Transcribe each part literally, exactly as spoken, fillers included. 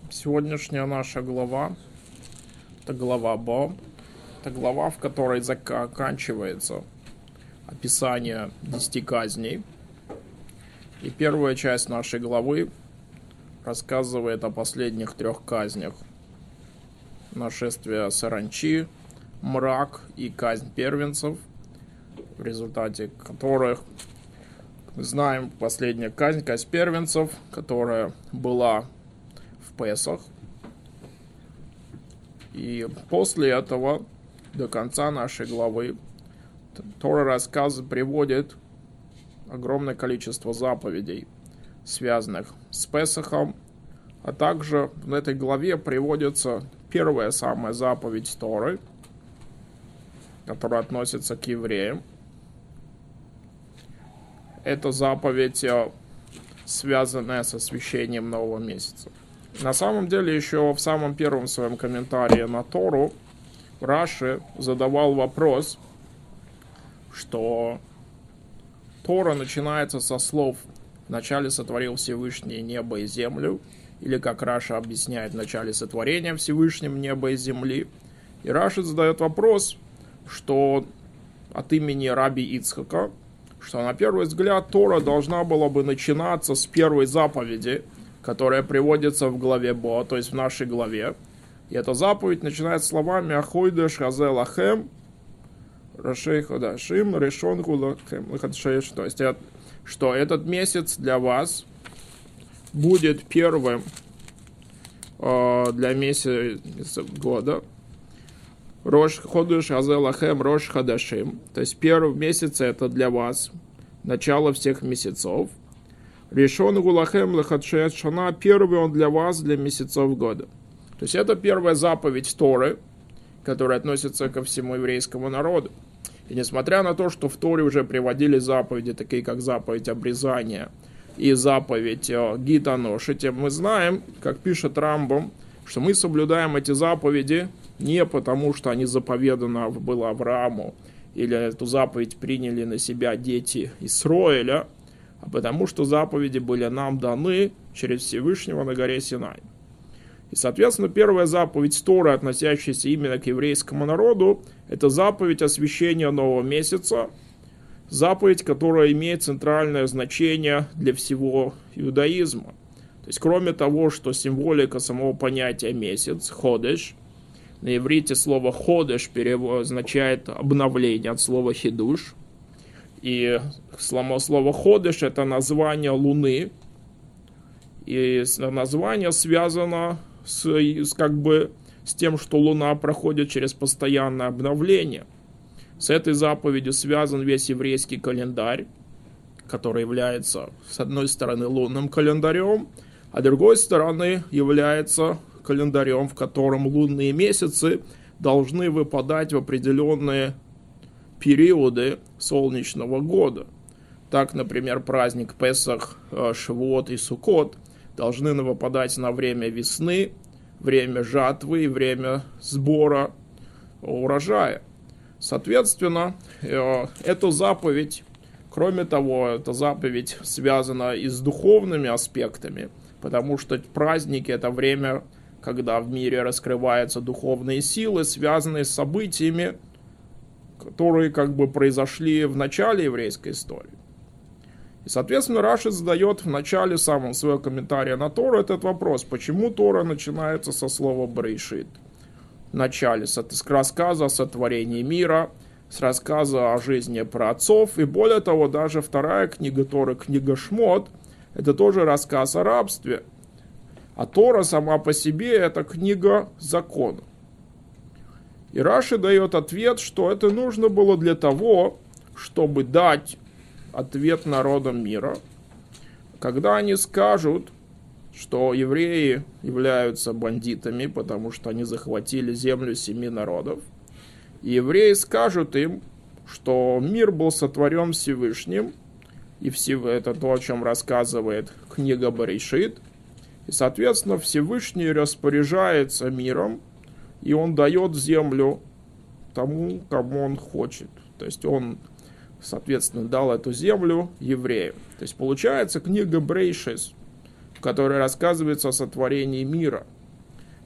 Сегодняшняя наша глава, это глава Бо, это глава, в которой заканчивается описание десяти казней. И первая часть нашей главы рассказывает о последних трех казнях. Нашествие саранчи, мрак и казнь первенцев, в результате которых мы знаем последняя казнь, казнь первенцев, которая была в Песах. И после этого, до конца нашей главы, Тора рассказы приводит огромное количество заповедей, связанных с Песахом, а также в этой главе приводится первая самая заповедь Торы, которая относится к евреям. Это заповедь, связанная с освящением нового месяца. На самом деле, еще в самом первом своем комментарии на Тору Раши задавал вопрос, что Тора начинается со слов «Вначале сотворил Всевышний небо и землю», или, как Раши объясняет, «В начале сотворения Всевышним неба и земли». И Раши задает вопрос, что от имени Раби Ицхака, что на первый взгляд Тора должна была бы начинаться с первой заповеди, которая приводится в главе Бо, то есть в нашей главе. И эта заповедь начинается словами «Ахойдеш хазе лахем, рашей ходашим, решон хулахем». То есть, что этот месяц для вас будет первым э, для месяца года. Рош ходеш хазе лахем, рош хадашим. То есть первый месяц это для вас начало всех месяцев. Решон гулахем лахадшеет шана, первый он для вас, для месяцев года. То есть это первая заповедь Торы, которая относится ко всему еврейскому народу. И несмотря на то, что в Торе уже приводили заповеди, такие как заповедь обрезания и заповедь гитаношите, мы знаем, как пишет Рамбам, что мы соблюдаем эти заповеди не потому, что они заповеданы было Аврааму, или эту заповедь приняли на себя дети Исроэля, а потому что заповеди были нам даны через Всевышнего на горе Синай. И, соответственно, первая заповедь Торы, относящаяся именно к еврейскому народу, это заповедь освящения нового месяца, заповедь, которая имеет центральное значение для всего иудаизма. То есть, кроме того, что символика самого понятия месяц, ходеш, на иврите слово ходеш означает обновление от слова хидуш, и само слово ходеш это название луны, и название связано с, с, как бы, с тем, что луна проходит через постоянное обновление. С этой заповедью связан весь еврейский календарь, который является, с одной стороны, лунным календарем, а с другой стороны, является календарем, в котором лунные месяцы должны выпадать в определенные периоды солнечного года. Так, например, праздник Песах, Шавуот и Суккот должны выпадать на время весны, время жатвы и время сбора урожая. Соответственно, эту заповедь, кроме того, эта заповедь связана и с духовными аспектами, потому что праздники – это время, когда в мире раскрываются духовные силы, связанные с событиями, которые как бы произошли в начале еврейской истории. И, соответственно, Раши задает в начале самого своего комментария на Тору этот вопрос, почему Тора начинается со слова «Брешит». В начале с рассказа о сотворении мира, с рассказа о жизни праотцов, и более того, даже вторая книга Торы, книга Шмот, это тоже рассказ о рабстве. А Тора сама по себе это книга закона. И Раши дает ответ, что это нужно было для того, чтобы дать ответ народам мира, когда они скажут, что евреи являются бандитами, потому что они захватили землю семи народов. И евреи скажут им, что мир был сотворен Всевышним, и это то, о чем рассказывает книга Берешит. И, соответственно, Всевышний распоряжается миром, и он дает землю тому, кому он хочет. То есть он, соответственно, дал эту землю евреям. То есть получается книга Брейшис, в которой рассказывается о сотворении мира.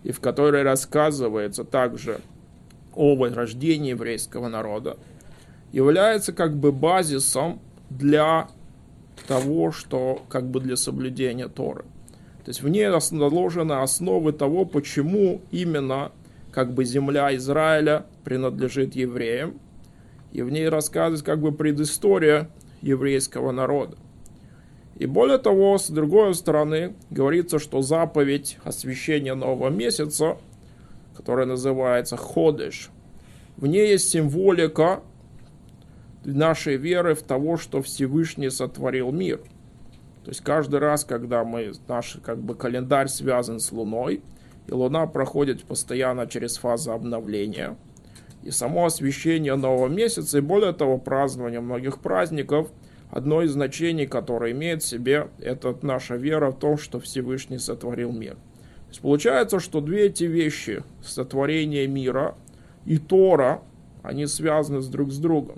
и в которой рассказывается также о возрождении еврейского народа, является как бы базисом для того, что как бы для соблюдения Торы. То есть в ней заложены основы того, почему именно как бы земля Израиля принадлежит евреям, и в ней рассказывается как бы предыстория еврейского народа. И более того, с другой стороны, говорится, что заповедь освящения нового месяца, которая называется Ходеш, в ней есть символика нашей веры в того, что Всевышний сотворил мир. То есть каждый раз, когда мы, наш как бы календарь связан с Луной, и Луна проходит постоянно через фазы обновления, и само освящение нового месяца, и более того, празднование многих праздников, одно из значений, которое имеет в себе, это наша вера в том, что Всевышний сотворил мир. То есть получается, что две эти вещи, сотворение мира и Тора, они связаны друг с другом.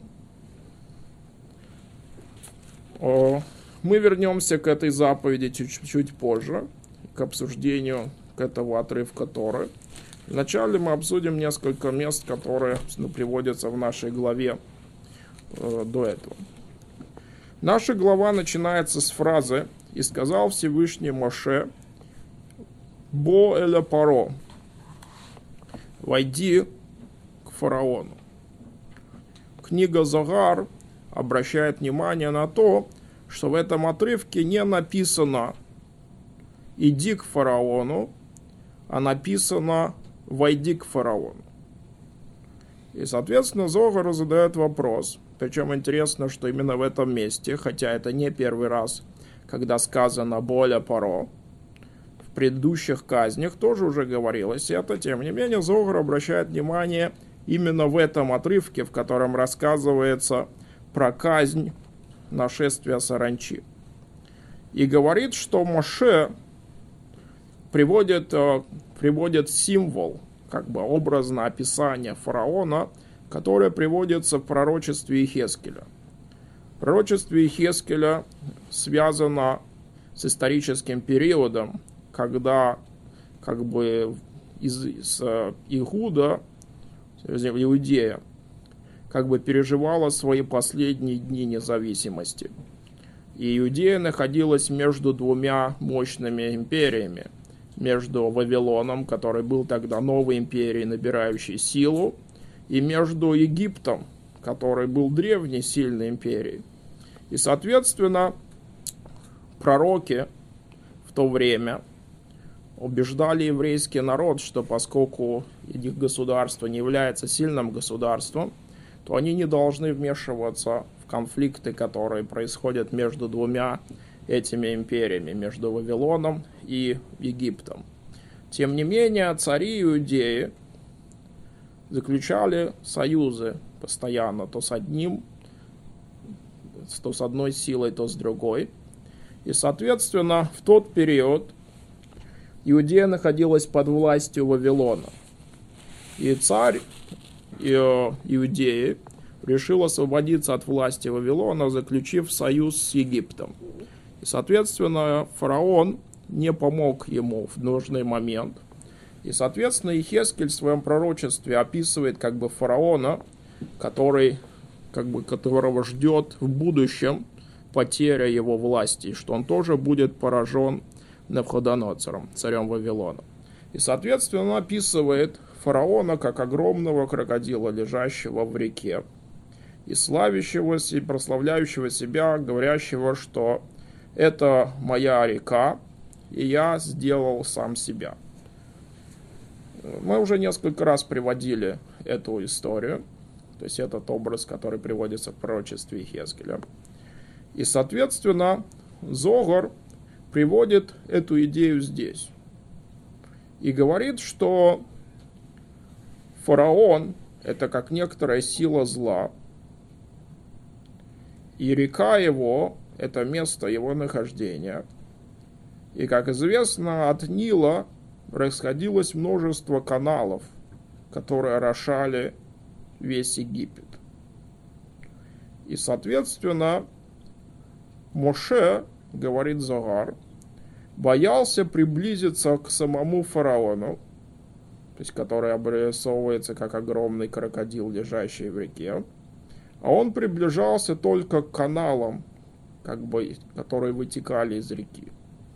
Мы вернемся к этой заповеди чуть-чуть позже, к обсуждению к этого отрывка Торы. Вначале мы обсудим несколько мест, которые ну, приводятся в нашей главе э, до этого. Наша глава начинается с фразы «И сказал Всевышний Моше, Бо эля Паро, войди к фараону». Книга Зогар обращает внимание на то, что в этом отрывке не написано «иди к фараону», а написано «войди к фараону». И, соответственно, Зогар задает вопрос. Причем интересно, что именно в этом месте, хотя это не первый раз, когда сказано «боля паро», в предыдущих казнях тоже уже говорилось это, тем не менее, Зогар обращает внимание именно в этом отрывке, в котором рассказывается про казнь нашествия саранчи. И говорит, что Моше приводит, приводит символ, как бы образное описание фараона, которое приводится в пророчестве Иехескеля. Пророчество Иехескеля связано с историческим периодом, когда как бы из, из Иуда, Иудея, как бы переживала свои последние дни независимости. И Иудея находилась между двумя мощными империями. Между Вавилоном, который был тогда новой империей, набирающей силу, и между Египтом, который был древней сильной империей. И, соответственно, пророки в то время убеждали еврейский народ, что поскольку их государство не является сильным государством, то они не должны вмешиваться в конфликты, которые происходят между двумя этими империями, между Вавилоном и Египтом. Тем не менее, цари Иудеи заключали союзы постоянно, то с одним, то с одной силой, то с другой. И, соответственно, в тот период Иудея находилась под властью Вавилона. И царь Иудеи решил освободиться от власти Вавилона, заключив союз с Египтом. И, соответственно, фараон не помог ему в нужный момент. И, соответственно, Иехескель в своем пророчестве описывает как бы фараона, который, как бы, которого ждет в будущем потеря его власти, что он тоже будет поражен Навуходоносором, царем Вавилона. И, соответственно, он описывает фараона как огромного крокодила, лежащего в реке, и славящегося, и прославляющего себя, говорящего, что это моя река, и я сделал сам себя. Мы уже несколько раз приводили эту историю, то есть этот образ, который приводится в пророчестве Иехескеля. И, соответственно, Зогар приводит эту идею здесь. И говорит, что фараон – это как некоторая сила зла, и река его – это место его нахождения. И, как известно, от Нила расходилось множество каналов, которые орошали весь Египет. И, соответственно, Моше, говорит Зогар, боялся приблизиться к самому фараону, то есть который обрисовывается как огромный крокодил, лежащий в реке. А он приближался только к каналам, как бы, которые вытекали из реки.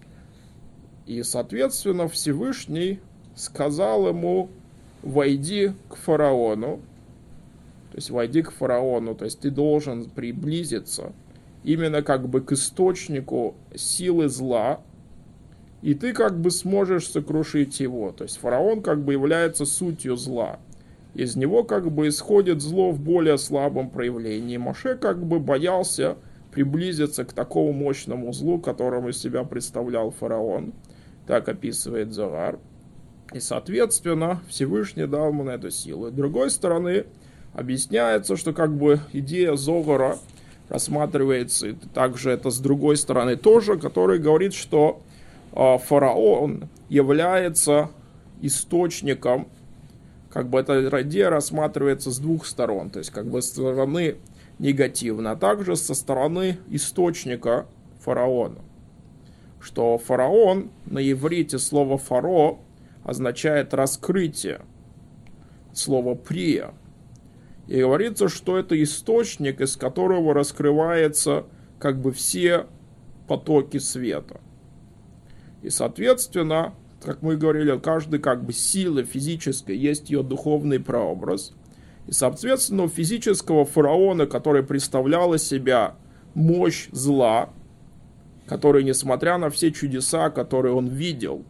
И, соответственно, Всевышний сказал ему: войди к фараону. То есть войди к фараону, то есть ты должен приблизиться именно как бы к источнику силы зла, и ты как бы сможешь сокрушить его. То есть фараон как бы является сутью зла. Из него как бы исходит зло в более слабом проявлении. Моше как бы боялся приблизиться к такому мощному злу, которым из себя представлял фараон. Так описывает Зоар. И, соответственно, Всевышний дал ему на эту силу. С другой стороны, объясняется, что как бы идея Зогара рассматривается и также это с другой стороны тоже, который говорит, что э, фараон является источником, как бы эта идея рассматривается с двух сторон, то есть как бы со стороны негативно, а также со стороны источника фараона. Что фараон, на иврите слово фаро означает раскрытие, слово прия. И говорится, что это источник, из которого раскрываются как бы все потоки света. И, соответственно, как мы говорили, у каждой как бы силы физической есть ее духовный прообраз. И, соответственно, у физического фараона, который представлял из себя мощь зла, который, несмотря на все чудеса, которые он видел,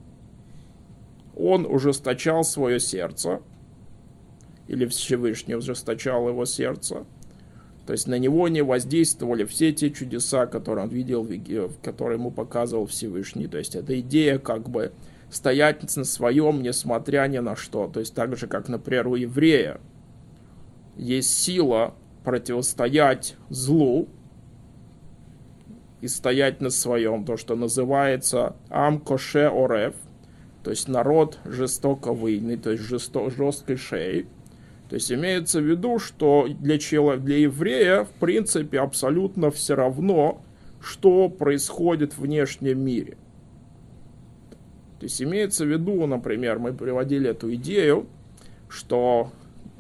он ужесточал свое сердце, или Всевышний ужесточал его сердце. То есть на него не воздействовали все те чудеса, которые он видел, которые ему показывал Всевышний. То есть это идея как бы стоять на своем, несмотря ни на что. То есть так же, как, например, у еврея есть сила противостоять злу и стоять на своем. То, что называется ам коше орев, то есть народ жестоко выйный, то есть жесто, жесткой шеей. То есть имеется в виду, что для, человека, для еврея в принципе абсолютно все равно, что происходит в внешнем мире. То есть имеется в виду, например, мы приводили эту идею, что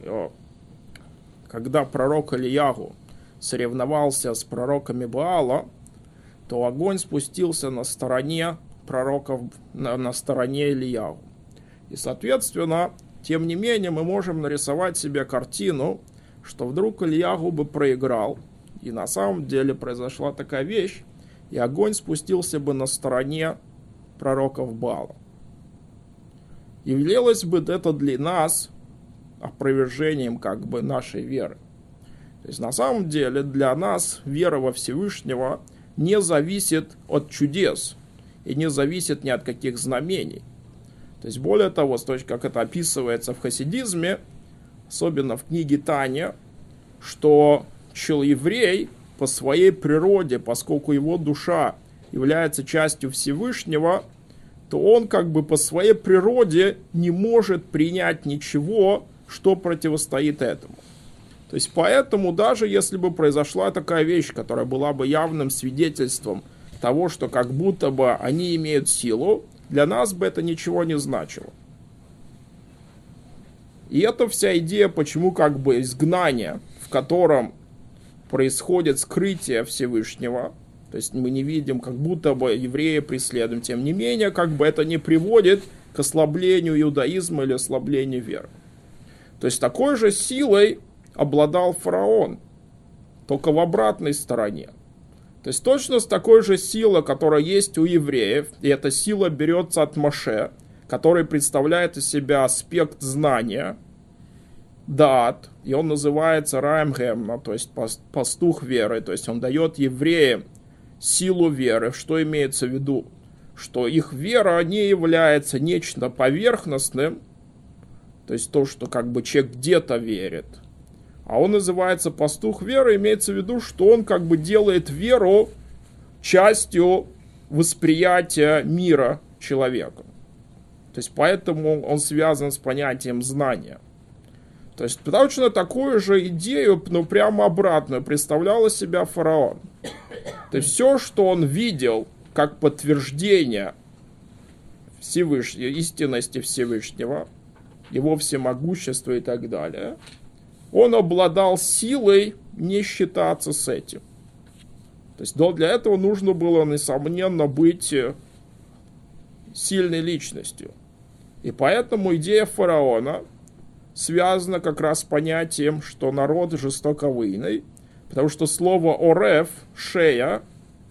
когда пророк Ильягу соревновался с пророками Баала, то огонь спустился на стороне пророков, на, на стороне Ильягу. И, соответственно, тем не менее, мы можем нарисовать себе картину, что вдруг Ильягу бы проиграл, и на самом деле произошла такая вещь, и огонь спустился бы на стороне пророков Баала. Являлось бы это для нас опровержением как бы нашей веры. То есть на самом деле для нас вера во Всевышнего не зависит от чудес и не зависит ни от каких знамений. То есть, более того, с точки, как это описывается в хасидизме, особенно в книге Таня, что еврей по своей природе, поскольку его душа является частью Всевышнего, то он как бы по своей природе не может принять ничего, что противостоит этому. То есть, поэтому даже если бы произошла такая вещь, которая была бы явным свидетельством того, что как будто бы они имеют силу, для нас бы это ничего не значило. И это вся идея, почему как бы изгнание, в котором происходит скрытие Всевышнего, то есть мы не видим, как будто бы евреи преследуем, тем не менее, как бы это не приводит к ослаблению иудаизма или ослаблению веры. То есть такой же силой обладал фараон, только в обратной стороне. То есть точно с такой же силой, которая есть у евреев, и эта сила берется от Моше, который представляет из себя аспект знания, даат, и он называется раем гемма, то есть пастух веры, то есть он дает евреям силу веры. Что имеется в виду? Что их вера не является нечто поверхностным, то есть то, что как бы человек где-то верит, а он называется пастух веры, имеется в виду, что он как бы делает веру частью восприятия мира человека. То есть поэтому он связан с понятием знания. То есть точно такую же идею, но прямо обратную, представлял из себя фараон. То есть все, что он видел как подтверждение Всевышнего, истинности Всевышнего, его всемогущество и так далее, он обладал силой не считаться с этим. То есть для этого нужно было, несомненно, быть сильной личностью. И поэтому идея фараона связана как раз с понятием, что народ жестоковыйный, потому что слово «орев», «шея»,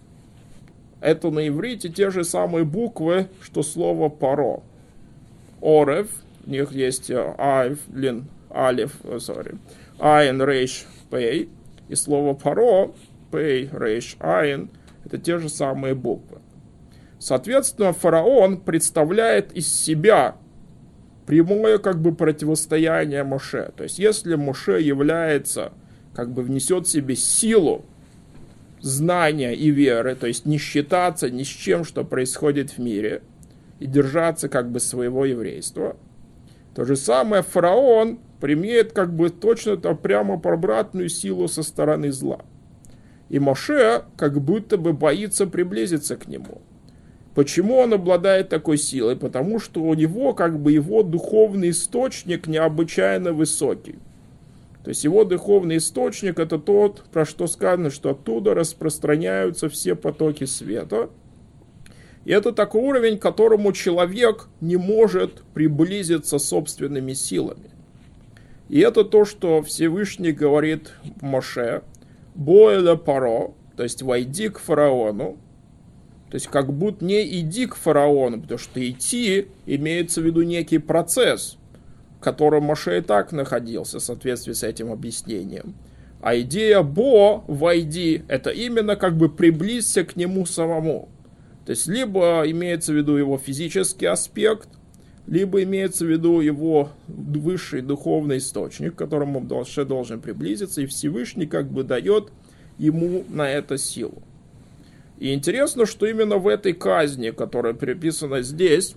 это на иврите те же самые буквы, что слово «паро». «Орев», у них есть «айв», «лин», «алиф», sorry, «айн», «рейш», «пей», и слово «паро», «пей», «рейш», «айн», это те же самые буквы. Соответственно, фараон представляет из себя прямое как бы противостояние Моше. То есть, если Моше является, как бы внесет в себе силу знания и веры, то есть не считаться ни с чем, что происходит в мире, и держаться как бы своего еврейства, то же самое фараон примет как бы точно-то прямо обратную силу со стороны зла. И Моше как будто бы боится приблизиться к нему. Почему он обладает такой силой? Потому что у него как бы его духовный источник необычайно высокий. То есть его духовный источник это тот, про что сказано, что оттуда распространяются все потоки света. И это такой уровень, к которому человек не может приблизиться собственными силами. И это то, что Всевышний говорит Моше, «Бо эле паро», то есть «войди к фараону». То есть как будто не иди к фараону, потому что идти имеется в виду некий процесс, в котором Моше и так находился в соответствии с этим объяснением. А идея «бо», «войди» это именно как бы приблизься к нему самому. То есть либо имеется в виду его физический аспект, либо имеется в виду его высший духовный источник, к которому Моше должен приблизиться, и Всевышний как бы дает ему на это силу. И интересно, что именно в этой казни, которая приписана здесь,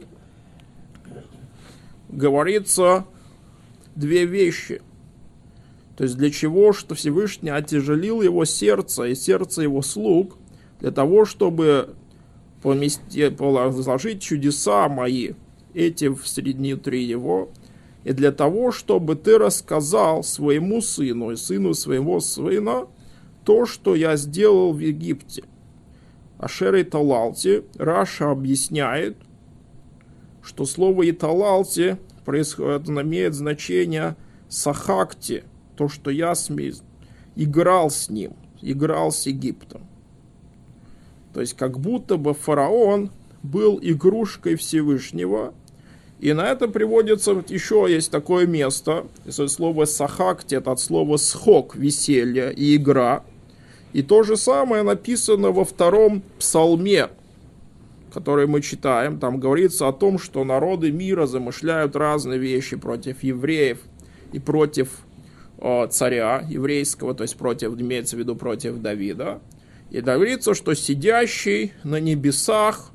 говорится две вещи. То есть для чего, что Всевышний отяжелил его сердце и сердце его слуг, для того, чтобы поместить, положить чудеса мои, эти внутри его, и для того, чтобы ты рассказал своему сыну и сыну своего сына то, что я сделал в Египте. Ашер Италалти, Раша объясняет, что слово Италалти происходит, имеет значение сахакти, то, что я смею, играл с ним, играл с Египтом. То есть как будто бы фараон был игрушкой Всевышнего, и на это приводится, вот еще есть такое место, слово сахакти, это от слова схок, веселье и игра. И то же самое написано во втором псалме, который мы читаем. Там говорится о том, что народы мира замышляют разные вещи против евреев и против э, царя еврейского, то есть против, имеется в виду против Давида. И говорится, что сидящий на небесах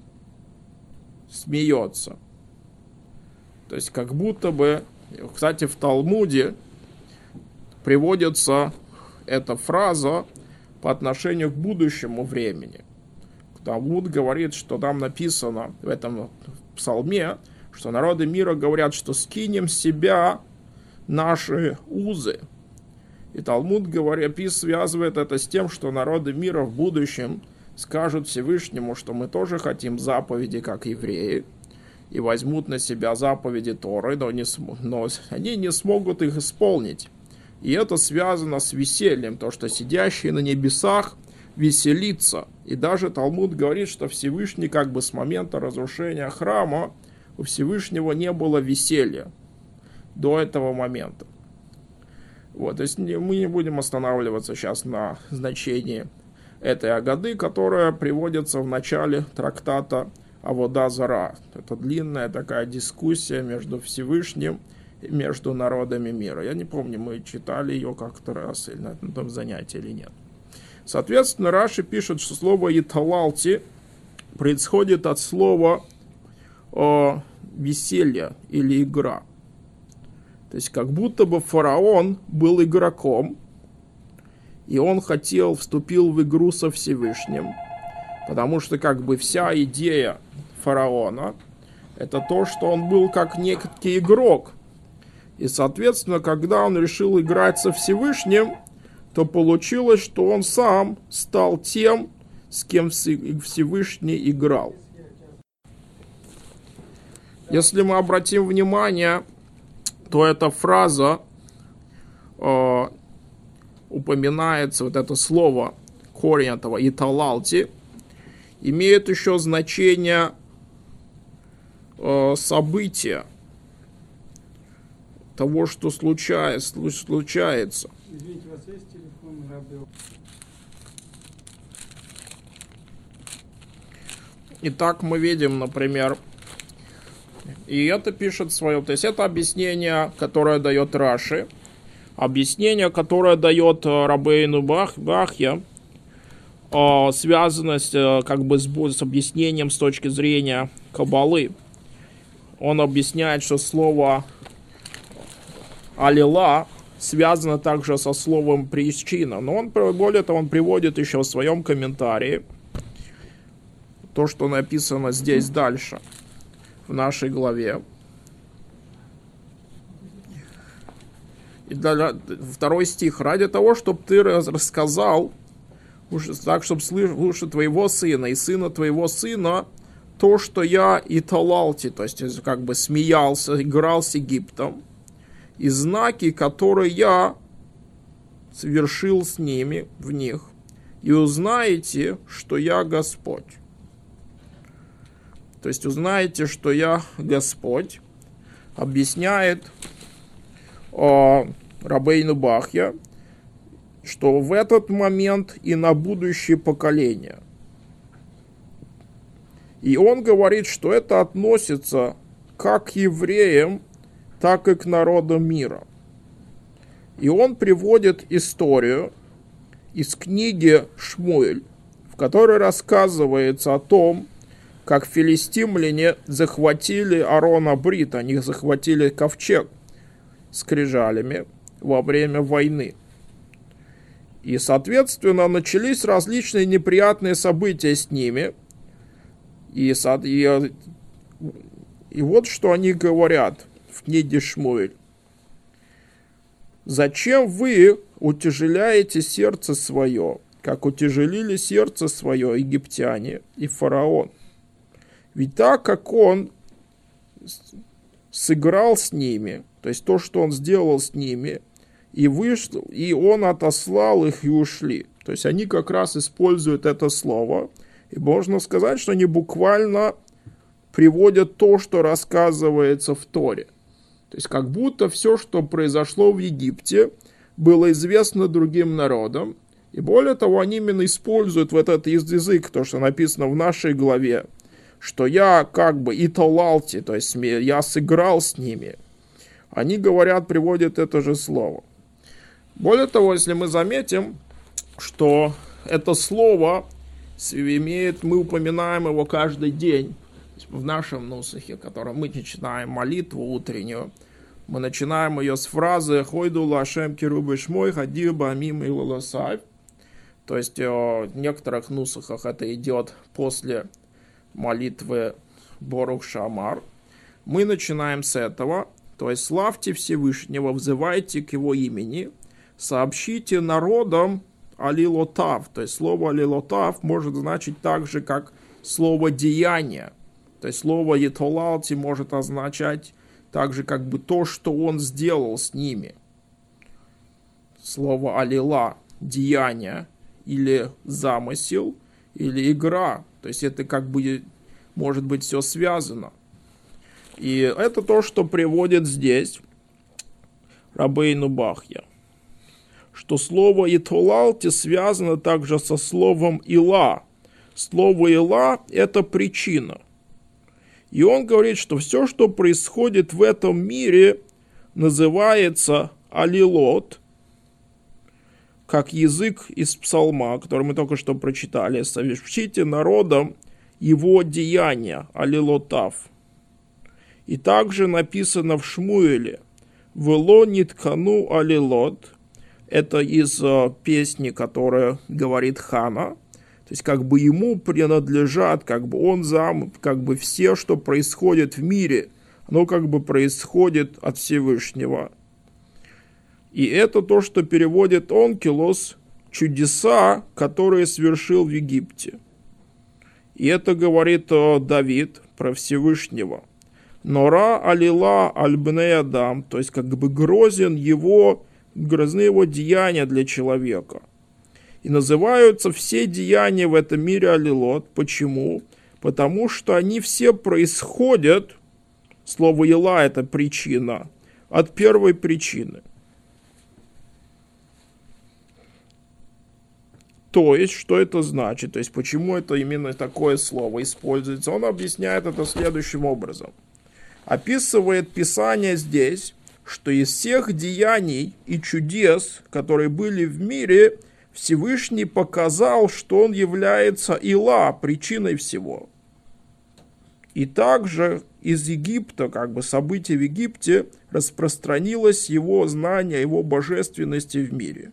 смеется. То есть как будто бы, кстати, в Талмуде приводится эта фраза по отношению к будущему времени. Талмуд говорит, что там написано в этом псалме, что народы мира говорят, что скинем с себя наши узы. И Талмуд говорит, связывает это с тем, что народы мира в будущем скажут Всевышнему, что мы тоже хотим заповеди, как евреи, и возьмут на себя заповеди Торы, но, не, но они не смогут их исполнить. И это связано с весельем, то, что сидящий на небесах веселится. И даже Талмуд говорит, что Всевышний как бы с момента разрушения храма у Всевышнего не было веселья до этого момента. Вот, то есть мы не будем останавливаться сейчас на значении этой агады, которая приводится в начале трактата Авода Зара. Это длинная такая дискуссия между Всевышним между народами мира. Я не помню, мы читали ее как-то раз или на этом занятии или нет. Соответственно, Раши пишет, что слово «италалти» происходит от слова о, «веселье» или «игра». То есть как будто бы фараон был игроком, и он хотел, вступил в игру со Всевышним, потому что как бы вся идея фараона это то, что он был как некий игрок. И, соответственно, когда он решил играть со Всевышним, то получилось, что он сам стал тем, с кем Всевышний играл. Если мы обратим внимание, то эта фраза э, упоминается, вот это слово, корень этого «италалти», имеет еще значение э, события, того, что случается. случается. Извините, у вас есть телефон, Рабио? Итак, мы видим, например, и это пишет свое, то есть это объяснение, которое дает Раши, объяснение, которое дает Рабейну Бах, Бахья, связано с, как бы, с, с объяснением с точки зрения Каббалы. Он объясняет, что слово «алила» связано также со словом «причина». Но он, более того, он приводит еще в своем комментарии то, что написано здесь дальше, в нашей главе. И для, второй стих. «Ради того, чтобы ты рассказал, так, чтобы слышал твоего сына и сына твоего сына, то, что я и талалти», то есть как бы смеялся, играл с Египтом, и знаки, которые я совершил с ними, в них, и узнаете, что я Господь. То есть узнаете, что я Господь, объясняет о Рабейну Бахья, что в этот момент и на будущее поколение. И он говорит, что это относится как к евреям, так и к народам мира. И он приводит историю из книги Шмуэль, в которой рассказывается о том, как филистимляне захватили Аарона Брит, они захватили ковчег с скрижалями во время войны. И, соответственно, начались различные неприятные события с ними. И, и, и вот что они говорят в книге Шмуэль. «Зачем вы утяжеляете сердце свое, как утяжелили сердце свое египтяне и фараон? Ведь так как он сыграл с ними, то есть то, что он сделал с ними, и вышел, и он отослал их и ушли». То есть они как раз используют это слово. И можно сказать, что они буквально приводят то, что рассказывается в Торе. То есть как будто все, что произошло в Египте, было известно другим народам. И более того, они именно используют вот этот язык, то, что написано в нашей главе, что я как бы италалти, то есть я сыграл с ними. Они говорят, приводят это же слово. Более того, если мы заметим, что это слово имеет, мы упоминаем его каждый день в нашем нусахе, в котором мы начинаем молитву утреннюю, мы начинаем ее с фразы «Хойду лашем кирубыш мой, хади бамим и лолосай». То есть в некоторых нусахах это идет после молитвы Борух Шамар. Мы начинаем с этого, то есть славьте Всевышнего, взывайте к его имени, сообщите народам алилотав, то есть слово алилотав может значить так же, как слово деяние. То есть слово етолалти может означать так же, как бы то, что он сделал с ними. Слово алила, деяние, или замысел, или игра. То есть это как бы может быть все связано. И это то, что приводит здесь Рабейну Бахья. Что слово «итолалти» связано также со словом «ила». Слово «ила» — это причина. И он говорит, что все, что происходит в этом мире, называется алилот, как язык из псалма, который мы только что прочитали. «Совершите народом его деяния», алилотав. И также написано в Шмуэле «Вело ниткану алилот». Это из э, песни, которая говорит Хана. То То есть как бы ему принадлежат, как бы он зам, как бы все, что происходит в мире, оно как бы происходит от Всевышнего. И это то, что переводит Онкелос, чудеса, которые совершил в Египте. И это говорит Давид про Всевышнего. Нора алила аль-бней адам, то есть как бы грозен его, грозны его деяния для человека. И называются все деяния в этом мире алилот. Почему? Потому что они все происходят, слово ила это причина, от первой причины. То есть, что это значит? То есть, почему это именно такое слово используется? Он объясняет это следующим образом. Описывает Писание здесь, что из всех деяний и чудес, которые были в мире, Всевышний показал, что он является Ила, причиной всего. И также из Египта, как бы событий в Египте, распространилось его знание, его божественности в мире.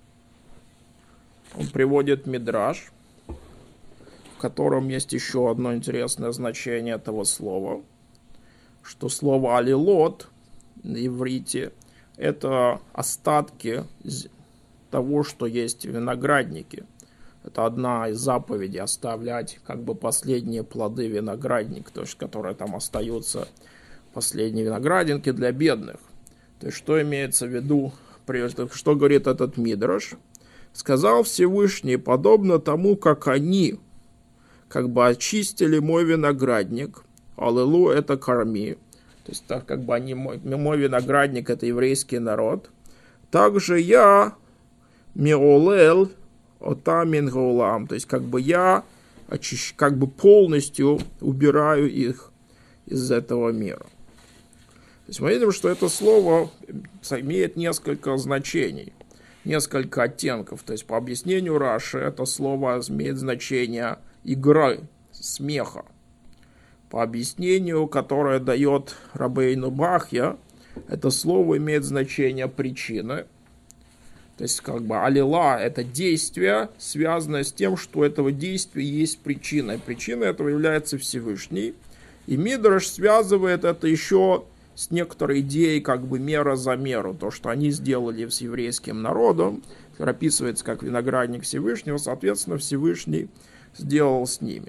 Он приводит мидраш, в котором есть еще одно интересное значение этого слова, что слово алилот на иврите – это остатки того, что есть в винограднике. Это одна из заповедей оставлять как бы последние плоды виноградника, то есть которые там остаются, последние виноградинки для бедных. То есть что имеется в виду, что говорит этот мидраш? Сказал Всевышний, подобно тому, как они как бы очистили мой виноградник, аллилу это корми, то есть так как бы они, мой, мой виноградник это еврейский народ, также я миолел отамин гаулам, то есть как бы я очищ, как бы полностью убираю их из этого мира. То есть мы видим, что это слово имеет несколько значений, несколько оттенков. То есть по объяснению Раши это слово имеет значение игры, смеха. По объяснению, которое дает Рабейну Бахья, это слово имеет значение причины. То есть как бы алила это действие, связанное с тем, что у этого действия есть причина. И причиной этого является Всевышний. И Мидраш связывает это еще с некоторой идеей как бы мера за меру. То, что они сделали с еврейским народом, описывается как виноградник Всевышнего, соответственно, Всевышний сделал с ними.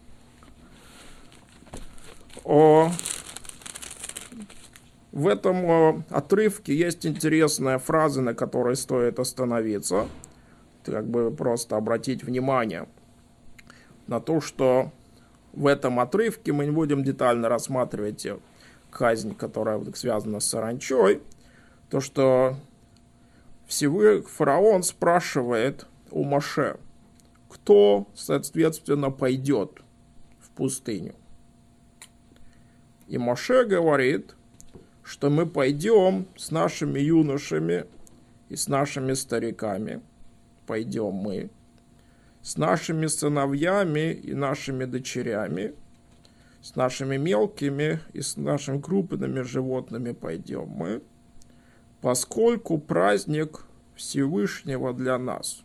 О, в этом отрывке есть интересная фраза, на которой стоит остановиться. Как бы просто обратить внимание на то, что в этом отрывке мы не будем детально рассматривать казнь, которая связана с саранчой, то, что Всевышний фараон спрашивает у Моше, кто, соответственно, пойдет в пустыню. И Моше говорит, что мы пойдем с нашими юношами и с нашими стариками, пойдем мы, с нашими сыновьями и нашими дочерями, с нашими мелкими и с нашими крупными животными пойдем мы, поскольку праздник Всевышнего для нас.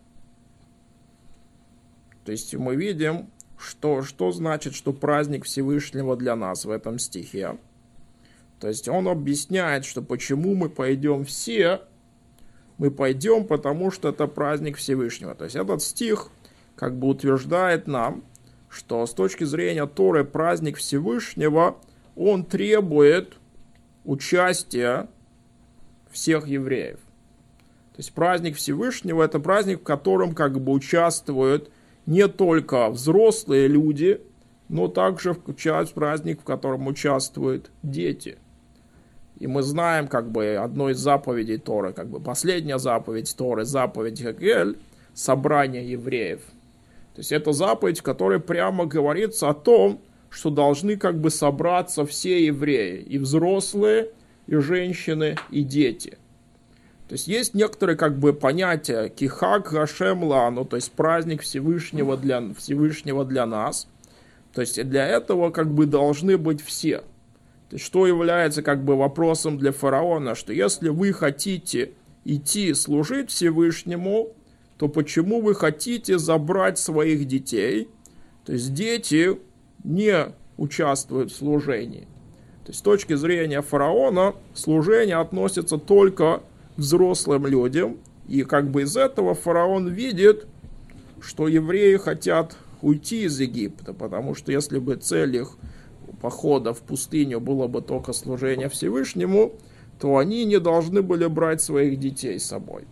То есть мы видим, что, что значит, что праздник Всевышнего для нас в этом стихе. То есть он объясняет, что почему мы пойдем все, мы пойдем, потому что это праздник Всевышнего. То есть этот стих как бы утверждает нам, что с точки зрения Торы праздник Всевышнего, он требует участия всех евреев. То есть праздник Всевышнего это праздник, в котором как бы участвуют не только взрослые люди, но также в праздник, в котором участвуют дети. И мы знаем, как бы, одной из заповедей Торы, как бы последняя заповедь Торы, заповедь Хагель, собрание евреев. То есть это заповедь, в которой прямо говорится о том, что должны как бы собраться все евреи, и взрослые, и женщины, и дети. То есть есть некоторые как бы понятия кихак гашем лану, то есть праздник Всевышнего для, Всевышнего для нас. То есть для этого как бы должны быть все. То есть что является как бы вопросом для фараона, что если вы хотите идти служить Всевышнему, то почему вы хотите забрать своих детей? То есть дети не участвуют в служении. То есть с точки зрения фараона служение относится только к взрослым людям. И как бы из этого фараон видит, что евреи хотят уйти из Египта, потому что если бы цель их похода в пустыню было бы только служение Всевышнему, то они не должны были брать своих детей с собой.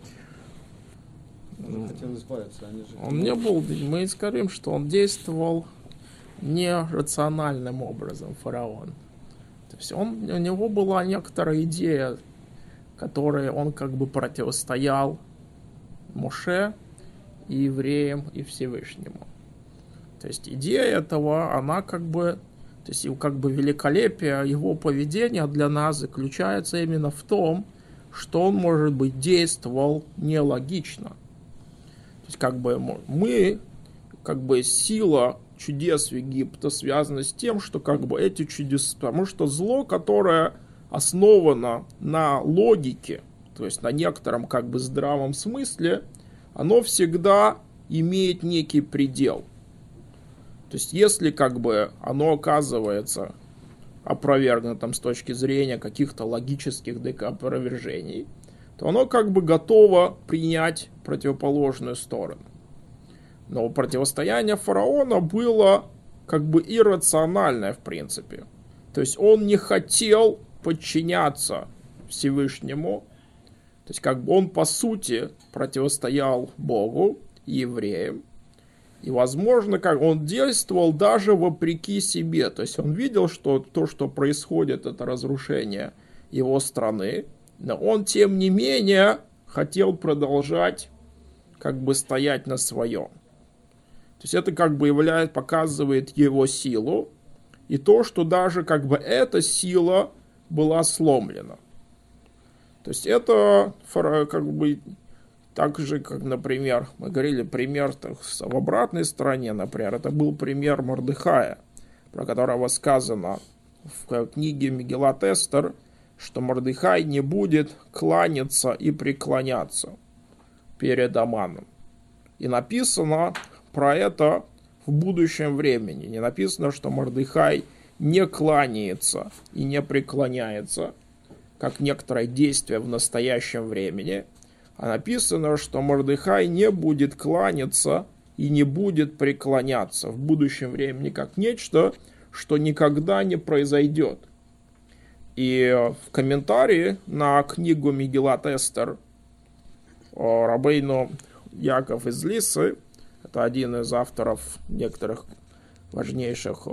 Он хотел избавиться, они же... Он не был, мы скажем, что он действовал нерациональным образом, фараон. То есть он, у него была некоторая идея, которой он как бы противостоял Моше и евреям и Всевышнему. То есть идея этого, она как бы, то есть как бы великолепие его поведения для нас заключается именно в том, что он, может быть, действовал нелогично. То есть как бы мы, как бы сила чудес Египта связана с тем, что как бы эти чудеса, потому что зло, которое основано на логике, то есть на некотором как бы здравом смысле, оно всегда имеет некий предел. То есть если как бы оно оказывается опровергнутым с точки зрения каких-то логических опровержений, то оно как бы готово принять противоположную сторону. Но противостояние фараона было как бы иррациональное в принципе. То есть он не хотел подчиняться Всевышнему. То есть как бы он по сути противостоял Богу и евреям. И возможно, как он действовал даже вопреки себе. То есть он видел, что то, что происходит, это разрушение его страны. Но он, тем не менее, хотел продолжать как бы стоять на своем. То есть это как бы являет, показывает его силу. И то, что даже как бы эта сила была сломлена. То есть это как бы так же, как, например, мы говорили пример так, в обратной стороне, например, это был пример Мордехая, про которого сказано в книге Мегилат Эстер, что Мордехай не будет кланяться и преклоняться перед Аманом. И написано про это в будущем времени. Не написано, что Мордехай не кланяется и не преклоняется, как некоторое действие в настоящем времени, а написано, что Мордехай не будет кланяться и не будет преклоняться в будущем времени, как нечто, что никогда не произойдет. И в комментарии на книгу Мегилат Эстер рабейну Яков из Лисы, это один из авторов некоторых важнейших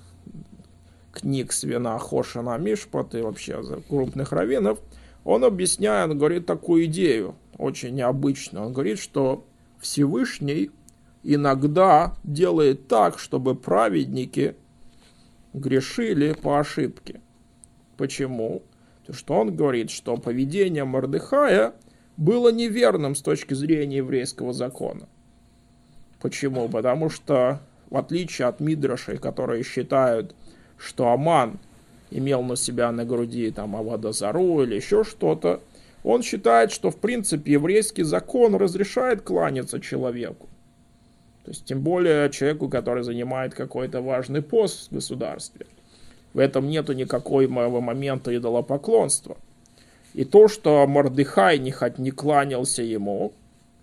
книг Свена Хошина Мишпат и вообще крупных раввинов, он объясняет, он говорит такую идею, очень необычную. Он говорит, что Всевышний иногда делает так, чтобы праведники грешили по ошибке. Почему? Потому что он говорит, что поведение Мордехая было неверным с точки зрения еврейского закона. Почему? Потому что, в отличие от Мидрашей, которые считают, что Аман имел на себя на груди там Аводазару или еще что-то, он считает, что в принципе еврейский закон разрешает кланяться человеку. То есть тем более человеку, который занимает какой-то важный пост в государстве. В этом нету никакого момента идолопоклонства. И то, что Мордехай не, хоть не кланялся ему,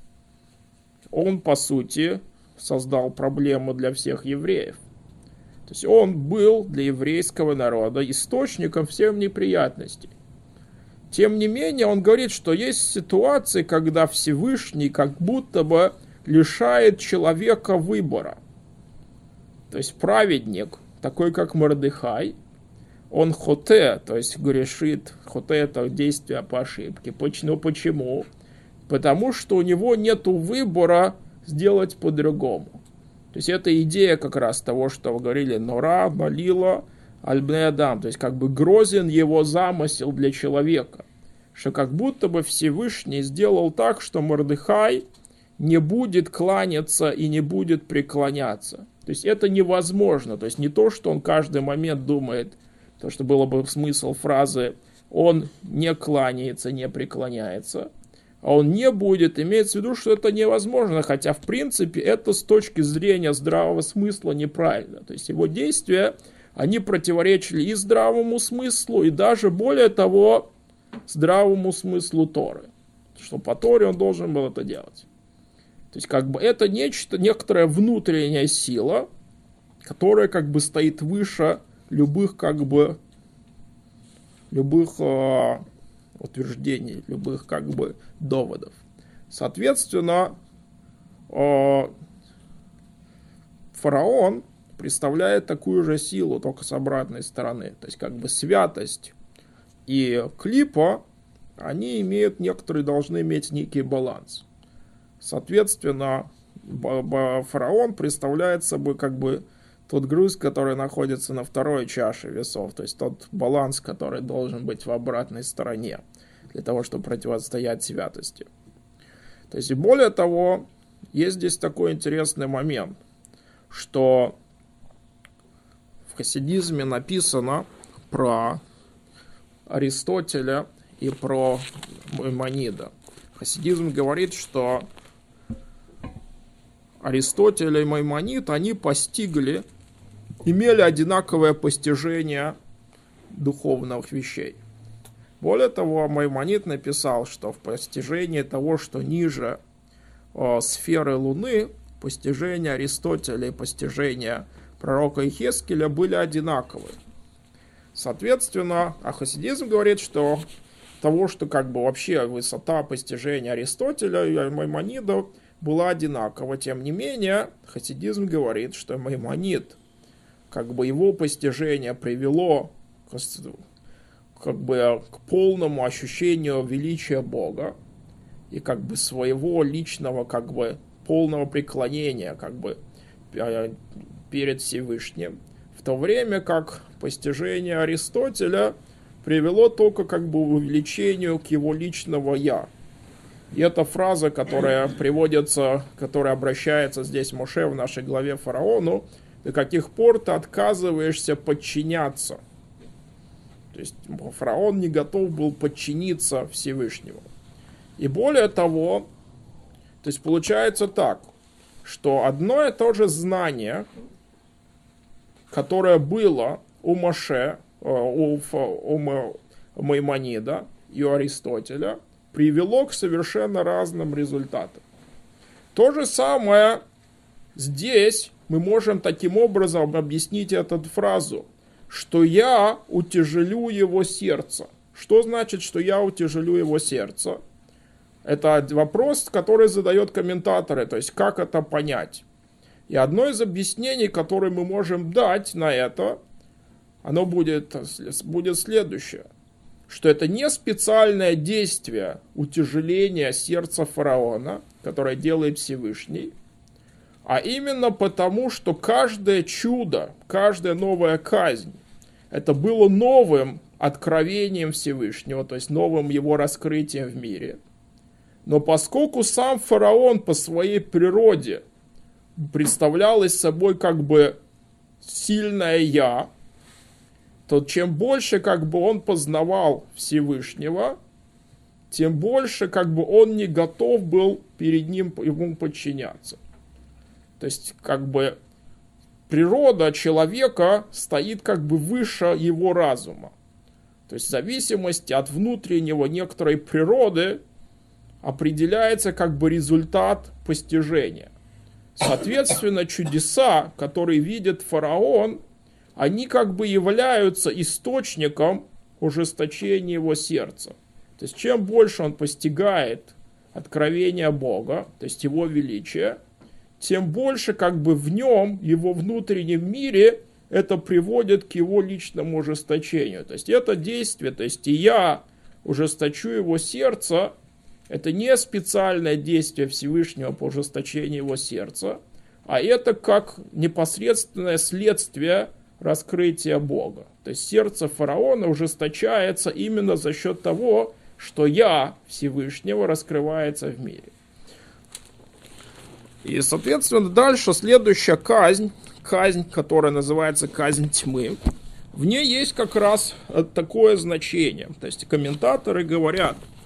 он по сути создал проблему для всех евреев. То есть он был для еврейского народа источником всех неприятностей. Тем не менее, он говорит, что есть ситуации, когда Всевышний как будто бы лишает человека выбора. То есть праведник, такой как Мордехай, он хоте, то есть грешит, хоте это действие по ошибке. Ну почему? Потому что у него нет выбора сделать по-другому. То есть это идея как раз того, что вы говорили, Нора, Малила, Аль-Бней Адам, то есть как бы грозен его замысел для человека, что как будто бы Всевышний сделал так, что Мордехай не будет кланяться и не будет преклоняться. То есть это невозможно, то есть не то, что он каждый момент думает, то, что было бы смысл фразы «он не кланяется, не преклоняется», а он не будет, имеется в виду, что это невозможно, хотя в принципе это с точки зрения здравого смысла неправильно. То есть его действия, они противоречили и здравому смыслу, и даже более того, здравому смыслу Торы. Что по Торе он должен был это делать. То есть как бы это нечто, некоторая внутренняя сила, которая как бы стоит выше любых как бы любых э, утверждений, любых как бы доводов. Соответственно, э, фараон представляет такую же силу, только с обратной стороны. То есть как бы святость и клипа, они имеют, некоторые должны иметь некий баланс. Соответственно, фараон представляет собой как бы тот груз, который находится на второй чаше весов, то есть тот баланс, который должен быть в обратной стороне, для того, чтобы противостоять святости. То есть, и более того, есть здесь такой интересный момент, что в хасидизме написано про Аристотеля и про Маймонида. Хасидизм говорит, что Аристотель и Маймонид, они постигли, имели одинаковое постижение духовных вещей. Более того, Маймонид написал, что в постижении того, что ниже о, сферы Луны, постижения Аристотеля и постижения пророка Ихескеля были одинаковы. Соответственно, а хасидизм говорит, что того, что как бы вообще высота постижения Аристотеля и Маймонида была одинакова. Тем не менее, хасидизм говорит, что Маймонид, как бы его постижение привело к, как бы, к полному ощущению величия Бога и как бы своего личного как бы полного преклонения как бы перед Всевышним, в то время как постижение Аристотеля привело только как бы к увеличению к его личного «я». И эта фраза, которая приводится, которая обращается здесь Моше в нашей главе фараону, до каких пор ты отказываешься подчиняться. То есть фараон не готов был подчиниться Всевышнему. И более того, то есть получается так, что одно и то же знание, которое было у Моше, у, у Маймонида и у Аристотеля, привело к совершенно разным результатам. То же самое здесь мы можем таким образом объяснить эту фразу, что я утяжелю его сердце. Что значит, что я утяжелю его сердце? Это вопрос, который задают комментаторы, то есть как это понять. И одно из объяснений, которое мы можем дать на это, оно будет, будет следующее. Что это не специальное действие утяжеления сердца фараона, которое делает Всевышний, а именно потому, что каждое чудо, каждая новая казнь, это было новым откровением Всевышнего, то есть новым его раскрытием в мире. Но поскольку сам фараон по своей природе представлял из собой как бы сильное «я», то чем больше как бы он познавал Всевышнего, тем больше как бы он не готов был перед ним ему подчиняться. То есть как бы природа человека стоит как бы выше его разума. То есть в зависимости от внутреннего некоторой природы определяется как бы результат постижения. Соответственно, чудеса, которые видит фараон, они как бы являются источником ужесточения его сердца. То есть чем больше он постигает откровения Бога, то есть его величие, тем больше как бы в нем, его внутреннем мире, это приводит к его личному ужесточению. То есть это действие, то есть и я ужесточу его сердце, это не специальное действие Всевышнего по ужесточению его сердца, а это как непосредственное следствие раскрытия Бога. То есть сердце фараона ужесточается именно за счет того, что я Всевышнего раскрывается в мире. И, соответственно, дальше следующая казнь, казнь, которая называется казнь тьмы, в ней есть как раз такое значение. То есть комментаторы говорят,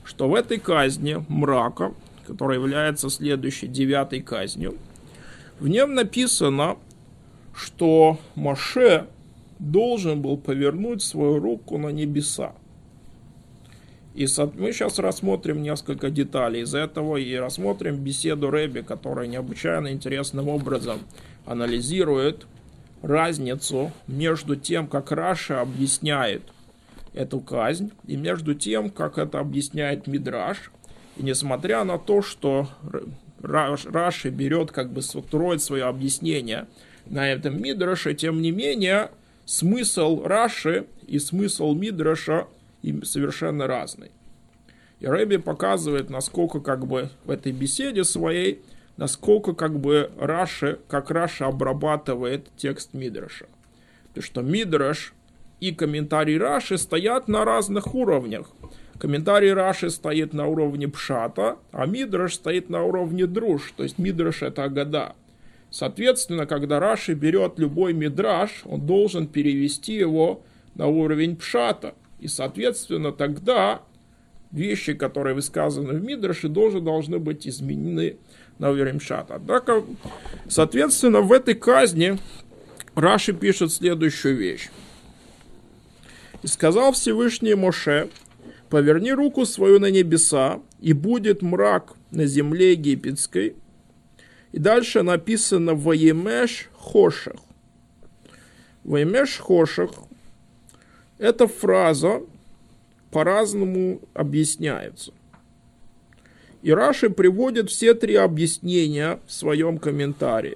что в этой казни мрака, которая является следующей девятой казнью, в нем написано, что Моше должен был повернуть свою руку на небеса. И мы сейчас рассмотрим несколько деталей из этого и рассмотрим беседу Ребби, которая необычайно интересным образом анализирует разницу между тем, как Раши объясняет эту казнь, и между тем, как это объясняет Мидраш. И несмотря на то, что Раши берет, как бы строит свое объяснение на этом Мидраше, тем не менее, смысл Раши и смысл Мидраша им совершенно разный. И Ребби показывает, насколько как бы в этой беседе своей, насколько как бы Раши, как Раши обрабатывает текст Мидраша. Потому что Мидраш и комментарий Раши стоят на разных уровнях. Комментарий Раши стоит на уровне пшата, а Мидраш стоит на уровне друж, то есть Мидраш это агада. Соответственно, когда Раши берет любой мидраш, он должен перевести его на уровень пшата. И, соответственно, тогда вещи, которые высказаны в мидраше, должны, должны быть изменены на уровень пшата. Однако, соответственно, в этой казни Раши пишет следующую вещь. «И сказал Всевышний Моше: поверни руку свою на небеса, и будет мрак на земле египетской». И дальше написано «Ваемеш хошех». «Ваемеш хошех» — эта фраза по-разному объясняется. И Раши приводит все три объяснения в своем комментарии.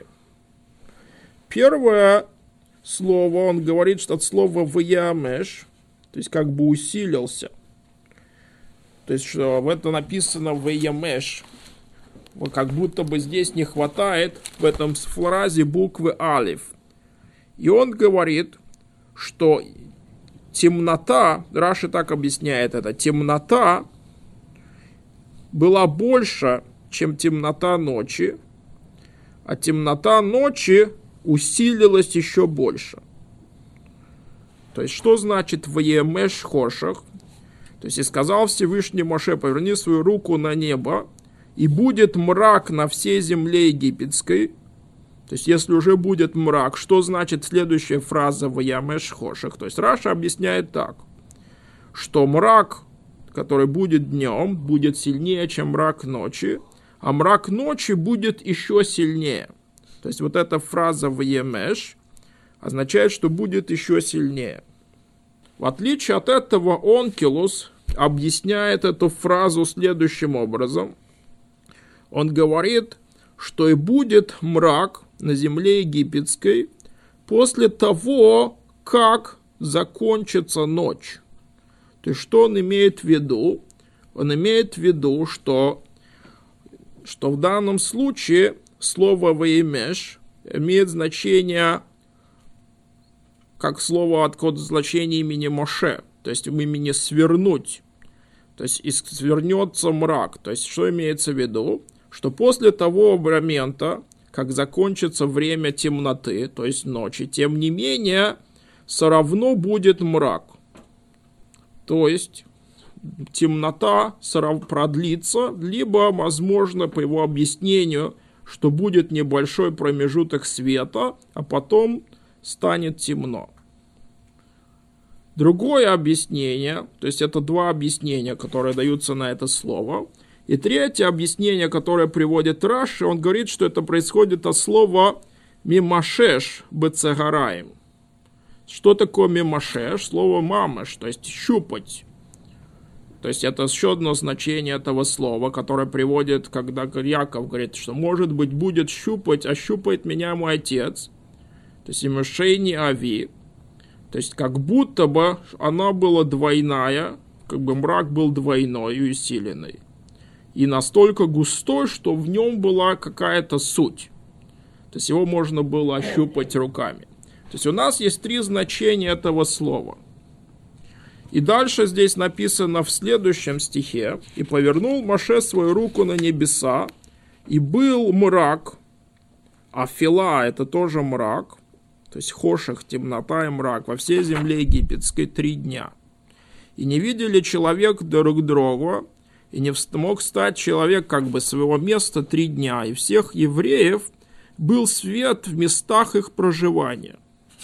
Первое слово, он говорит, что от слова «ваямеш», то есть как бы усилился. То есть, что в это написано «ваямеш». Как будто бы здесь не хватает в этом фразе буквы алиф. И он говорит, что темнота, Раши так объясняет это, темнота была больше, чем темнота ночи, а темнота ночи усилилась еще больше. То есть, что значит «ваемеш хошех»? То есть, и сказал Всевышний Моше: поверни свою руку на небо, и будет мрак на всей земле египетской. То есть, если уже будет мрак, что значит следующая фраза «ваямеш хошех»? То есть, Раша объясняет так, что мрак, который будет днем, будет сильнее, чем мрак ночи, а мрак ночи будет еще сильнее. То есть, вот эта фраза «ваямеш» означает, что будет еще сильнее. В отличие от этого, Онкилус объясняет эту фразу следующим образом. Он говорит, что и будет мрак на земле египетской после того, как закончится ночь. То есть, что он имеет в виду? Он имеет в виду, что, что в данном случае слово «ваемеш» имеет значение как слово от значения имени Моше, то есть в имени «свернуть». То есть, свернется мрак. То есть, что имеется в виду? Что после того момента, как закончится время темноты, то есть ночи, тем не менее, все равно будет мрак. То есть, темнота продлится, либо, возможно, по его объяснению, что будет небольшой промежуток света, а потом станет темно. Другое объяснение, то есть это два объяснения, которые даются на это слово. И третье объяснение, которое приводит Раши, он говорит, что это происходит от слова «мимашеш бецегараим». Что такое «мимашеш»? Слово «мамаш», то есть «щупать». То есть это еще одно значение этого слова, которое приводит, когда Яков говорит, что, может быть, будет щупать, а щупает меня мой отец. То есть «имешейни ави». То есть как будто бы она была двойная, как бы мрак был двойной и усиленный. И настолько густой, что в нем была какая-то суть. То есть его можно было ощупать руками. То есть у нас есть три значения этого слова. И дальше здесь написано в следующем стихе. «И повернул Моше свою руку на небеса, и был мрак». А фила — это тоже мрак. То есть хошех, темнота и мрак во всей земле египетской три дня. «И не видели человек друг друга, и не мог встать человек как бы с своего места три дня, и всех евреев был свет в местах их проживания.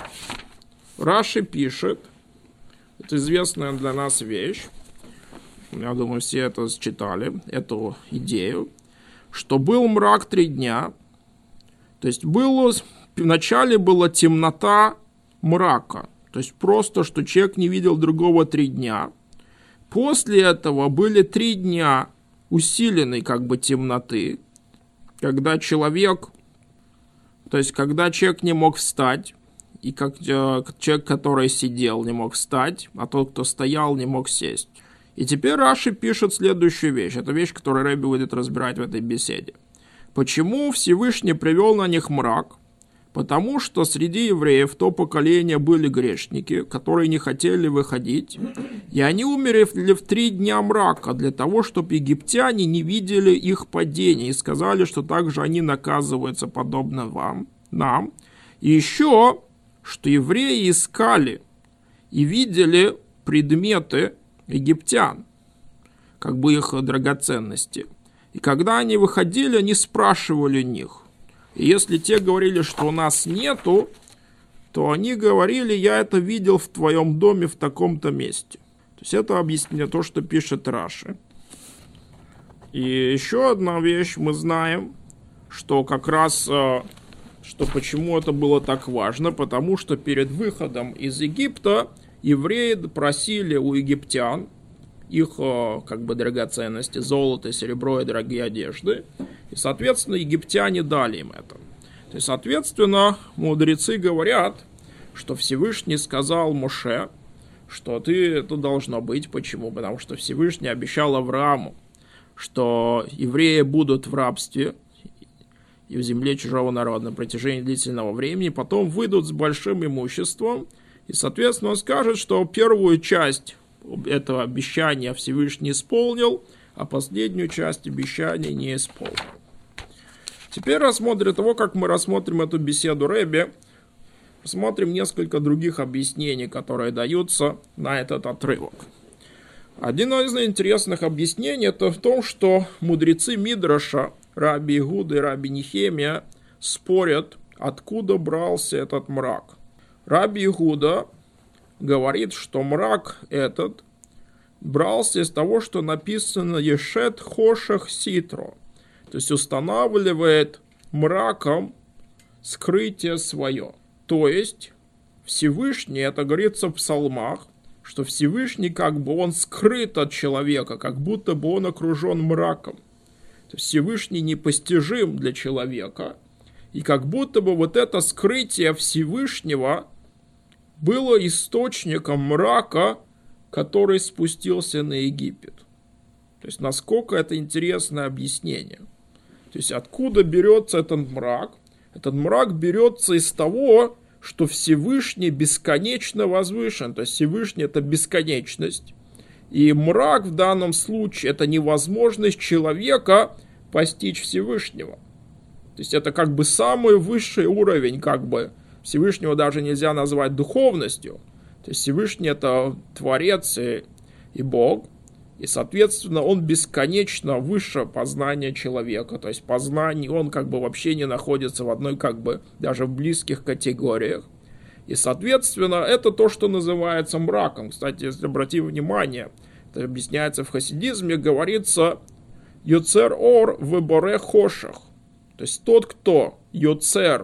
Раши пишет, это известная для нас вещь, я думаю, все это читали, эту идею, что был мрак три дня, то есть было, вначале была темнота мрака, то есть просто, что человек не видел другого три дня. После этого были три дня усиленной как бы темноты, когда человек, то есть когда человек не мог встать, и как э, человек, который сидел, не мог встать, а тот, кто стоял, не мог сесть. И теперь Раши пишет следующую вещь. Это вещь, которую Ребби будет разбирать в этой беседе. Почему Всевышний привел на них мрак? Потому что среди евреев в то поколение были грешники, которые не хотели выходить, и они умерли в три дня мрака для того, чтобы египтяне не видели их падения и сказали, что также они наказываются подобно вам, нам. И еще, что евреи искали и видели предметы египтян, как бы их драгоценности. И когда они выходили, они спрашивали них. И если те говорили, что у нас нету, то они говорили, я это видел в твоем доме в таком-то месте. То есть это объяснение то, что пишет Раши. И еще одна вещь мы знаем, что как раз, что почему это было так важно, потому что перед выходом из Египта евреи просили у египтян их как бы драгоценности, золото, серебро и дорогие одежды. И, соответственно, египтяне дали им это. То есть, соответственно, мудрецы говорят, что Всевышний сказал Моше, что ты это должно быть. Почему? Потому что Всевышний обещал Аврааму, что евреи будут в рабстве и в земле чужого народа на протяжении длительного времени, потом выйдут с большим имуществом, и, соответственно, он скажет, что первую часть этого обещания Всевышний исполнил, а последнюю часть обещания не исполнил. Теперь, рассмотрим того, как мы рассмотрим эту беседу Ребби, рассмотрим несколько других объяснений, которые даются на этот отрывок. Один из интересных объяснений это в том, что мудрецы Мидраша, Раби Игуда и Раби Нехемия, спорят, откуда брался этот мрак. Раби Игуда говорит, что мрак этот брался из того, что написано «Ешет хошах ситро», то есть устанавливает мраком скрытие свое. То есть Всевышний, это говорится в псалмах, что Всевышний как бы он скрыт от человека, как будто бы он окружен мраком. То есть Всевышний непостижим для человека, и как будто бы вот это скрытие Всевышнего было источником мрака, который спустился на Египет. То есть насколько это интересное объяснение. То есть откуда берется этот мрак? Этот мрак берется из того, что Всевышний бесконечно возвышен. То есть Всевышний это бесконечность. И мрак в данном случае это невозможность человека постичь Всевышнего. То есть это как бы самый высший уровень как бы Всевышнего даже нельзя назвать духовностью. То есть Всевышний это Творец и, и Бог. И, соответственно, он бесконечно выше познания человека. То есть познание, он как бы вообще не находится в одной, как бы, даже в близких категориях. И, соответственно, это то, что называется мраком. Кстати, если обратить внимание, это объясняется в хасидизме, говорится «Йоцер ор в боре хошах». То есть тот, кто йоцер,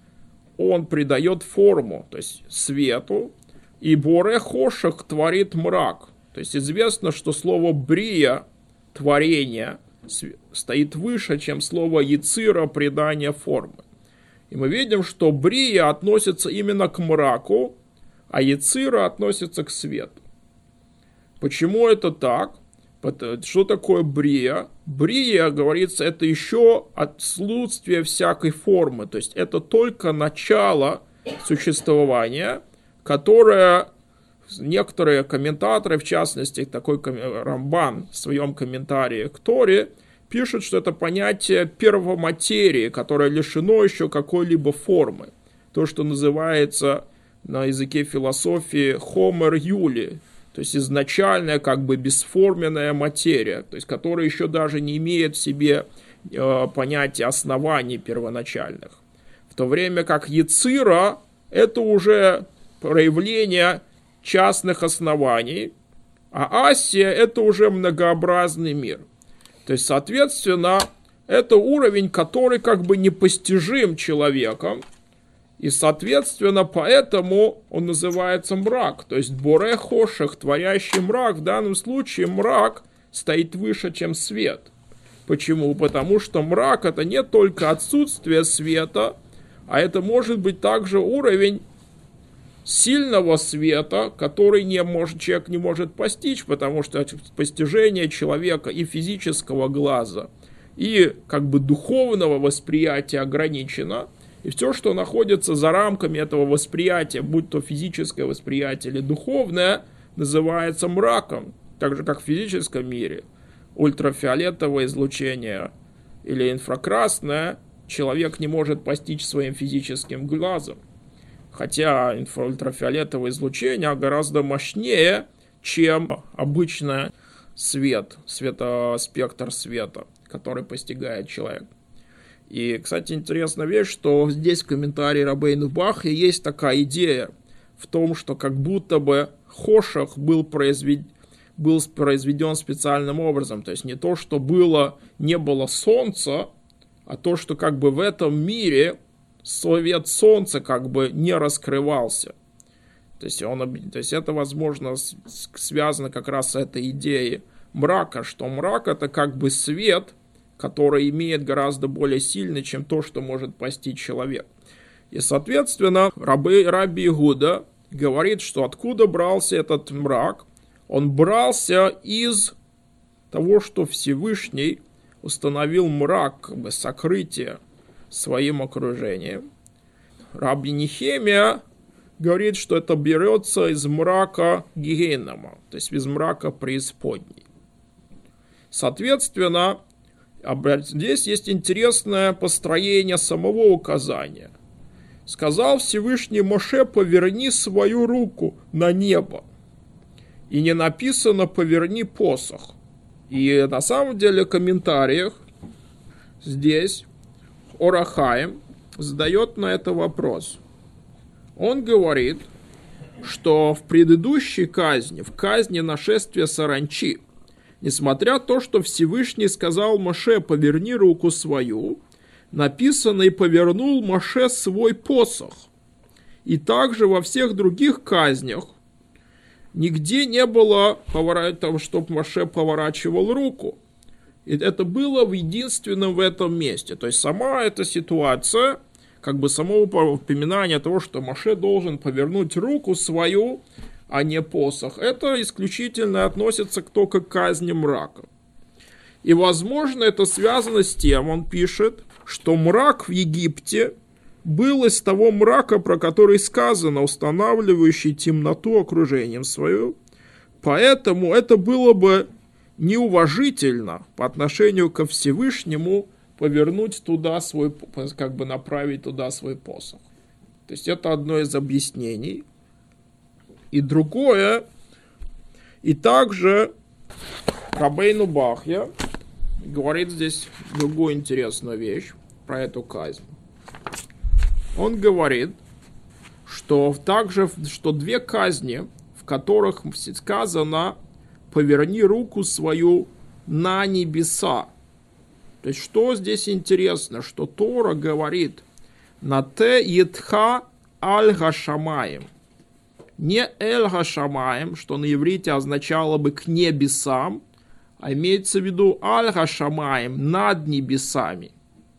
он придает форму, то есть свету, и боре хошах творит мрак. То есть известно, что слово брия, творение, стоит выше, чем слово яцира, придание формы. И мы видим, что брия относится именно к мраку, а яцира относится к свету. Почему это так? Что такое брия? Брия, говорится, это еще отсутствие всякой формы. То есть это только начало существования, которое некоторые комментаторы, в частности, такой Рамбан в своем комментарии к Торе, пишут, что это понятие первоматерии, которое лишено еще какой-либо формы. То, что называется на языке философии хомер юли, то есть изначальная как бы бесформенная материя, то есть которая еще даже не имеет в себе э, понятия оснований первоначальных. В то время как Яцира – это уже проявление частных оснований, а Асия – это уже многообразный мир. То есть, соответственно, это уровень, который как бы непостижим человеком, и, соответственно, поэтому он называется мрак. То есть, боре хошех, творящий мрак, в данном случае мрак стоит выше, чем свет. Почему? Потому что мрак – это не только отсутствие света, а это может быть также уровень сильного света, который не может, человек не может постичь, потому что постижение человека и физического глаза, и как бы духовного восприятия ограничено, и все, что находится за рамками этого восприятия, будь то физическое восприятие или духовное, называется мраком, так же как в физическом мире. Ультрафиолетовое излучение или инфракрасное человек не может постичь своим физическим глазом. Хотя ультрафиолетовое излучение гораздо мощнее, чем обычный свет, светоспектр света, который постигает человек. И, кстати, интересная вещь, что здесь в комментарии Рабейну Бахья есть такая идея в том, что как будто бы хошах был произведен, был произведен специальным образом. То есть не то, что было, не было солнца, а то, что как бы в этом мире свет солнца как бы не раскрывался. То есть, он, то есть это, возможно, связано как раз с этой идеей мрака, что мрак это как бы свет, который имеет гораздо более сильный, чем то, что может постичь человек. И, соответственно, Раби, Раби Игуда говорит, что откуда брался этот мрак? Он брался из того, что Всевышний установил мрак, как бы сокрытие своим окружением. Раби Нехемия говорит, что это берется из мрака Геhenнома, то есть из мрака преисподней. Соответственно, здесь есть интересное построение самого указания. Сказал Всевышний Моше: поверни свою руку на небо. И не написано поверни посох. И на самом деле в комментариях здесь Ор ха-Хаим задает на это вопрос. Он говорит, что в предыдущей казни, в казни нашествия саранчи, несмотря на то, что Всевышний сказал Моше: поверни руку свою, написано: и повернул Моше свой посох. И также во всех других казнях нигде не было, чтобы Моше поворачивал руку. И это было в единственном в этом месте. То есть сама эта ситуация, как бы само упоминание того, что Моше должен повернуть руку свою, а не посох, это исключительно относится только к казни мрака. И, возможно, это связано с тем, он пишет, что мрак в Египте был из того мрака, про который сказано, устанавливающий темноту окружением свою. Поэтому это было бы неуважительно по отношению ко Всевышнему повернуть туда свой, как бы направить туда свой посох. То есть это одно из объяснений. И другое, и также Рабейну Бахья говорит здесь другую интересную вещь про эту казнь. Он говорит, что также, что две казни, в которых сказано поверни руку свою на небеса. То есть, что здесь интересно, что Тора говорит на те етха аль гашамаем. Не эль гашамаем, что на иврите означало бы к небесам, а имеется в виду аль гашамаем, над небесами.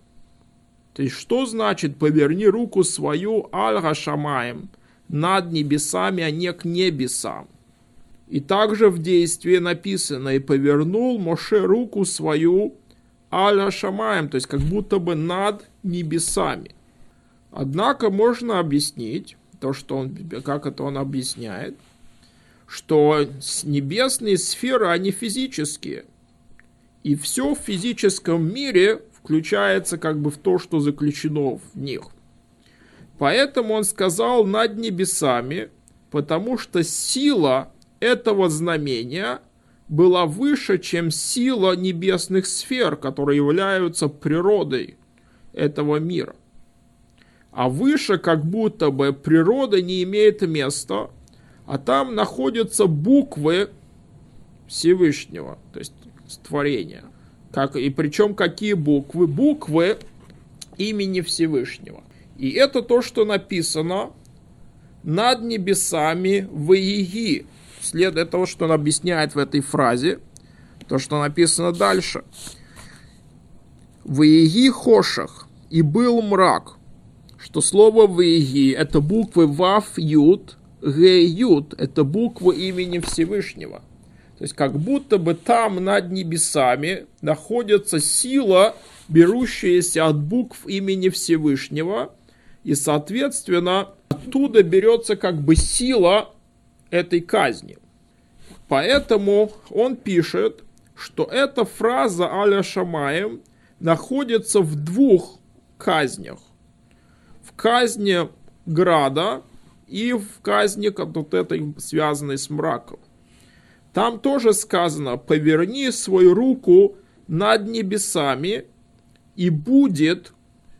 То есть, что значит поверни руку свою аль гашамаем, над небесами, а не к небесам? И также в действии написано: и повернул Моше руку свою аль гашамаем, то есть как будто бы над небесами. Однако можно объяснить, то, что он, как это он объясняет, что небесные сферы, они физические. И все в физическом мире включается как бы в то, что заключено в них. Поэтому он сказал над небесами, потому что сила этого знамения была выше, чем сила небесных сфер, которые являются природой этого мира. А выше как будто бы природа не имеет места, а там находятся буквы Всевышнего, то есть творения. Как, и причем какие буквы? Буквы имени Всевышнего. И это то, что написано над небесами Ваиги. След этого, что он объясняет в этой фразе, то, что написано дальше. Ваиги хошах, и был мрак. Что слово Ваиги — это буквы Вав, Ют, Ге, Ют, это буквы имени Всевышнего. То есть как будто бы там над небесами находится сила, берущаяся от букв имени Всевышнего, и, соответственно, оттуда берется как бы сила этой казни. Поэтому он пишет, что эта фраза «Аля Шамаем» находится в двух казнях. В казни града и в казни вот этой, связанной с мраком. Там тоже сказано: «Поверни свою руку над небесами, и будет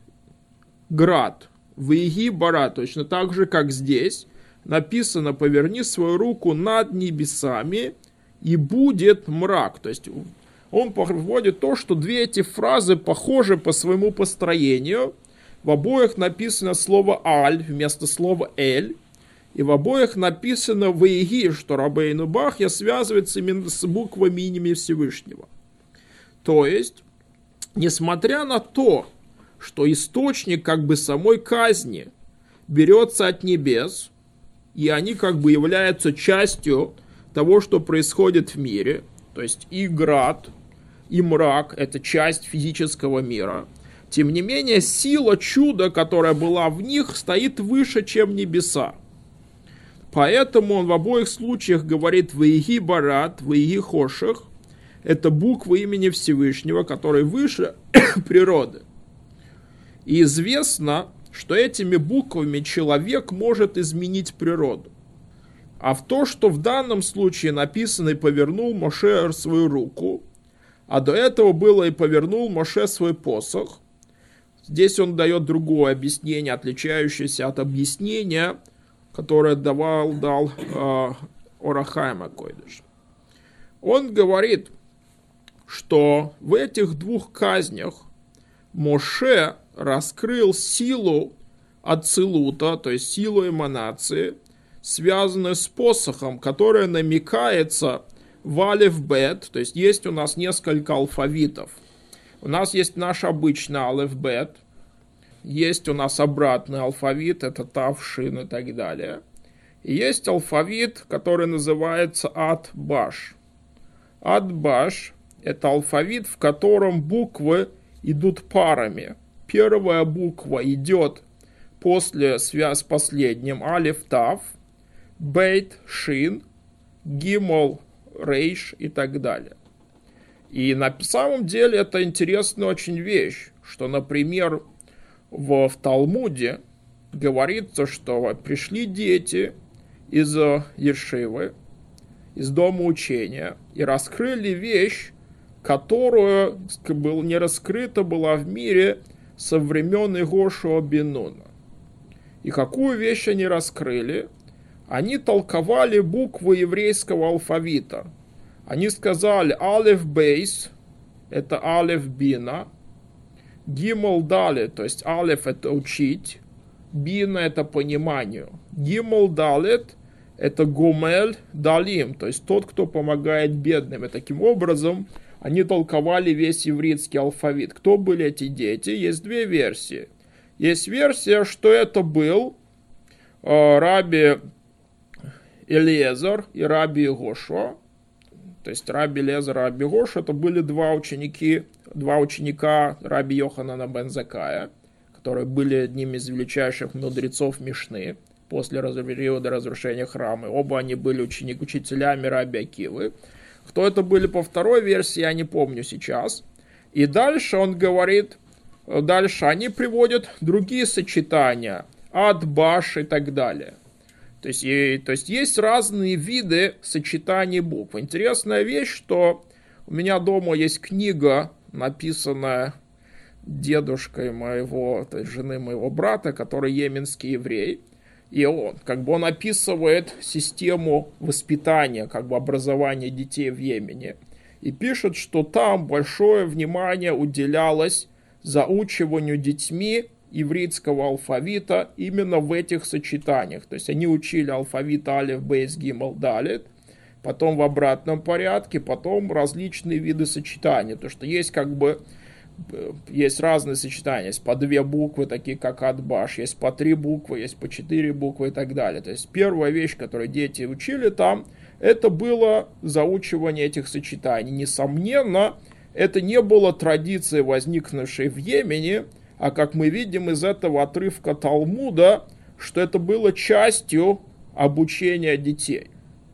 град». Ваиги бара, точно так же, как здесь написано: «Поверни свою руку над небесами, и будет мрак». То есть он приводит то, что две эти фразы похожи по своему построению. В обоих написано слово «аль» вместо слова «эль». И в обоих написано «ваиги», что Рабейну Бахья связывается именно с буквами имени Всевышнего. То есть, несмотря на то, что источник как бы самой казни берется от небес, и они как бы являются частью того, что происходит в мире, то есть и град, и мрак — это часть физического мира, тем не менее сила чуда, которая была в них, стоит выше, чем небеса. Поэтому он в обоих случаях говорит «Ваиги барат», «Ваиги хоших». Это буквы имени Всевышнего, которые выше природы. И известно, что этими буквами человек может изменить природу. А в то, что в данном случае написано «И повернул Моше свою руку», а до этого было «И повернул Моше свой посох», здесь он дает другое объяснение, отличающееся от объяснения, которое давал, дал э, Ор ха-Хаим ха-Койдеш. Он говорит, что в этих двух казнях Моше раскрыл силу ацилута, то есть силу эманации, связанную с посохом, которая намекается в алеф-бет, то есть есть у нас несколько алфавитов. У нас есть наш обычный алеф-бет, есть у нас обратный алфавит, это тав, шин и так далее. И есть алфавит, который называется ат-баш. Ат-баш — это алфавит, в котором буквы идут парами. Первая буква идет после связь с последним, алеф-тав, бейт, шин, гимол, рейш и так далее. И на самом деле это интересная очень вещь, что, например, в, в Талмуде говорится, что пришли дети из Ешивы, из дома учения, и раскрыли вещь, которая не раскрыта была в мире со времен Игошуа бен Нуна. И какую вещь они раскрыли? Они толковали буквы еврейского алфавита. Они сказали алеф бейс, это алеф бина, гимол дали, то есть алеф это учить, бина это пониманию, гимол далет это гумель далим, то есть тот, кто помогает бедным. И таким образом они толковали весь еврейский алфавит. Кто были эти дети? Есть две версии. Есть версия, что это был э, раби Элиезер и раби Игошуа. То есть раби Элиезер и раби Игошуа — это были два ученики, два ученика раби Йоханана бен Заккая, которые были одними из величайших мудрецов Мишны после периода разрушения храма. Оба они были ученик, учителями раби Акивы. Кто это были по второй версии, я не помню сейчас. И дальше он говорит, дальше они приводят другие сочетания, ад, баш и так далее. То есть, и, то есть есть разные виды сочетаний букв. Интересная вещь, что у меня дома есть книга, написанная дедушкой моего, то есть жены моего брата, который йеменский еврей. И он, как бы он описывает систему воспитания, как бы образования детей в Йемене. И пишет, что там большое внимание уделялось заучиванию детьми ивритского алфавита именно в этих сочетаниях. То есть они учили алфавит алеф, бейс, гимел, далет, потом в обратном порядке, потом различные виды сочетания. То, что есть как бы есть разные сочетания, есть по две буквы, такие как адбаш, есть по три буквы, есть по четыре буквы и так далее. То есть первая вещь, которую дети учили там, это было заучивание этих сочетаний. Несомненно, это не было традицией, возникнувшей в Йемене, а как мы видим из этого отрывка Талмуда, что это было частью обучения детей.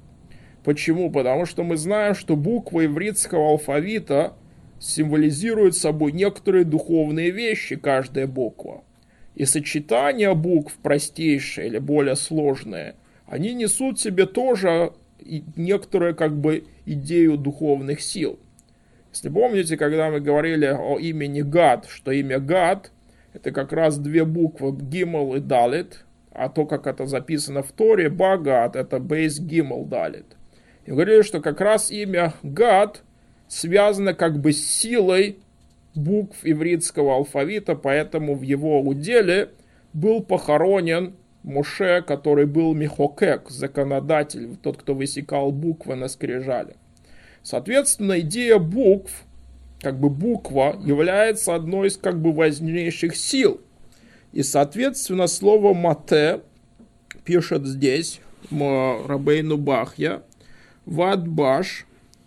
Почему? Потому что мы знаем, что буквы ивритского алфавита символизируют собой некоторые духовные вещи, каждая буква. И сочетания букв простейшие или более сложные, они несут в себе тоже некоторую как бы идею духовных сил. Если помните, когда мы говорили о имени Гад, что имя Гад это как раз две буквы Гимел и Далит, а то, как это записано в Торе, Багад, это Бейс Гимел Далит. И говорили, что как раз имя Гад связано как бы с силой букв ивритского алфавита, поэтому в его уделе был похоронен Моше, который был Михокек, законодатель, тот, кто высекал буквы на скрижале. Соответственно, идея букв, как бы буква, является одной из как бы важнейших сил. И, соответственно, слово «мате» пишет здесь Рабейну Бахья, «вадбаш».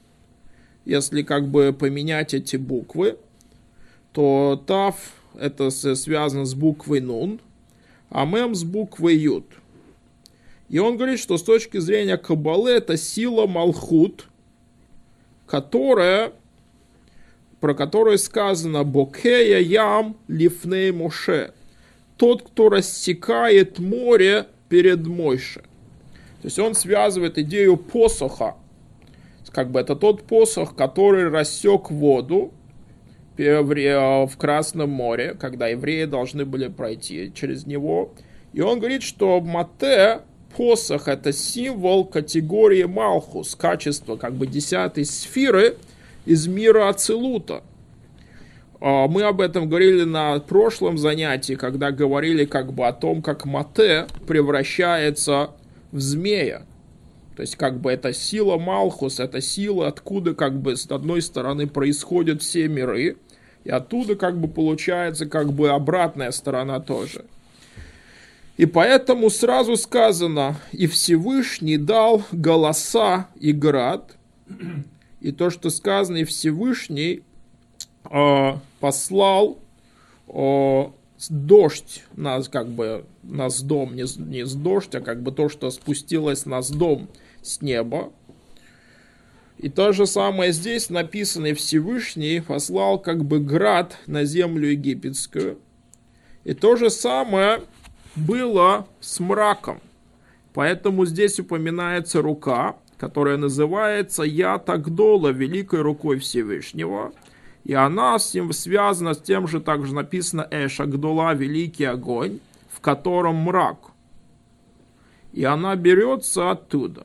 Если как бы поменять эти буквы, то тав это связано с буквой нун, а мем с буквой ют. И он говорит, что с точки зрения Каббалы это сила Малхут, которая, про которую сказано «Бокея ям лифней Моше», тот, кто рассекает море перед Мойше. То есть он связывает идею посоха, как бы это тот посох, который рассек воду в Красном море, когда евреи должны были пройти через него. И он говорит, что мате, посох, это символ категории Малхус, качества как бы десятой сферы из мира Ацилута. Мы об этом говорили на прошлом занятии, когда говорили как бы о том, как мате превращается в змея. То есть, как бы, это сила Малхус, это сила, откуда, как бы, с одной стороны происходят все миры, и оттуда, как бы, получается, как бы, обратная сторона тоже. И поэтому сразу сказано, и Всевышний дал голоса и град, и то, что сказано, и Всевышний э, послал э, дождь, нас, как бы, на сдом, не, не с дождь, а как бы то, что спустилось на сдом с неба. И то же самое здесь написано, и Всевышний послал как бы град на землю египетскую. И то же самое было с мраком. Поэтому здесь упоминается рука, которая называется Яд Агдола, великой рукой Всевышнего. И она с ним связана с тем же, также написано Эш Агдола, великий огонь, в котором мрак. И она берется оттуда.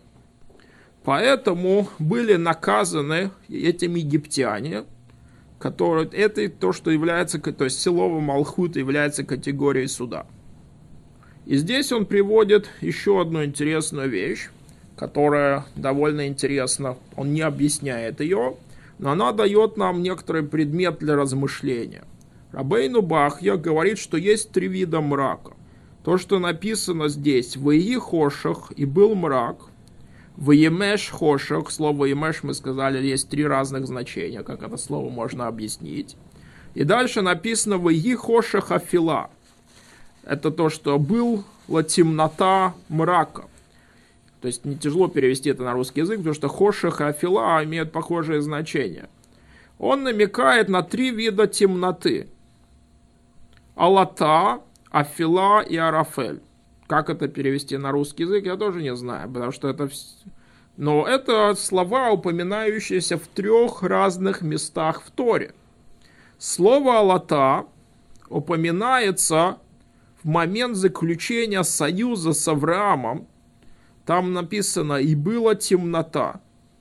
Поэтому были наказаны этим египтяне, которые, это то, что является, то есть Силова Малхут является категорией суда. И здесь он приводит еще одну интересную вещь, которая довольно интересна. Он не объясняет ее, но она дает нам некоторый предмет для размышления. Рабейну Бахья говорит, что есть три вида мрака. То, что написано здесь, «Ваи хошах» и был мрак, «Ваемеш хошах», слово «емеш» мы сказали, есть три разных значения, как это слово можно объяснить. И дальше написано «Ваи хошах афила». Это то, что была темнота мрака. То есть не тяжело перевести это на русский язык, потому что хошах и афила имеют похожие значения. Он намекает на три вида темноты. Алата, афила и арафель. Как это перевести на русский язык, я тоже не знаю, потому что это... Но это слова, упоминающиеся в трех разных местах в Торе. Слово «алата» упоминается в момент заключения союза с Авраамом. Там написано «и была темнота».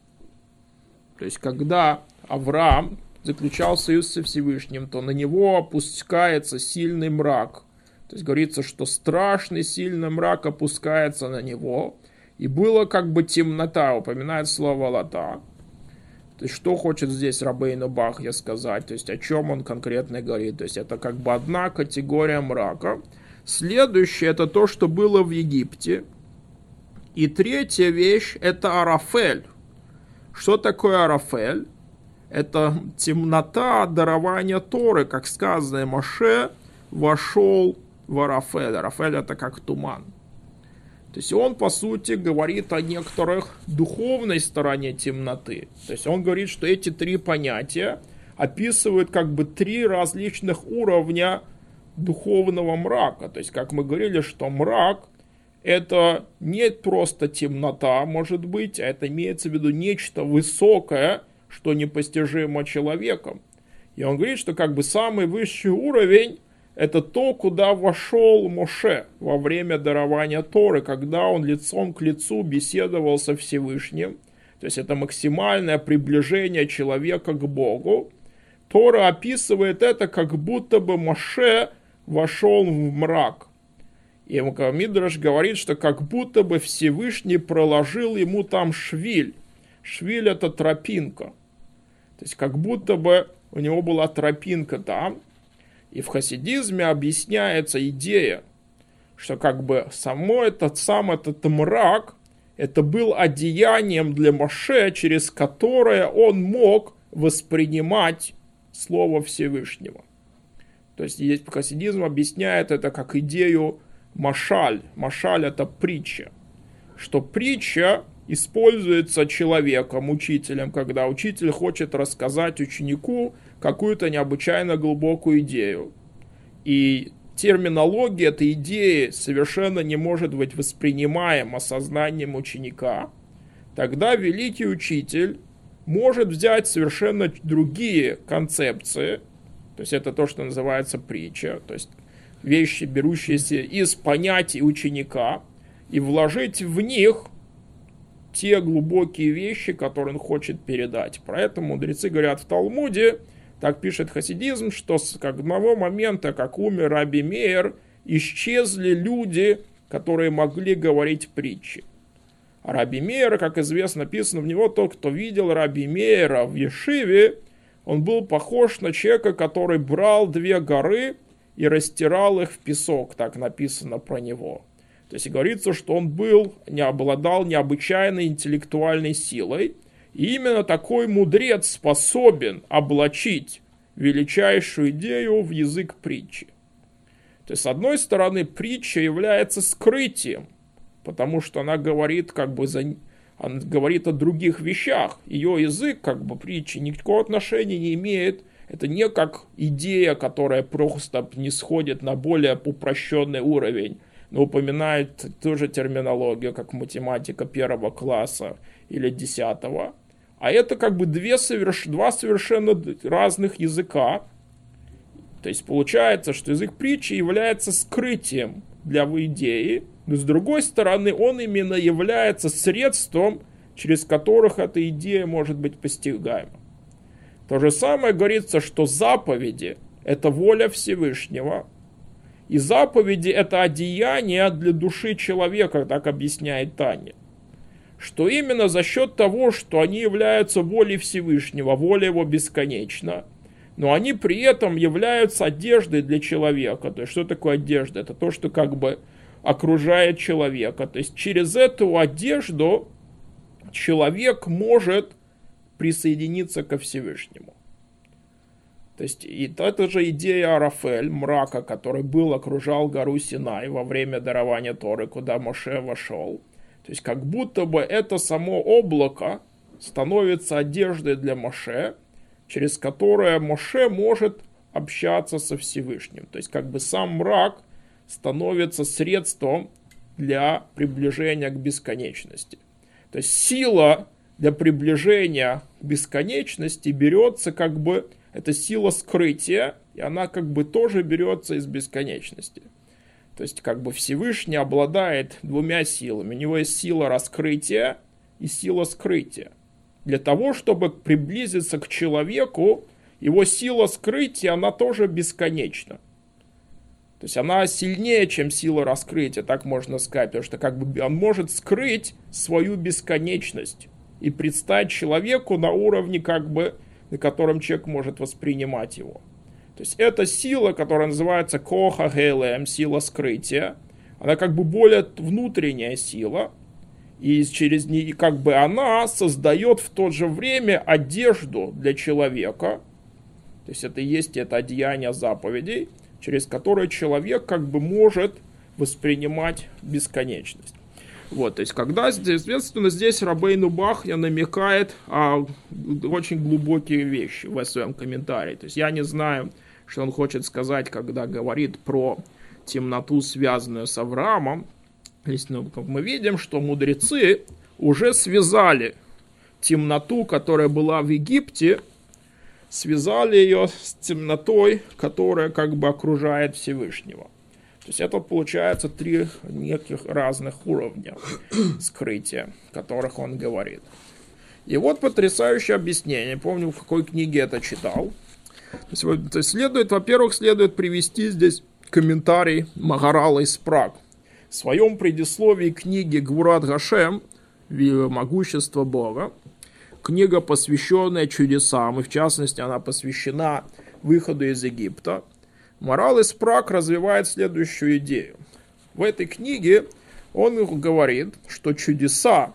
То есть, когда Авраам заключал союз со Всевышним, то на него опускается сильный мрак. То есть, говорится, что страшный сильный мрак опускается на него. И было как бы темнота, упоминает слово «алата». То есть, что хочет здесь Рабейну Бахья сказать, то есть, о чем он конкретно говорит. То есть, это как бы одна категория мрака. Следующее, это то, что было в Египте. И третья вещь, это Арафель. Что такое Арафель? Это темнота дарования Торы, как сказано, Моше вошел в Арафель. Арафель это как туман. То есть он, по сути, говорит о некоторых духовной стороне темноты. То есть он говорит, что эти три понятия описывают как бы три различных уровня духовного мрака. То есть, как мы говорили, что мрак это не просто темнота, может быть, а это имеется в виду нечто высокое, что непостижимо человеком. И он говорит, что как бы самый высший уровень это то, куда вошел Моше во время дарования Торы, когда он лицом к лицу беседовал со Всевышним. То есть это максимальное приближение человека к Богу. Тора описывает это, как будто бы Моше вошел в мрак. И Мидраш говорит, что как будто бы Всевышний проложил ему там швиль. Швиль это тропинка. То есть как будто бы у него была тропинка там. И в хасидизме объясняется идея, что как бы само этот сам этот мрак, это был одеянием для Моше, через которое он мог воспринимать Слово Всевышнего. То есть здесь хасидизм объясняет это как идею машаль. Машаль это притча. Что притча используется человеком, учителем, когда учитель хочет рассказать ученику какую-то необычайно глубокую идею. И терминология этой идеи совершенно не может быть воспринимаема сознанием ученика. Тогда великий учитель может взять совершенно другие концепции. То есть это то, что называется притча. То есть вещи, берущиеся из понятий ученика, и вложить в них те глубокие вещи, которые он хочет передать. Поэтому мудрецы говорят в Талмуде, так пишет хасидизм, что с одного момента, как умер Раби Меир, исчезли люди, которые могли говорить притчи. А Раби Меир, как известно, написано в него, тот, кто видел Раби Меира в Ешиве, он был похож на человека, который брал две горы и растирал их в песок, так написано про него. То есть говорится, что он был, не обладал необычайной интеллектуальной силой. И именно такой мудрец способен облачить величайшую идею в язык притчи. То есть, с одной стороны, притча является скрытием, потому что она говорит, как бы, за... она говорит о других вещах. Ее язык, как бы, притчи никакого отношения не имеет. Это не как идея, которая просто не сходит на более упрощенный уровень, но упоминает ту же терминологию, как математика первого класса или десятого. А это как бы две соверш... два совершенно разных языка. То есть получается, что язык притчи является скрытием для идеи, но с другой стороны он именно является средством, через которых эта идея может быть постигаема. То же самое говорится, что заповеди – это воля Всевышнего, и заповеди – это одеяние для души человека, так объясняет Таня. Что именно за счет того, что они являются волей Всевышнего, воля его бесконечна, но они при этом являются одеждой для человека. То есть, что такое одежда? Это то, что как бы окружает человека. То есть, через эту одежду человек может присоединиться ко Всевышнему. То есть, и это же идея Арафель, мрака, который был, окружал гору Синай во время дарования Торы, куда Моше вошел. То есть, как будто бы это само облако становится одеждой для Моше, через которое Моше может общаться со Всевышним. То есть, как бы сам мрак становится средством для приближения к бесконечности. То есть сила для приближения к бесконечности берется как бы, это сила скрытия, и она как бы тоже берется из бесконечности. То есть как бы Всевышний обладает двумя силами. У него есть сила раскрытия и сила скрытия. Для того, чтобы приблизиться к человеку, его сила скрытия, она тоже бесконечна. То есть она сильнее, чем сила раскрытия, так можно сказать, потому что как бы он может скрыть свою бесконечность и предстать человеку на уровне, как бы, на котором человек может воспринимать его. То есть эта сила, которая называется коха гелем, сила скрытия, она как бы более внутренняя сила, и через нее как бы она создает в то же время одежду для человека. То есть это и есть это одеяние заповедей, через которое человек как бы может воспринимать бесконечность. Вот, то есть когда, соответственно, здесь Рабейну Бахья намекает о очень глубокие вещи в своем комментарии. То есть я не знаю, что он хочет сказать, когда говорит про темноту, связанную с Авраамом. Есть, ну, как мы видим, что мудрецы уже связали темноту, которая была в Египте, связали ее с темнотой, которая как бы окружает Всевышнего. То есть это получается три неких разных уровня скрытия, о которых он говорит. И вот потрясающее объяснение. Не помню, в какой книге это читал. То есть, вот, то есть следует, во-первых, следует привести здесь комментарий Магарала из Праг. В своем предисловии книги Гвурат Гашем, «Могущество Бога», книга, посвященная чудесам, и в частности она посвящена выходу из Египта, Морал из Праг развивает следующую идею. В этой книге он говорит, что чудеса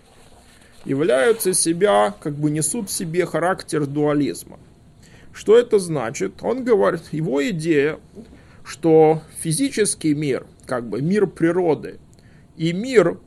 являются себя, как бы несут в себе характер дуализма. Что это значит? Он говорит, его идея, что физический мир, как бы мир природы и мир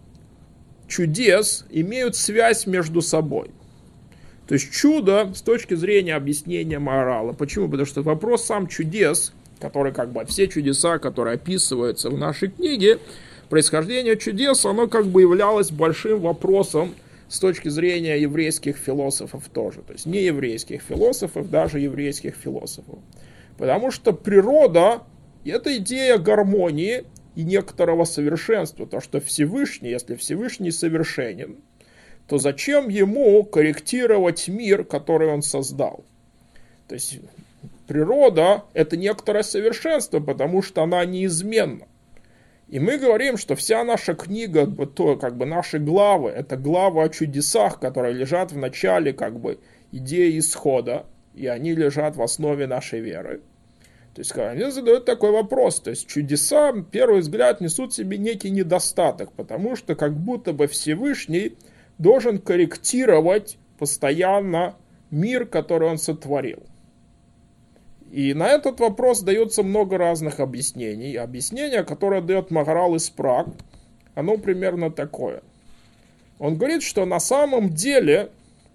чудес имеют связь между собой. То есть чудо с точки зрения объяснения морала. Почему? Потому что вопрос сам чудес, который как бы все чудеса, которые описываются в нашей книге, происхождение чудес, оно как бы являлось большим вопросом с точки зрения еврейских философов тоже. То есть не еврейских философов, даже еврейских философов. Потому что природа – это идея гармонии и некоторого совершенства. То, что Всевышний, если Всевышний совершенен, то зачем ему корректировать мир, который он создал? То есть природа – это некоторое совершенство, потому что она неизменна. И мы говорим, что вся наша книга, то, как бы наши главы, это главы о чудесах, которые лежат в начале как бы идеи исхода, и они лежат в основе нашей веры. То есть они задают такой вопрос, то есть чудеса, на первый взгляд, несут в себе некий недостаток, потому что как будто бы Всевышний должен корректировать постоянно мир, который он сотворил. И на этот вопрос дается много разных объяснений. Объяснение, которое дает Магарал из Праг, оно примерно такое. Он говорит, что на самом деле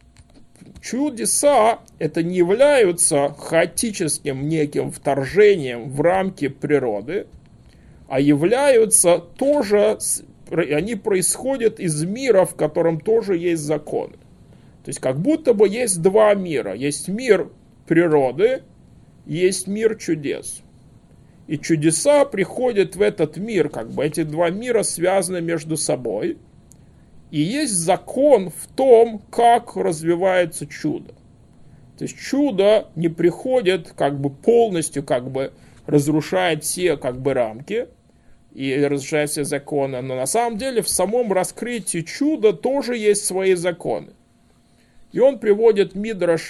чудеса это не являются хаотическим неким вторжением в рамки природы, а являются тоже, они происходят из мира, в котором тоже есть законы. То есть как будто бы есть два мира. Есть мир природы, есть мир чудес. И чудеса приходят в этот мир, как бы эти два мира связаны между собой. И есть закон в том, как развивается чудо. То есть чудо не приходит как бы полностью, как бы разрушает все как бы рамки и разрушает все законы. Но на самом деле в самом раскрытии чуда тоже есть свои законы. И он приводит Мидраш,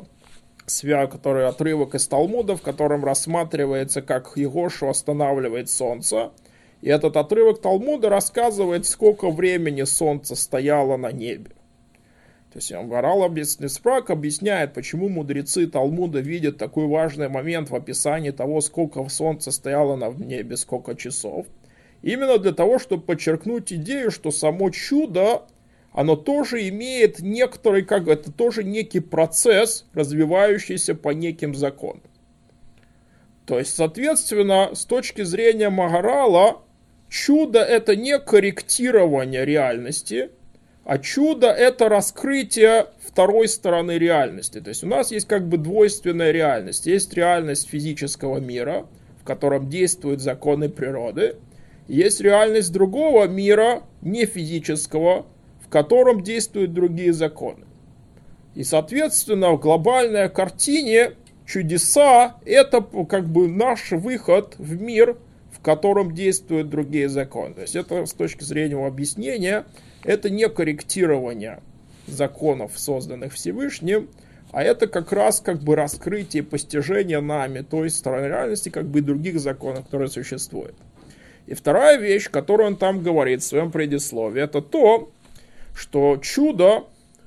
который отрывок из Талмуда, в котором рассматривается, как Егошу останавливает солнце. И этот отрывок Талмуда рассказывает, сколько времени солнце стояло на небе. То есть Магарал из Праг объясняет, почему мудрецы Талмуда видят такой важный момент в описании того, сколько солнце стояло на небе, сколько часов. Именно для того, чтобы подчеркнуть идею, что само чудо, оно тоже имеет некоторый, как это тоже некий процесс, развивающийся по неким законам. То есть, соответственно, с точки зрения Магарала, чудо это не корректирование реальности, а чудо это раскрытие второй стороны реальности. То есть у нас есть как бы двойственная реальность. Есть реальность физического мира, в котором действуют законы природы. Есть реальность другого мира, не физического, в котором действуют другие законы. И, соответственно, в глобальной картине чудеса – это как бы наш выход в мир, в котором действуют другие законы. То есть это с точки зрения объяснения, это не корректирование законов, созданных Всевышним, а это как раз как бы раскрытие, постижение нами той стороны реальности, как бы и других законов, которые существуют. И вторая вещь, которую он там говорит в своем предисловии, это то, что чудо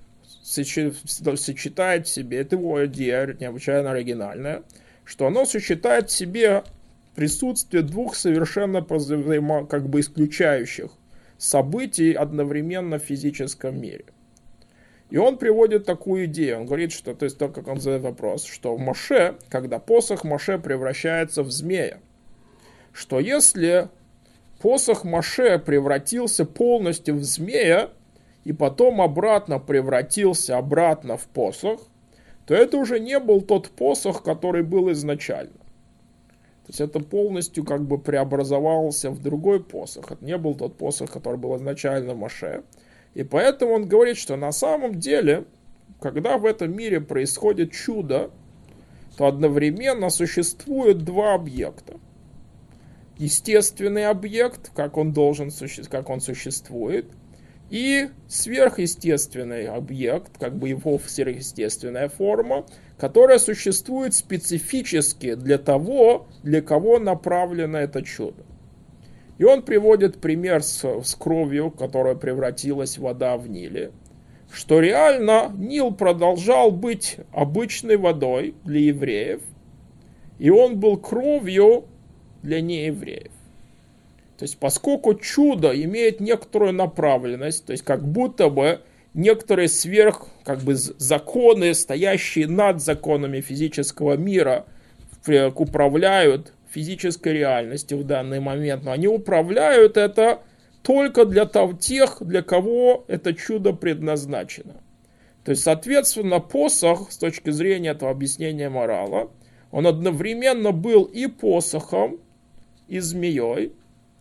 сочетает в себе, это его идея необычайно оригинальная, что оно сочетает в себе присутствие двух совершенно как бы исключающих событий одновременно в физическом мире. И он приводит такую идею, он говорит, что, то есть то, как он задает вопрос, что в Моше, когда посох Моше превращается в змея, что если посох Моше превратился полностью в змея, и потом обратно превратился обратно в посох, то это уже не был тот посох, который был изначально. То есть это полностью как бы преобразовался в другой посох. Это не был тот посох, который был изначально в Моше. И поэтому он говорит, что на самом деле, когда в этом мире происходит чудо, то одновременно существует два объекта. Естественный объект, как он должен, как он существует, и сверхъестественный объект, как бы его сверхъестественная форма, которая существует специфически для того, для кого направлено это чудо. И он приводит пример с, с кровью, которая превратилась в вода в Ниле, что реально Нил продолжал быть обычной водой для евреев, и он был кровью для неевреев. То есть, поскольку чудо имеет некоторую направленность, то есть, как будто бы некоторые сверх, как бы, законы, стоящие над законами физического мира, управляют физической реальностью в данный момент, но они управляют это только для тех, для кого это чудо предназначено. То есть, соответственно, посох, с точки зрения этого объяснения морала, он одновременно был и посохом, и змеей,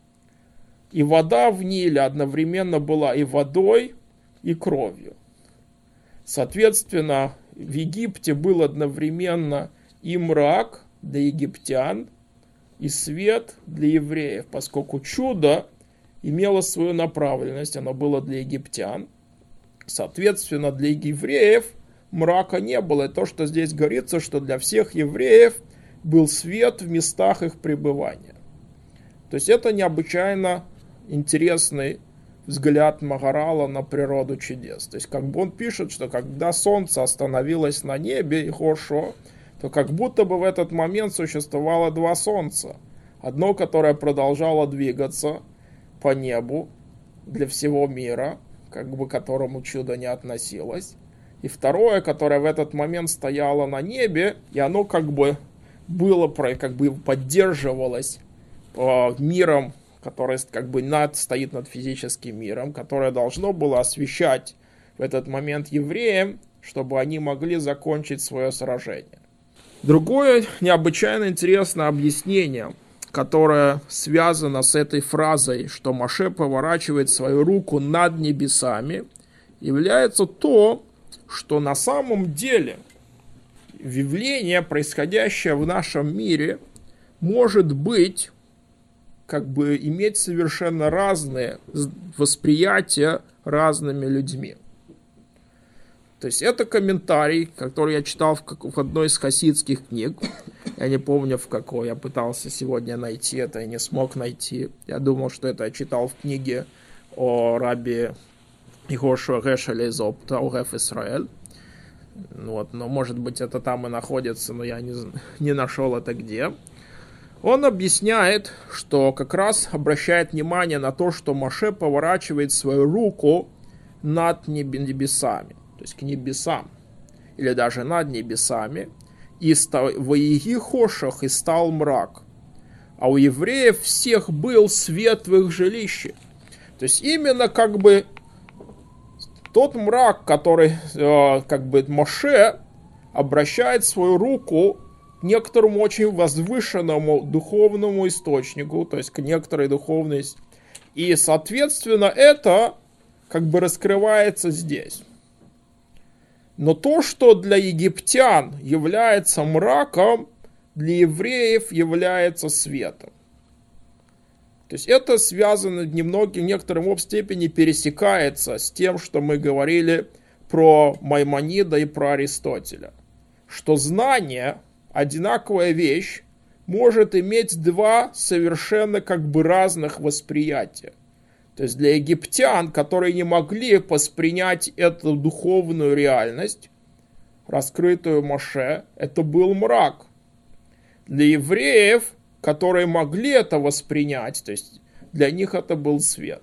и вода в Ниле одновременно была и водой, и кровью. Соответственно, в Египте был одновременно и мрак для египтян, и свет для евреев, поскольку чудо имело свою направленность, оно было для египтян. Соответственно, для евреев мрака не было. И то, что здесь говорится, что для всех евреев был свет в местах их пребывания. То есть это необычайно интересный взгляд Магарала на природу чудес. То есть как бы он пишет, что когда солнце остановилось на небе, и хорошо, то как будто бы в этот момент существовало два солнца. Одно, которое продолжало двигаться по небу для всего мира, как бы к которому чудо не относилось. И второе, которое в этот момент стояло на небе, и оно как бы было, как бы поддерживалось миром, которое как бы над, стоит над физическим миром, которое должно было освещать в этот момент евреям, чтобы они могли закончить свое сражение. Другое необычайно интересное объяснение, которое связано с этой фразой, что Моше поворачивает свою руку над небесами, является то, что на самом деле явление, происходящее в нашем мире, может быть, как бы иметь совершенно разные восприятия разными людьми. То есть это комментарий, который я читал в, как, в одной из хасидских книг. Я не помню в какой. Я пытался сегодня найти это и не смог найти. Я думал, что это я читал в книге о рабби Йошуа Гешеле из Огеф Исраэль. Вот, но может быть это там и находится, но я не, не нашел это где. Он объясняет, что как раз обращает внимание на то, что Моше поворачивает свою руку над небесами, то есть к небесам, или даже над небесами, и «Ваиги хошах» и стал мрак. а у евреев всех был свет в их жилище. То есть именно как бы тот мрак, который э, как бы Моше обращает свою руку к некоторому очень возвышенному духовному источнику, то есть к некоторой духовной. И, соответственно, это как бы раскрывается здесь. Но то, что для египтян является мраком, для евреев является светом. То есть это связано немного, в некотором степени пересекается с тем, что мы говорили про Маймонида и про Аристотеля. Что знание, одинаковая вещь, может иметь два совершенно как бы разных восприятия. То есть для египтян, которые не могли воспринять эту духовную реальность, раскрытую Моше, это был мрак. Для евреев, которые могли это воспринять, то есть для них это был свет.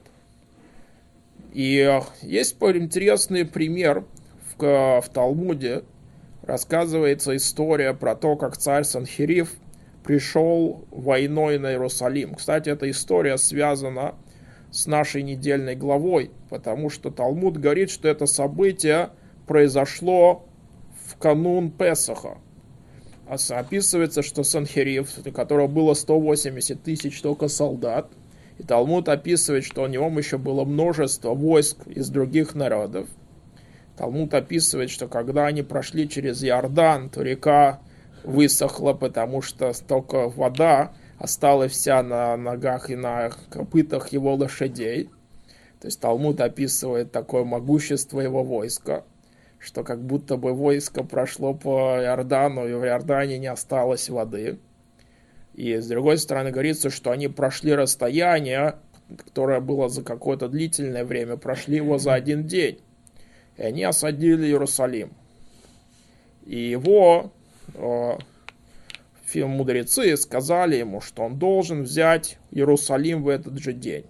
И есть интересный пример в, в Талмуде. Рассказывается история про то, как царь Санхериф пришел войной на Иерусалим. Кстати, эта история связана с нашей недельной главой, потому что Талмуд говорит, что это событие произошло в канун Песаха. Описывается, что Санхериф, у которого было сто восемьдесят тысяч только солдат, и Талмуд описывает, что у него еще было множество войск из других народов. Талмуд описывает, что когда они прошли через Иордан, то река высохла, потому что столько вода осталась вся на ногах и на копытах его лошадей. То есть Талмуд описывает такое могущество его войска, что как будто бы войско прошло по Иордану, и в Иордане не осталось воды. И с другой стороны говорится, что они прошли расстояние, которое было за какое-то длительное время, прошли его за один день. И они осадили Иерусалим. И его э, мудрецы сказали ему, что он должен взять Иерусалим в этот же день.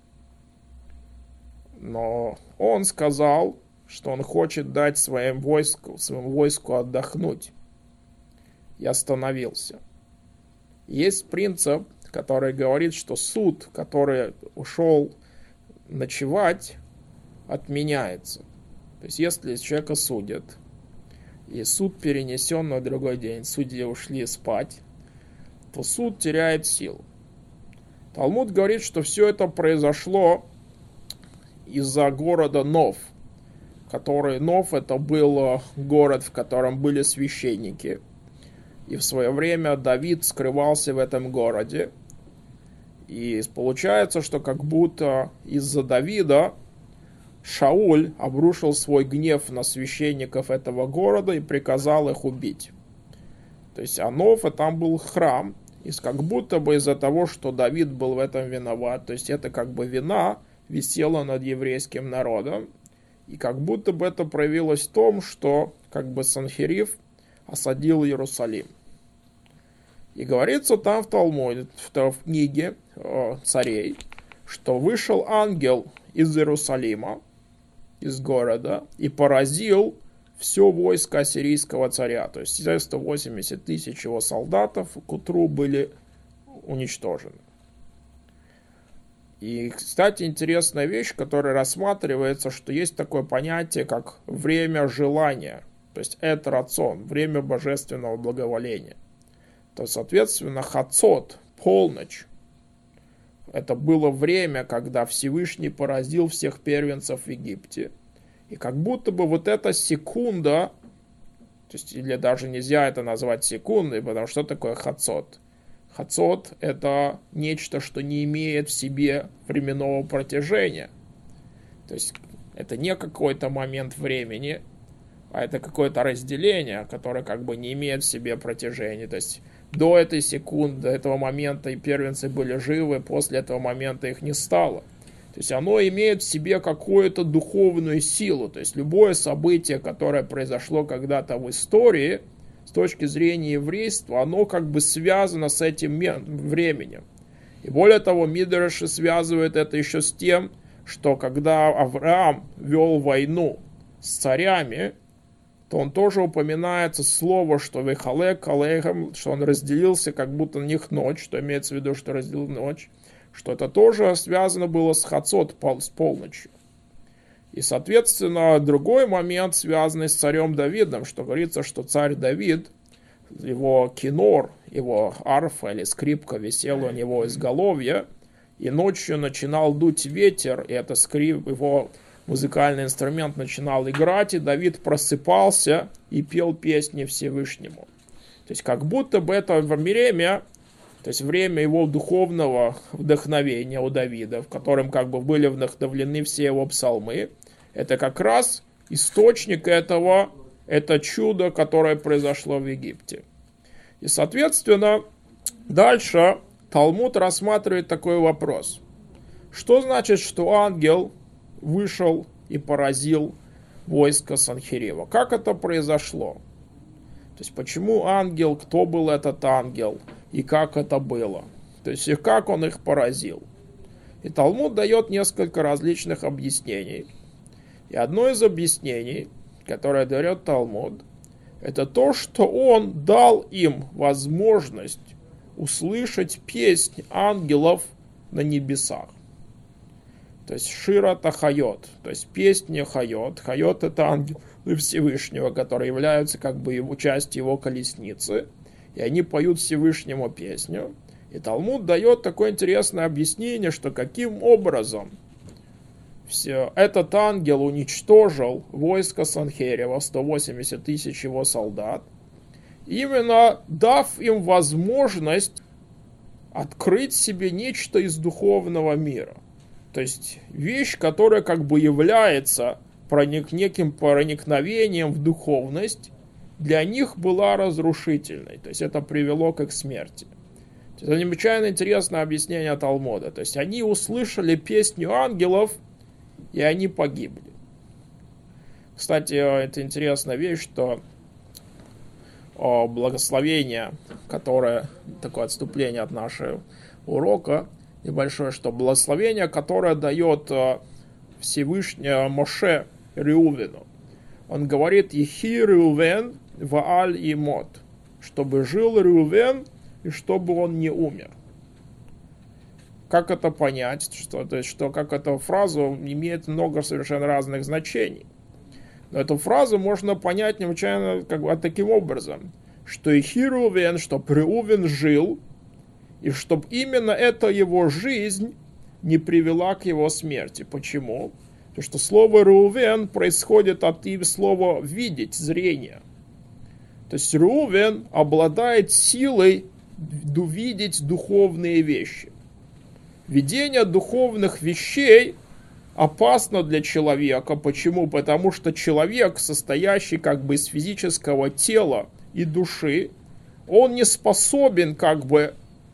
Но он сказал, что он хочет дать своим войску, своему войску отдохнуть. И остановился. Есть принцип, который говорит, что суд, который ушел ночевать, отменяется. То есть, если человека судят, и суд перенесен на другой день, судьи ушли спать, то суд теряет силу. Талмуд говорит, что все это произошло из-за города Нов, который Нов это был город, в котором были священники. И в свое время Давид скрывался в этом городе. И получается, что как будто из-за Давида Шауль обрушил свой гнев на священников этого города и приказал их убить. То есть Нов, и там был храм. И как будто бы из-за того, что Давид был в этом виноват, то есть это как бы вина висела над еврейским народом. И как будто бы это проявилось в том, что как бы Санхериф осадил Иерусалим. И говорится там в Талмуде, в книге э, царей, что вышел ангел из Иерусалима, из города, и поразил все войско ассирийского царя. То есть сто восемьдесят тысяч его солдатов к утру были уничтожены. И, кстати, интересная вещь, которая рассматривается, что есть такое понятие, как время желания. То есть это рацион, время божественного благоволения. То, соответственно, хацот, полночь, это было время, когда Всевышний поразил всех первенцев в Египте. И как будто бы вот эта секунда, то есть или даже нельзя это назвать секундой, потому что такое хацот? Хацот – это нечто, что не имеет в себе временного протяжения. То есть это не какой-то момент времени, а это какое-то разделение, которое как бы не имеет в себе протяжения. То есть до этой секунды, до этого момента и первенцы были живы, после этого момента их не стало. То есть оно имеет в себе какую-то духовную силу. То есть любое событие, которое произошло когда-то в истории, с точки зрения еврейства, оно как бы связано с этим временем. И более того, Мидраши связывают это еще с тем, что когда Авраам вел войну с царями, то он тоже упоминается слово, что вехалек алейхам, что он разделился, как будто на них ночь, что имеется в виду, что разделил ночь, что это тоже связано было с хацот, с полночью. И, соответственно, другой момент, связанный с царем Давидом, что говорится, что царь Давид, его кинор, его арфа или скрипка висела у него изголовья, и ночью начинал дуть ветер, и это скрип, его музыкальный инструмент начинал играть, и Давид просыпался и пел песни Всевышнему. То есть как будто бы это время, то есть время его духовного вдохновения у Давида, в котором как бы были вдохновлены все его псалмы, это как раз источник этого, это чудо, которое произошло в Египте. И, соответственно, дальше Талмуд рассматривает такой вопрос. Что значит, что ангел вышел и поразил войско Санхерева? Как это произошло? То есть, почему ангел, кто был этот ангел, и как это было? То есть, и как он их поразил? И Талмуд дает несколько различных объяснений. И одно из объяснений, которое дает Талмуд, это то, что он дал им возможность услышать песнь ангелов на небесах. То есть Шира Тахайот, то есть песня Хайот. Хайот — это ангелы Всевышнего, которые являются как бы его, частью его колесницы. И они поют Всевышнему песню. И Талмуд дает такое интересное объяснение, что каким образом все, этот ангел уничтожил войско Санхерева, сто восемьдесят тысяч его солдат, именно дав им возможность открыть себе нечто из духовного мира. То есть вещь, которая как бы является проник, неким проникновением в духовность, для них была разрушительной. То есть это привело к их смерти. Это необычайно интересное объяснение Талмуда. То есть они услышали песню ангелов, и они погибли. Кстати, это интересная вещь, что о, благословение, которое, такое отступление от нашего урока, небольшое, что благословение, которое дает Всевышний Моше Реувену. Он говорит: «Ехи Реувен вааль имот», чтобы жил Реувен и чтобы он не умер. Как это понять? Что, то есть, что, как эта фраза имеет много совершенно разных значений. Но эту фразу можно понять необычайно как бы, таким образом, что Ехи Реувен, чтобы Реувен жил, и чтобы именно эта его жизнь не привела к его смерти. Почему? Потому что слово Реувен происходит от слова видеть, зрение. То есть Реувен обладает силой видеть духовные вещи. Видение духовных вещей опасно для человека. Почему? Потому что человек, состоящий как бы из физического тела и души, он не способен как бы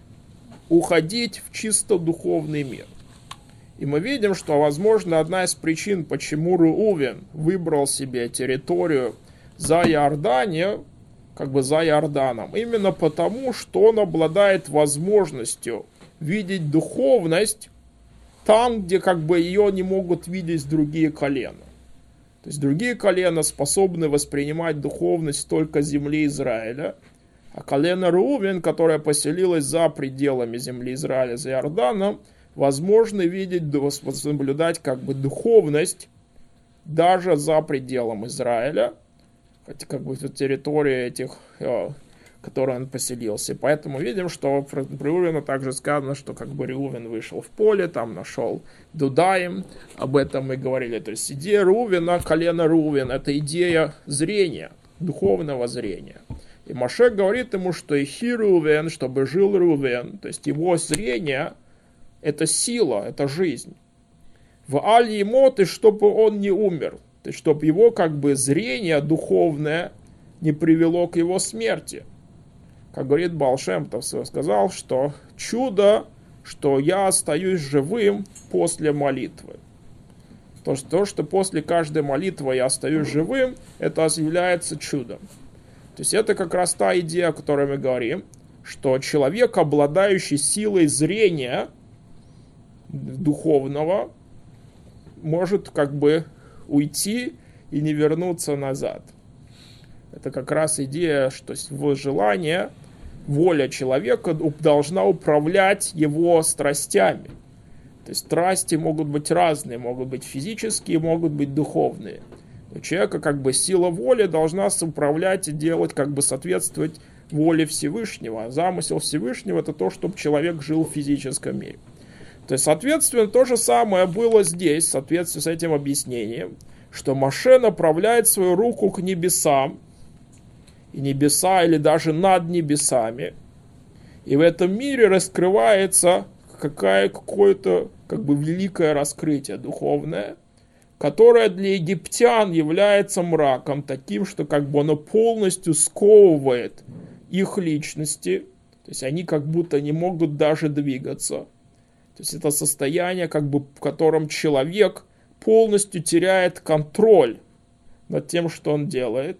уходить в чисто духовный мир. И мы видим, что, возможно, одна из причин, почему Реувен выбрал себе территорию за Иорданией, как бы за Иорданом, именно потому, что он обладает возможностью видеть духовность там, где как бы ее не могут видеть другие колена. То есть другие колена способны воспринимать духовность только земли Израиля, а колено Реувен, которое поселилось за пределами земли Израиля, за Иорданом, возможно видеть, наблюдать как бы духовность даже за пределом Израиля, хотя как бы территория этих, которой он поселился. Поэтому видим, что про Реувена также сказано, что как бы Реувен вышел в поле, там нашел Дудаим, об этом мы говорили. То есть идея Реувена, колено Реувен, это идея зрения, духовного зрения. И Моше говорит ему, что Ехи Реувен, чтобы жил Реувен, то есть его зрение, это сила, это жизнь. В аль-имот, и чтобы он не умер, то есть чтобы его как бы зрение духовное не привело к его смерти. Как говорит Баал Шем Тов, сказал, что чудо, что я остаюсь живым после молитвы. То, что, то, что после каждой молитвы я остаюсь живым, это является чудом. То есть это как раз та идея, о которой мы говорим, что человек, обладающий силой зрения духовного, может как бы уйти и не вернуться назад. Это как раз идея, что в желание, воля человека должна управлять его страстями. То есть страсти могут быть разные, могут быть физические, могут быть духовные. У человека как бы сила воли должна управлять и делать, как бы соответствовать воле Всевышнего. А замысел Всевышнего — это то, чтобы человек жил в физическом мире. То есть, соответственно, то же самое было здесь, в соответствии с этим объяснением, что Моше направляет свою руку к небесам, и небеса, или даже над небесами, и в этом мире раскрывается какая, какое-то как бы великое раскрытие духовное, которое для египтян является мраком, таким, что как бы оно полностью сковывает их личности, то есть они как будто не могут даже двигаться. То есть это состояние, как бы, в котором человек полностью теряет контроль над тем, что он делает.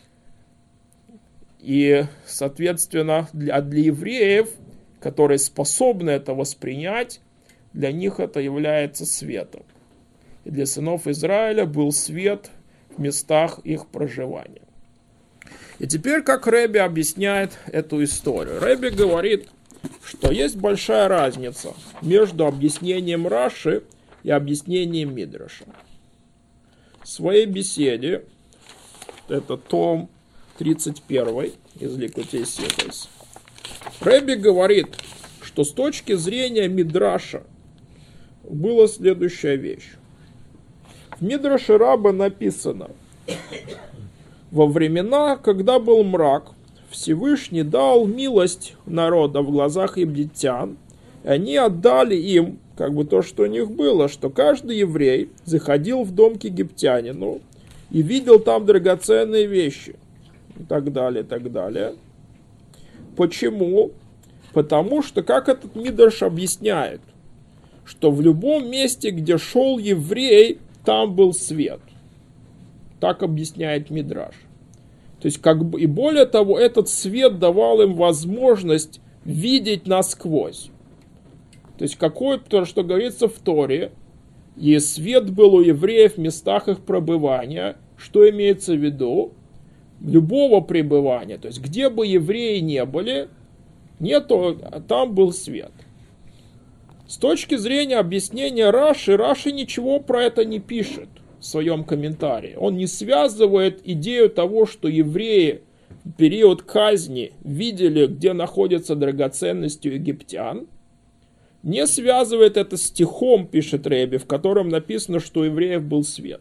И, соответственно, для, для евреев, которые способны это воспринять, для них это является светом. И для сынов Израиля был свет в местах их проживания. И теперь, как Рэби объясняет эту историю. Рэби говорит, что есть большая разница между объяснением Раши и объяснением Мидраша. В своей беседе, это том тридцать один из Ликутей Сихос, Рэби говорит, что с точки зрения Мидраша была следующая вещь. В Мидраше Раба написано: во времена, когда был мрак, Всевышний дал милость народа в глазах египтян, и они отдали им как бы то, что у них было, что каждый еврей заходил в дом к египтянину и видел там драгоценные вещи, и так далее, и так далее. Почему? Потому что, как этот Мидраш объясняет, что в любом месте, где шел еврей, там был свет. Так объясняет Мидраш. То есть, как бы, и более того, этот свет давал им возможность видеть насквозь. То есть, какой, то, что говорится в Торе, и свет был у евреев в местах их пребывания. Что имеется в виду? Любого пребывания. То есть, где бы евреи не были, нету, там был свет. С точки зрения объяснения Раши, Раши ничего про это не пишет в своем комментарии. Он не связывает идею того, что евреи в период казни видели, где находятся драгоценности у египтян. Не связывает это с стихом, пишет Рэби, в котором написано, что у евреев был свет.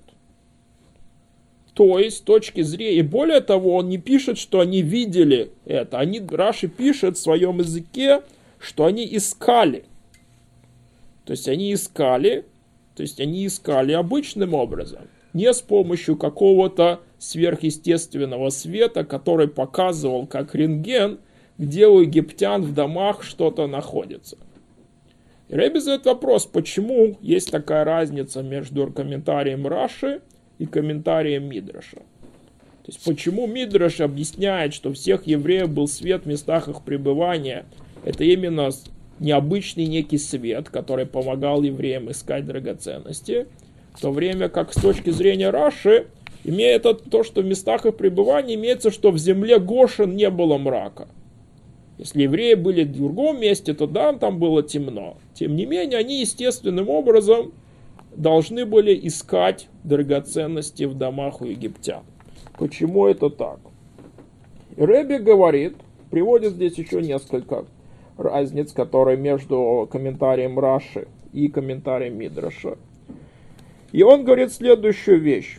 То есть, с точки зрения, и более того, он не пишет, что они видели это. Они, Раши пишет в своем языке, что они искали. То есть, они искали, то есть, они искали обычным образом, не с помощью какого-то сверхъестественного света, который показывал, как рентген, где у египтян в домах что-то находится. И Рэби задает вопрос, почему есть такая разница между комментарием Раши и комментарием Мидраша. То есть, почему Мидраш объясняет, что у всех евреев был свет в местах их пребывания, это именно необычный некий свет, который помогал евреям искать драгоценности, в то время как с точки зрения Раши, имея это, то, что в местах их пребывания, имеется, что в земле Гошен не было мрака. Если евреи были в другом месте, то да, там было темно. Тем не менее, они естественным образом должны были искать драгоценности в домах у египтян. Почему это так? Рэби говорит, приводит здесь еще несколько разниц, которые между комментарием Раши и комментарием Мидраша. И он говорит следующую вещь,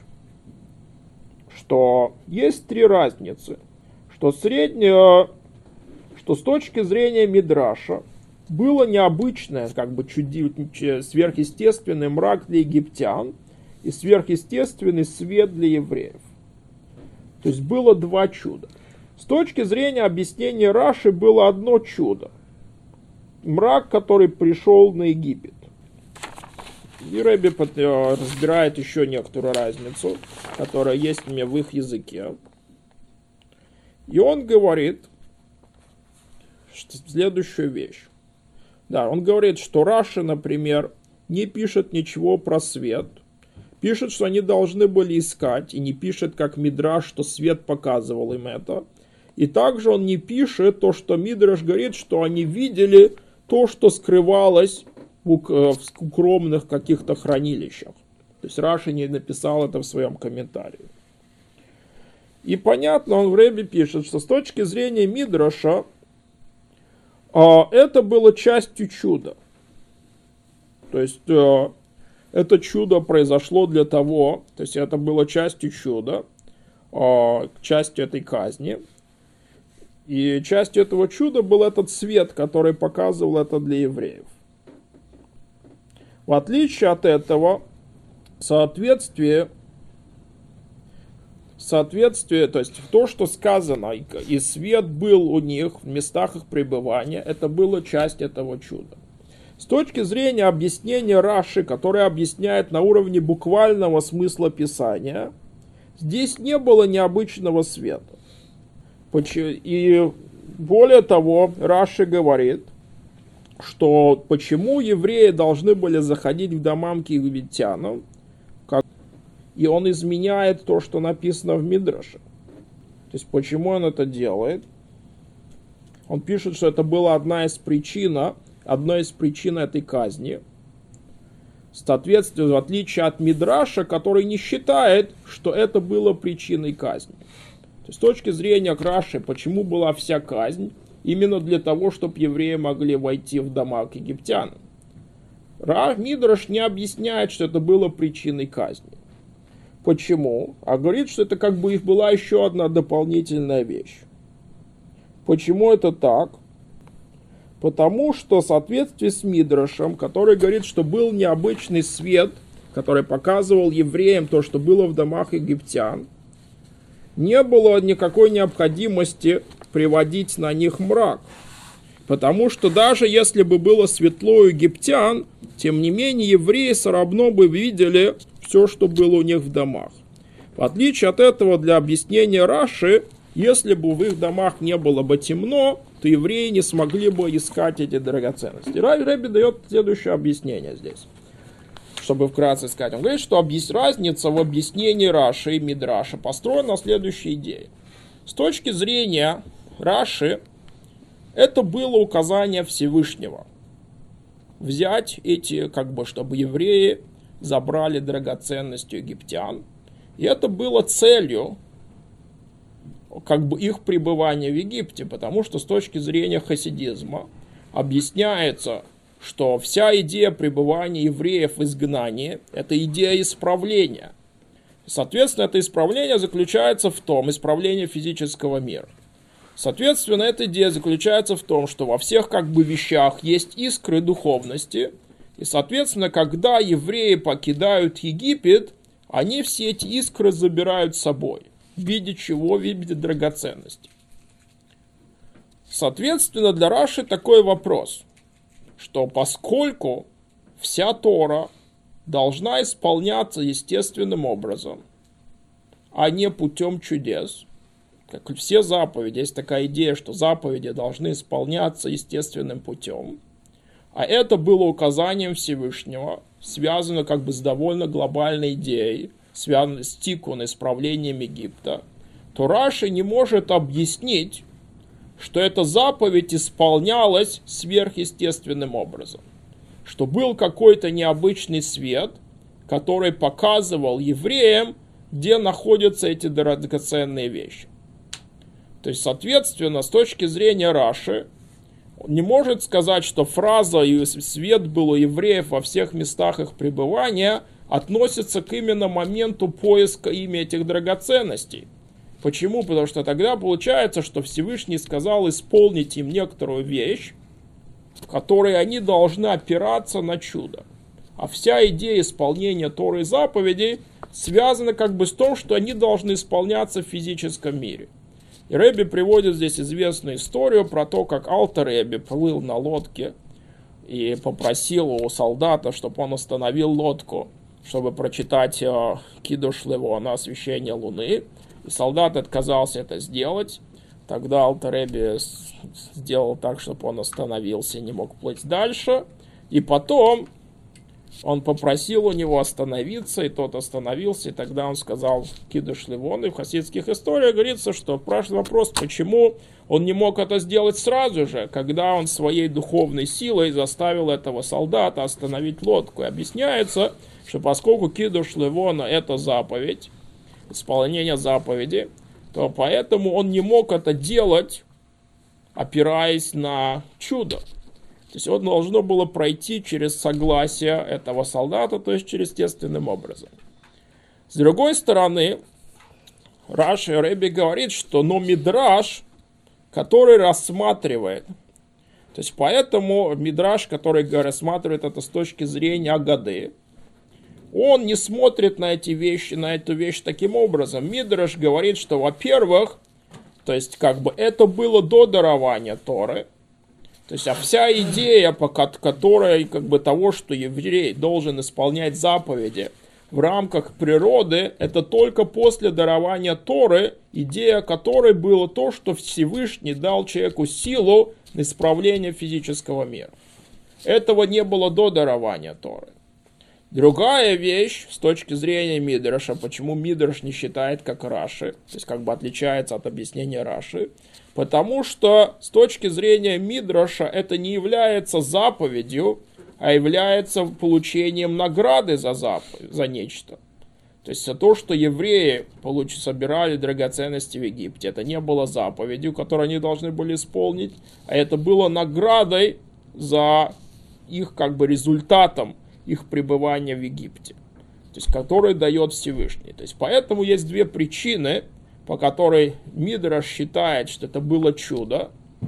что есть три разницы, что средняя, что с точки зрения Мидраша было необычное, как бы чуди, сверхъестественный мрак для египтян и сверхъестественный свет для евреев. То есть было два чуда. С точки зрения объяснения Раши было одно чудо. Мрак, который пришел на Египет. И Рэби разбирает еще некоторую разницу, которая есть у меня в их языке. И он говорит что следующую вещь. Да, он говорит, что Раши, например, не пишет ничего про свет, Пишет, что они должны были искать, и не пишет, как Мидраш, что свет показывал им это. И также он не пишет то, что Мидраш говорит, что они видели то, что скрывалось в укромных каких-то хранилищах. То есть Раши не написал это в своем комментарии. И понятно, он в Ребе пишет, что с точки зрения Мидраша это было частью чуда. То есть это чудо произошло для того, то есть это было частью чуда, частью этой казни. И частью этого чуда был этот свет, который показывал это для евреев. В отличие от этого, соответствие, соответствие, то есть то, что сказано, и свет был у них в местах их пребывания, это была часть этого чуда. С точки зрения объяснения Раши, который объясняет на уровне буквального смысла Писания, здесь не было необычного света. И более того, Раши говорит, что почему евреи должны были заходить в дома к египтянам, как... и он изменяет то, что написано в Мидраше. То есть почему он это делает? Он пишет, что это была одна из причин, одной из причин этой казни. Соответственно, в отличие от Мидраша, который не считает, что это было причиной казни. То есть с точки зрения Раши, почему была вся казнь? Именно для того, чтобы евреи могли войти в дома к египтянам. Мидраш не объясняет, что это было причиной казни. Почему? А говорит, что это как бы была еще одна дополнительная вещь. Почему это так? Потому что в соответствии с Мидрашем, который говорит, что был необычный свет, который показывал евреям то, что было в домах египтян, не было никакой необходимости приводить на них мрак. Потому что даже если бы было светло у египтян, тем не менее евреи все равно бы видели все, что было у них в домах. В отличие от этого, для объяснения Раши, если бы в их домах не было бы темно, то евреи не смогли бы искать эти драгоценности. Ребе дает следующее объяснение здесь, чтобы вкратце сказать. Он говорит, что разница в объяснении Раши и Мидраша построена на следующей идее. С точки зрения Раши, это было указание Всевышнего. Взять эти, как бы, чтобы евреи забрали драгоценности египтян. И это было целью, как бы, их пребывания в Египте, потому что с точки зрения хасидизма объясняется, что вся идея пребывания евреев в изгнании – это идея исправления. Соответственно, это исправление заключается в том, исправление физического мира. Соответственно, эта идея заключается в том, что во всех как бы вещах есть искры духовности, и, соответственно, когда евреи покидают Египет, они все эти искры забирают с собой. В виде чего? В виде драгоценностей. Соответственно, для Раши такой вопрос, что поскольку вся Тора должна исполняться естественным образом, а не путем чудес, как и все заповеди, есть такая идея, что заповеди должны исполняться естественным путем, а это было указанием Всевышнего, связано как бы с довольно глобальной идеей, связанной с тикун, исправлением Египта, то Раши не может объяснить, что эта заповедь исполнялась сверхъестественным образом, что был какой-то необычный свет, который показывал евреям, где находятся эти драгоценные вещи. То есть, соответственно, с точки зрения Раши, он не может сказать, что фраза «свет был у евреев во всех местах их пребывания» относится к именно моменту поиска ими этих драгоценностей. Почему? Потому что тогда получается, что Всевышний сказал исполнить им некоторую вещь, в которой они должны опираться на чудо. А вся идея исполнения Торы и заповедей связана как бы с тем, что они должны исполняться в физическом мире. И Ребе приводит здесь известную историю про то, как Алтер Ребе плыл на лодке и попросил у солдата, чтобы он остановил лодку, чтобы прочитать э, Кидуш Лево на освещение луны. И солдат отказался это сделать. Тогда Алтер Ребе сделал так, чтобы он остановился и не мог плыть дальше. И потом Он попросил у него остановиться, и тот остановился, и тогда он сказал кидуш левон. И в хасидских историях говорится, что спрашивает вопрос, почему он не мог это сделать сразу же, когда он своей духовной силой заставил этого солдата остановить лодку. И объясняется, что поскольку кидуш левона это заповедь, исполнение заповеди, то поэтому он не мог это делать, опираясь на чудо. То есть он должно было пройти через согласие этого солдата, то есть через естественным образом. С другой стороны, Раши Ребе говорит, что но мидраш, который рассматривает, то есть поэтому мидраш, который рассматривает это с точки зрения Агады, он не смотрит на эти вещи, на эту вещь таким образом. Мидраш говорит, что, во-первых, то есть как бы это было до дарования Торы. То есть, а вся идея, по которой, как бы, того, что еврей должен исполнять заповеди в рамках природы, это только после дарования Торы, идея которой была то, что Всевышний дал человеку силу на исправление физического мира. Этого не было до дарования Торы. Другая вещь, с точки зрения Мидраша, почему Мидраш не считает как Раши, то есть как бы отличается от объяснения Раши, потому что с точки зрения Мидраша это не является заповедью, а является получением награды за заповедь, за нечто. То есть за то, что евреи получ... собирали драгоценности в Египте, это не было заповедью, которую они должны были исполнить, а это было наградой за их как бы результатом их пребывания в Египте, то есть который дает Всевышний. То есть поэтому есть две причины, по которой Мидраш считает, что это было чудо,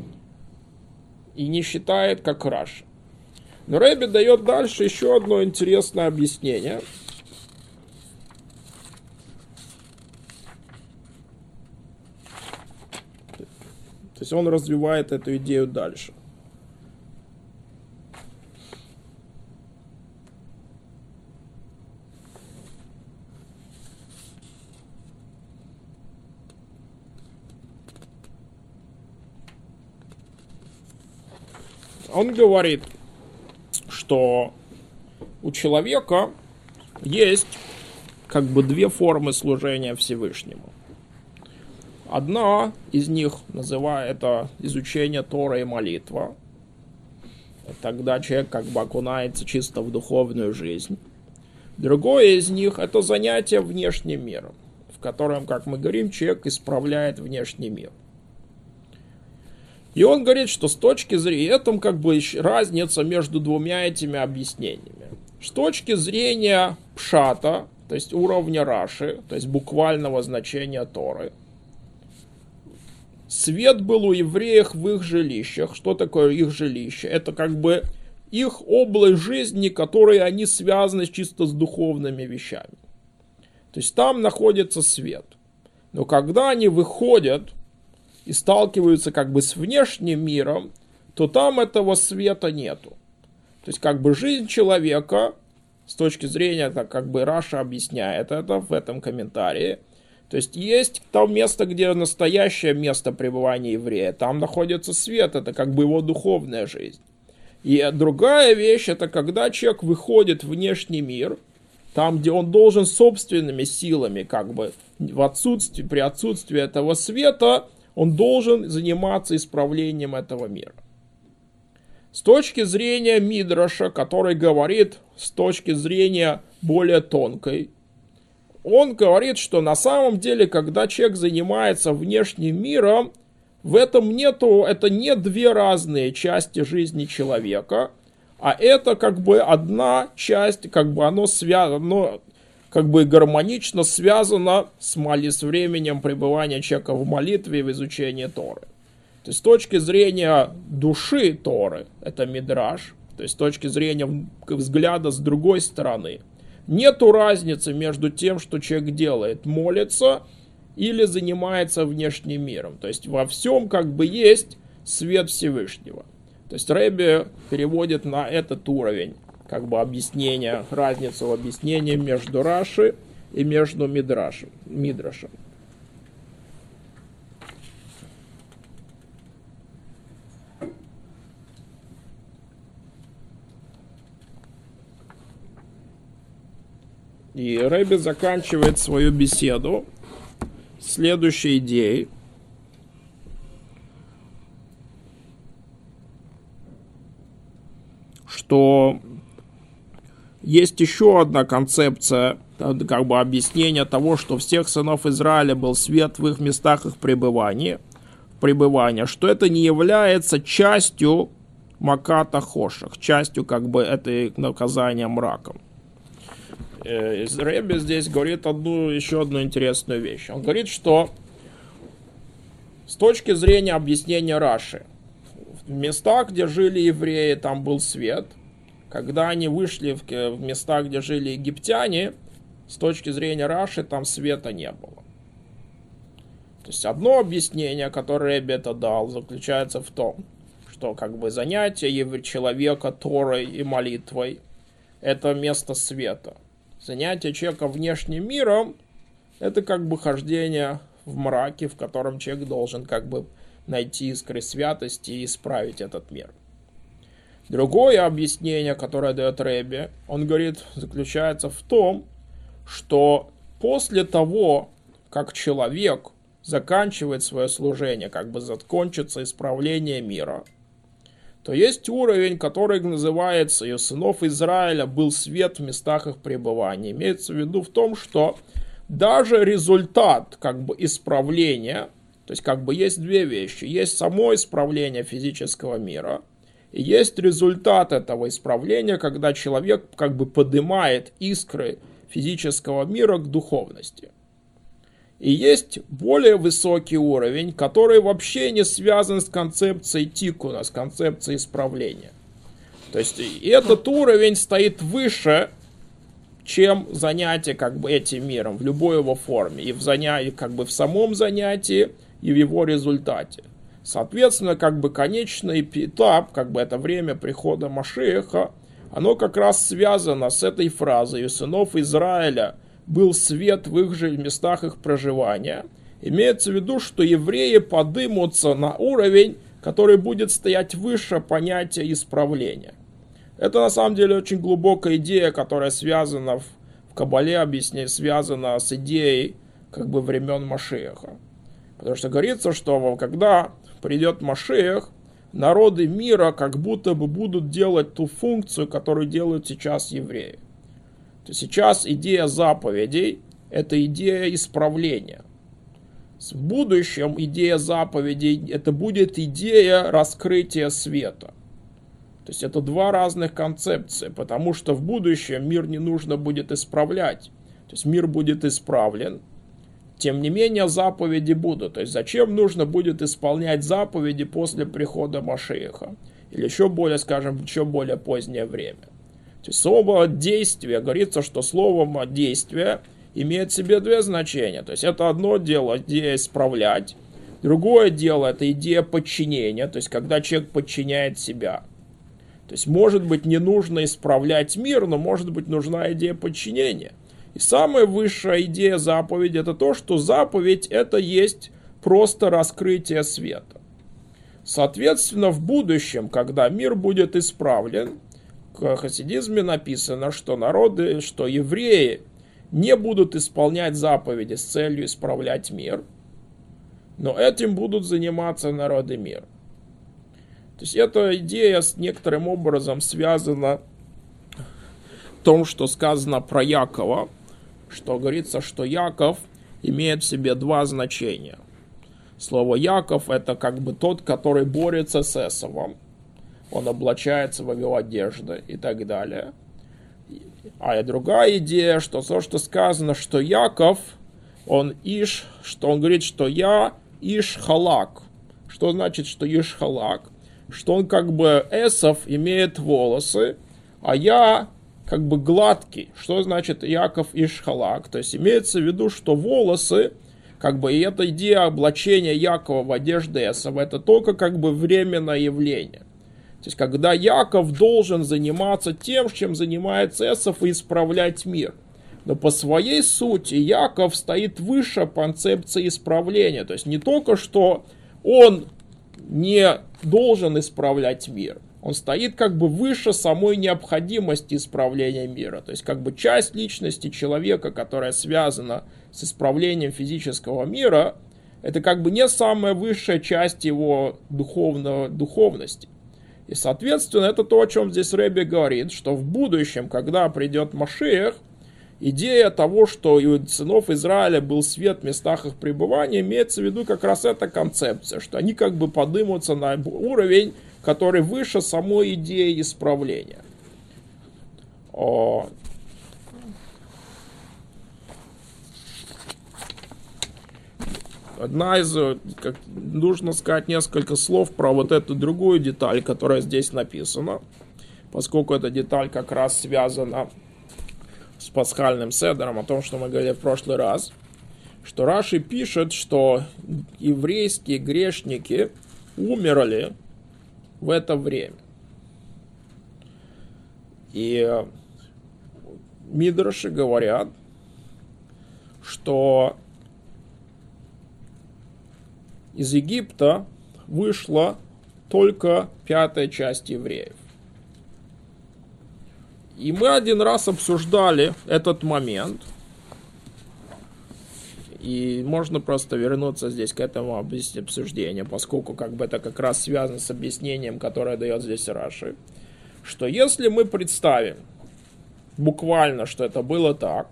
и не считает как Раши. Но Ребе дает дальше еще одно интересное объяснение. То есть он развивает эту идею дальше. Он говорит, что у человека есть как бы две формы служения Всевышнему. Одна из них называет это изучение Торы и молитва. Тогда человек как бы окунается чисто в духовную жизнь. Другое из них это занятие внешним миром, в котором, как мы говорим, человек исправляет внешний мир. И он говорит, что с точки зрения, этом как бы разница между двумя этими объяснениями. С точки зрения пшата, то есть уровня Раши, то есть буквального значения Торы, свет был у евреев в их жилищах. Что такое их жилище? Это как бы их область жизни, которые они связаны чисто с духовными вещами. То есть там находится свет. Но когда они выходят и сталкиваются как бы с внешним миром, то там этого света нету. То есть как бы жизнь человека, с точки зрения, так как бы Раша объясняет это в этом комментарии, то есть есть там место, где настоящее место пребывания еврея, там находится свет, это как бы его духовная жизнь. И другая вещь, это когда человек выходит в внешний мир, там, где он должен собственными силами, как бы в отсутствии, при отсутствии этого света, он должен заниматься исправлением этого мира. С точки зрения Мидраша, который говорит с точки зрения более тонкой, он говорит, что на самом деле, когда человек занимается внешним миром, в этом нету, это не две разные части жизни человека, а это как бы одна часть, как бы оно связано, как бы гармонично связано с, моли, с временем пребывания человека в молитве и в изучении Торы. То есть с точки зрения души Торы, это мидраш, то есть с точки зрения взгляда с другой стороны, нету разницы между тем, что человек делает, молится или занимается внешним миром. То есть во всем как бы есть свет Всевышнего. То есть Ребе переводит на этот уровень как бы объяснение, разницу в объяснении между Раши и между Мидрашем, Мидрашем. И Ребе заканчивает свою беседу следующей идеей. Что есть еще одна концепция, как бы объяснение того, что всех сынов Израиля был свет в их местах их пребывания, пребывания, что это не является частью Маката Хошах, частью как бы этой наказания мраком. Ребе здесь говорит одну, еще одну интересную вещь. Он говорит, что с точки зрения объяснения Раши, в местах, где жили евреи, там был свет. Когда они вышли в, в места, где жили египтяне, с точки зрения Раши, там света не было. То есть одно объяснение, которое Ребе это дал, заключается в том, что как бы занятие человека Торой и молитвой – это место света. Занятие человека внешним миром – это как бы хождение в мраке, в котором человек должен как бы найти искры святости и исправить этот мир. Другое объяснение, которое дает Ребе, он говорит, заключается в том, что после того, как человек заканчивает свое служение, как бы закончится исправление мира, то есть уровень, который называется, и у сынов Израиля был свет в местах их пребывания. Имеется в виду в том, что даже результат как бы исправления, то есть как бы есть две вещи. Есть само исправление физического мира, и есть результат этого исправления, когда человек как бы поднимает искры физического мира к духовности. И есть более высокий уровень, который вообще не связан с концепцией тикуна, с концепцией исправления. То есть и этот уровень стоит выше, чем занятие как бы этим миром, в любой его форме. И в занятии, как бы в самом занятии, и в его результате. Соответственно, как бы конечный этап, как бы это время прихода Машиаха, оно как раз связано с этой фразой: «У сынов Израиля был свет в их же местах их проживания». Имеется в виду, что евреи подымутся на уровень, который будет стоять выше понятия исправления. Это на самом деле очень глубокая идея, которая связана в, в Кабале, объяснение, связана с идеей как бы времен Машиаха. Потому что говорится, что когда придет Машиах, народы мира как будто бы будут делать ту функцию, которую делают сейчас евреи. То есть сейчас идея заповедей – это идея исправления. В будущем идея заповедей – это будет идея раскрытия света. То есть это два разных концепции, потому что в будущем мир не нужно будет исправлять. То есть мир будет исправлен. Тем не менее, заповеди будут. То есть зачем нужно будет исполнять заповеди после прихода Машиаха? Или еще более, скажем, еще более позднее время. То есть слово «действие», говорится, что словом «действие» имеет в себе две значения. То есть это одно дело, идея исправлять. Другое дело, это идея подчинения. То есть когда человек подчиняет себя. То есть может быть не нужно исправлять мир, но может быть нужна идея подчинения. И самая высшая идея заповеди – это то, что заповедь – это есть просто раскрытие света. Соответственно, в будущем, когда мир будет исправлен, в хасидизме написано, что народы, что евреи не будут исполнять заповеди с целью исправлять мир, но этим будут заниматься народы мира. То есть эта идея с некоторым образом связана в том, что сказано про Якова, что говорится, что Яков имеет в себе два значения. Слово Яков – это как бы тот, который борется с Эсавом. Он облачается в его одежды и так далее. А и другая идея, что то, что сказано, что Яков, он Иш, что он говорит, что я Иш Халак. Что значит, что Иш Халак? Что он как бы Эсав имеет волосы, а я как бы гладкий. Что значит Яков Иш Халак? То есть имеется в виду, что волосы, как бы и эта идея облачения Якова в одежды Эсава, это только как бы временное явление. То есть когда Яков должен заниматься тем, чем занимается Эсав, и исправлять мир. Но по своей сути Яков стоит выше концепции исправления. То есть не только что он не должен исправлять мир, он стоит как бы выше самой необходимости исправления мира. То есть как бы часть личности человека, которая связана с исправлением физического мира, это как бы не самая высшая часть его духовного, духовности. И, соответственно, это то, о чем здесь Ребби говорит, что в будущем, когда придет Машиах, идея того, что у сынов Израиля был свет в местах их пребывания, имеется в виду как раз эта концепция, что они как бы поднимутся на уровень, который выше самой идеи исправления. О. Одна из, как, нужно сказать несколько слов про вот эту другую деталь, которая здесь написана, поскольку эта деталь как раз связана с пасхальным седером, о том, что мы говорили в прошлый раз, что Раши пишет, что еврейские грешники умерли в это время. И мидраши говорят, что из Египта вышла только пятая часть евреев. И мы один раз обсуждали этот момент. И можно просто вернуться здесь к этому обсуждению, поскольку как бы это как раз связано с объяснением, которое дает здесь Раши. Что если мы представим буквально, что это было так,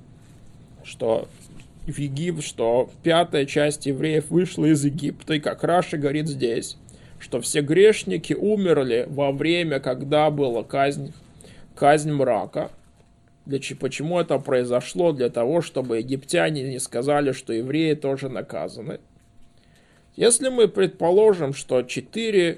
что в Египет, что пятая часть евреев вышла из Египта, и как Раши говорит здесь, что все грешники умерли во время, когда была казнь, казнь мрака. Для, почему это произошло? Для того, чтобы египтяне не сказали, что евреи тоже наказаны. Если мы предположим, что четыре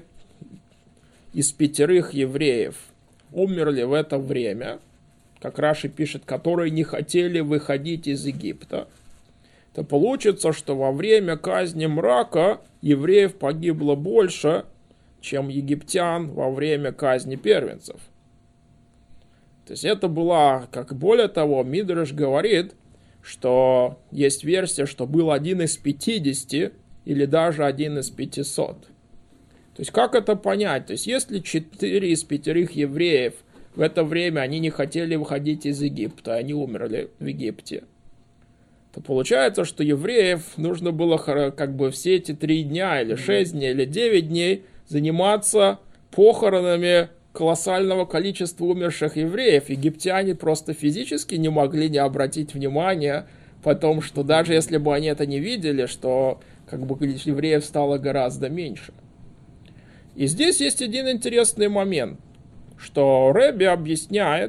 из пятерых евреев умерли в это время, как Раши пишет, которые не хотели выходить из Египта, то получится, что во время казни мрака евреев погибло больше, чем египтян во время казни первенцев. То есть это была, как более того, Мидраш говорит, что есть версия, что был один из пятидесяти или даже один из пятисот. То есть как это понять? То есть если четыре из пятерых евреев в это время они не хотели выходить из Египта, они умерли в Египте, то получается, что евреев нужно было как бы все эти три дня, или шесть дней, или девять дней заниматься похоронами колоссального количества умерших евреев. Египтяне просто физически не могли не обратить внимания, потому что даже если бы они это не видели, что как бы евреев стало гораздо меньше. И здесь есть один интересный момент, что Ребби объясняет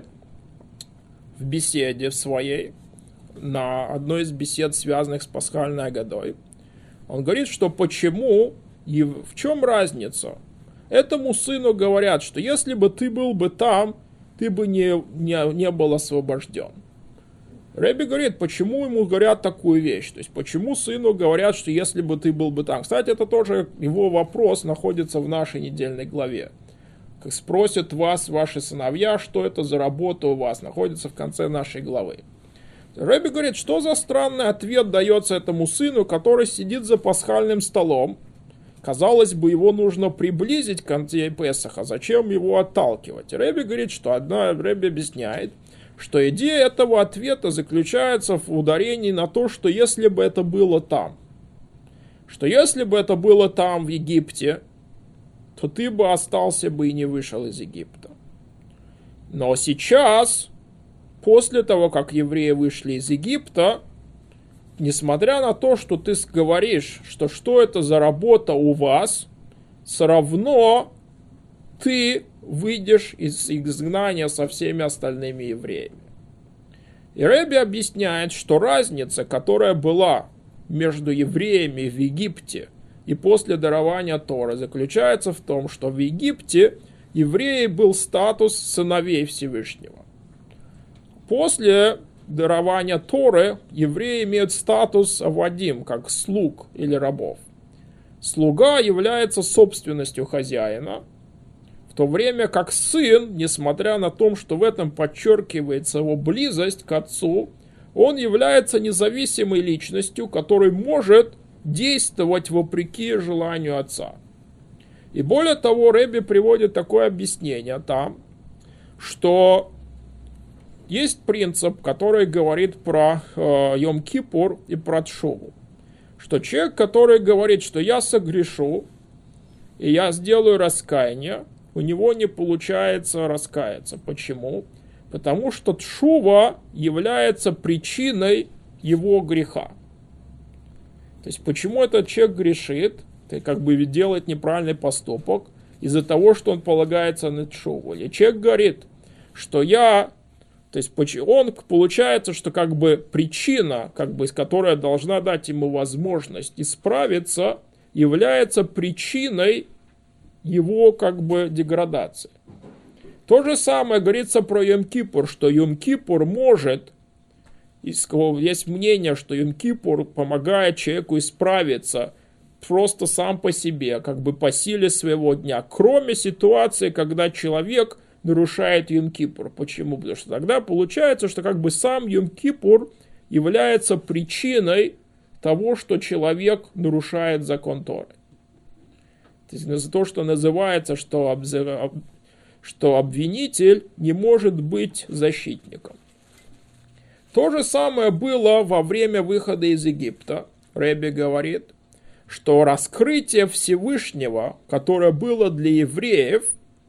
в беседе своей, на одной из бесед, связанных с пасхальной годой. Он говорит, что почему и в чем разница? Этому сыну говорят, что если бы ты был бы там, ты бы не, не, не был освобожден. Ребби говорит, почему ему говорят такую вещь? То есть, почему сыну говорят, что если бы ты был бы там? Кстати, это тоже его вопрос находится в нашей недельной главе. Как спросят вас ваши сыновья, что это за работа у вас, находится в конце нашей главы. Ребби говорит, что за странный ответ дается этому сыну, который сидит за пасхальным столом. Казалось бы, его нужно приблизить к конце Песаха, зачем его отталкивать? Ребби говорит, что одна, Ребби объясняет, что идея этого ответа заключается в ударении на то, что если бы это было там, что если бы это было там, в Египте, то ты бы остался бы и не вышел из Египта. Но сейчас, после того, как евреи вышли из Египта, несмотря на то, что ты говоришь, что что это за работа у вас, все равно ты выйдешь из изгнания со всеми остальными евреями. И Ребби объясняет, что разница, которая была между евреями в Египте и после дарования Торы, заключается в том, что в Египте евреи был статус сыновей Всевышнего. После дарования Торы евреи имеют статус авадим, как слуг или рабов. Слуга является собственностью хозяина, в то время как сын, несмотря на то, что в этом подчеркивается его близость к отцу, он является независимой личностью, которая может действовать вопреки желанию отца. И более того, Рэби приводит такое объяснение там, что есть принцип, который говорит про э, Йом-Кипур и про Тшуву. Что человек, который говорит, что я согрешу, и я сделаю раскаяние, у него не получается раскаяться. Почему? Потому что тшува является причиной его греха. То есть, почему этот человек грешит, то как бы делает неправильный поступок, из-за того, что он полагается на тшуву. И человек говорит, что я, то есть он, получается, что как бы причина, как бы, которая должна дать ему возможность исправиться, является причиной его как бы деградации. То же самое говорится про Йом-Кипур, что Йом-Кипур может, есть мнение, что Йом-Кипур помогает человеку исправиться просто сам по себе, как бы по силе своего дня, кроме ситуации, когда человек нарушает Йом-Кипур. Почему? Потому что тогда получается, что как бы сам Йом-Кипур является причиной того, что человек нарушает закон Торы. То есть за то, что называется, что, обзор... что обвинитель не может быть защитником. То же самое было во время выхода из Египта. Рэби говорит, что раскрытие Всевышнего, которое было для евреев,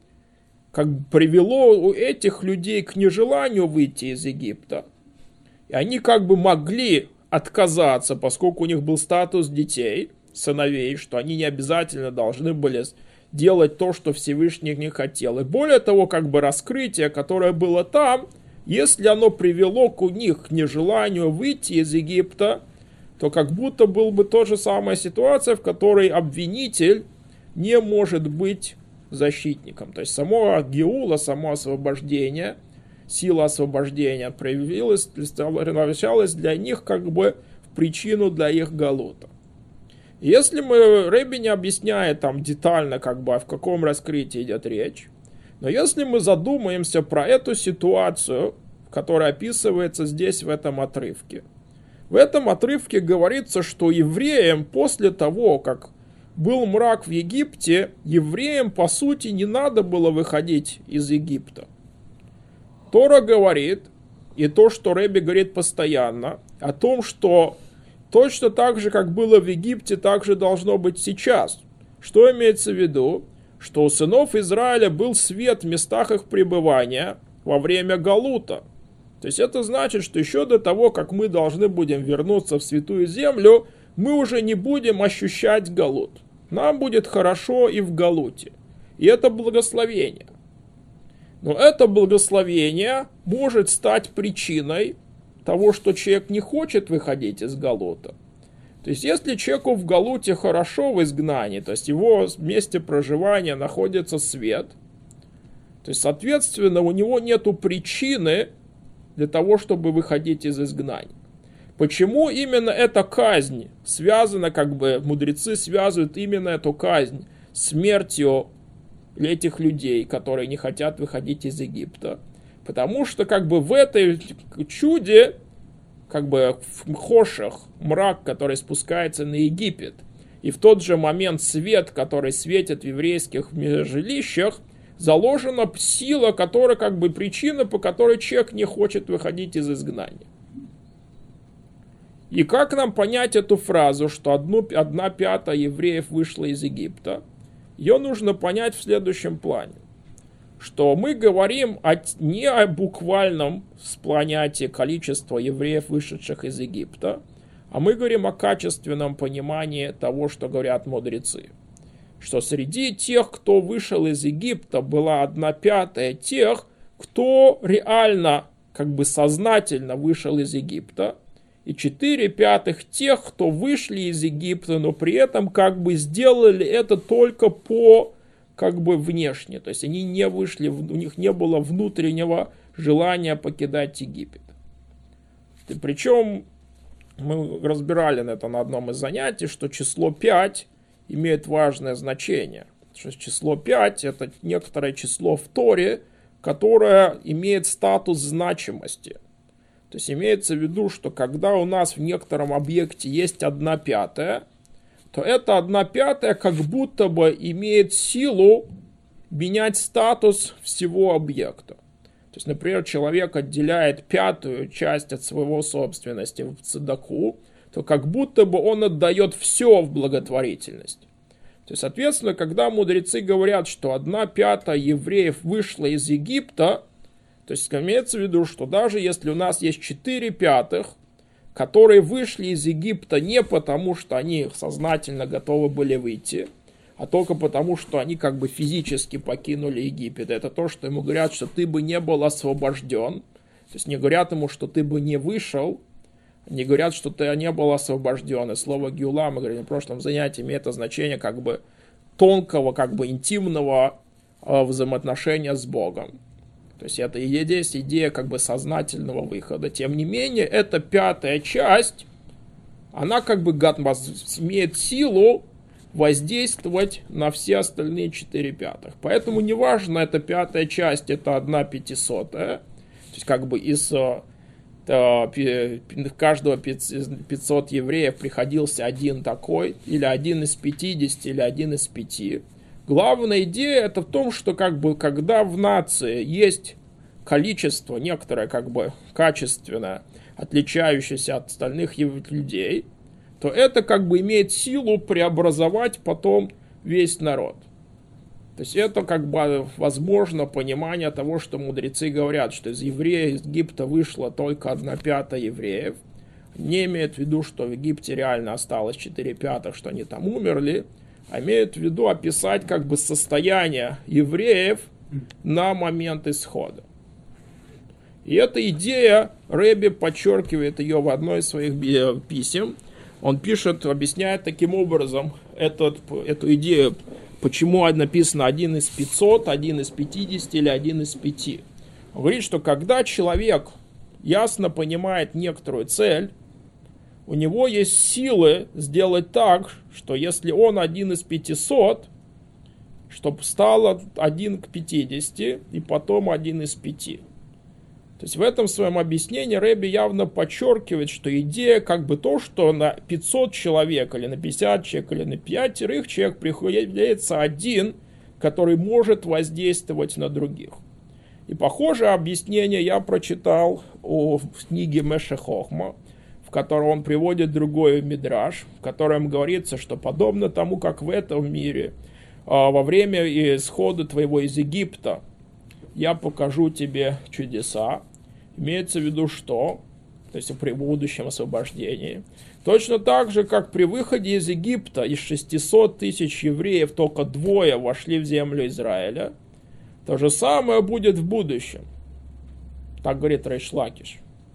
как бы привело у этих людей к нежеланию выйти из Египта. И они как бы могли отказаться, поскольку у них был статус детей, сыновей, что они не обязательно должны были делать то, что Всевышний не хотел. И более того, как бы раскрытие, которое было там, если оно привело к у них к нежеланию выйти из Египта, то как будто была бы та же самая ситуация, в которой обвинитель не может быть защитником. То есть само геула, само освобождение, сила освобождения проявилась, превращалась для них как бы в причину для их галута. Если мы, Рэби не объясняет там детально, как бы, в каком раскрытии идет речь, но если мы задумаемся про эту ситуацию, которая описывается здесь в этом отрывке, в этом отрывке говорится, что евреям после того, как был мрак в Египте, евреям по сути не надо было выходить из Египта. Тора говорит, и то, что Рэби говорит постоянно, о том, что точно так же, как было в Египте, так же должно быть сейчас. Что имеется в виду? Что у сынов Израиля был свет в местах их пребывания во время галута. То есть это значит, что еще до того, как мы должны будем вернуться в Святую Землю, мы уже не будем ощущать галут. Нам будет хорошо и в галуте. И это благословение. Но это благословение может стать причиной того, что человек не хочет выходить из галута. То есть, если человеку в галуте хорошо в изгнании, то есть его месте проживания находится свет, то есть, соответственно, у него нет причины для того, чтобы выходить из изгнания. Почему именно эта казнь связана, как бы мудрецы связывают именно эту казнь с смертью этих людей, которые не хотят выходить из Египта? Потому что как бы в этой чуде, как бы в хошах, мрак, который спускается на Египет, и в тот же момент свет, который светит в еврейских жилищах, заложена сила, которая как бы причина, по которой человек не хочет выходить из изгнания. И как нам понять эту фразу, что одну, одна пятая евреев вышла из Египта? Ее нужно понять в следующем плане. Что мы говорим о, не о буквальном понятии количества евреев, вышедших из Египта, а мы говорим о качественном понимании того, что говорят мудрецы. Что среди тех, кто вышел из Египта, была одна пятая тех, кто реально, как бы сознательно вышел из Египта, и четыре пятых тех, кто вышли из Египта, но при этом как бы сделали это только по как бы внешне. То есть они не вышли, у них не было внутреннего желания покидать Египет. И причем мы разбирали это на одном из занятий, что число пять имеет важное значение. Что число пять это некоторое число в Торе, которое имеет статус значимости. То есть имеется в виду, что когда у нас в некотором объекте есть одна пятая, то эта одна пятая как будто бы имеет силу менять статус всего объекта. То есть, например, человек отделяет пятую часть от своего собственности в цедаку, то как будто бы он отдает все в благотворительность. То есть, соответственно, когда мудрецы говорят, что одна пятая евреев вышла из Египта, то есть имеется в виду, что даже если у нас есть четыре пятых, которые вышли из Египта не потому, что они сознательно готовы были выйти, а только потому, что они как бы физически покинули Египет. Это то, что ему говорят, что ты бы не был освобожден. То есть не говорят ему, что ты бы не вышел, не говорят, что ты не был освобожден. И слово гиула, мы говорили в прошлом занятии, имеет значение как бы тонкого, как бы интимного э, взаимоотношения с Богом. То есть это и есть идея как бы сознательного выхода. Тем не менее, эта пятая часть, она как бы имеет силу воздействовать на все остальные четыре пятых. Поэтому неважно, эта пятая часть, это одна пятисотая. То есть как бы из э, каждого пятисот евреев приходился один такой, или один из пятидесяти, или один из пяти. Главная идея это в том, что как бы когда в нации есть количество некоторое как бы качественно отличающееся от остальных людей, то это как бы имеет силу преобразовать потом весь народ. То есть это как бы возможно понимание того, что мудрецы говорят, что из евреев из Египта вышло только одна пятая евреев. Не имеет в виду, что в Египте реально осталось четыре пятых, что они там умерли, а имеют в виду описать как бы состояние евреев на момент исхода. И эта идея, Ребби подчеркивает ее в одной из своих писем. Он пишет, объясняет таким образом этот, эту идею, почему написано один из пятисот, один из пятидесяти или один из пяти. Он говорит, что когда человек ясно понимает некоторую цель, у него есть силы сделать так, что если он один из пятисот, чтобы стало один к пятидесяти и потом один из пяти. То есть в этом своем объяснении Ребби явно подчеркивает, что идея как бы то, что на пятьсот человек или на пятьдесят человек или на пятерых человек приходится один, который может воздействовать на других. И похожее объяснение я прочитал в книге Меше Хохма, в котором он приводит другой мидраш, в котором говорится, что подобно тому, как в этом мире во время исхода твоего из Египта я покажу тебе чудеса, имеется в виду что? То есть при будущем освобождении. Точно так же, как при выходе из Египта из шестисот тысяч евреев только двое вошли в землю Израиля, то же самое будет в будущем. Так говорит Рейш Лакиш.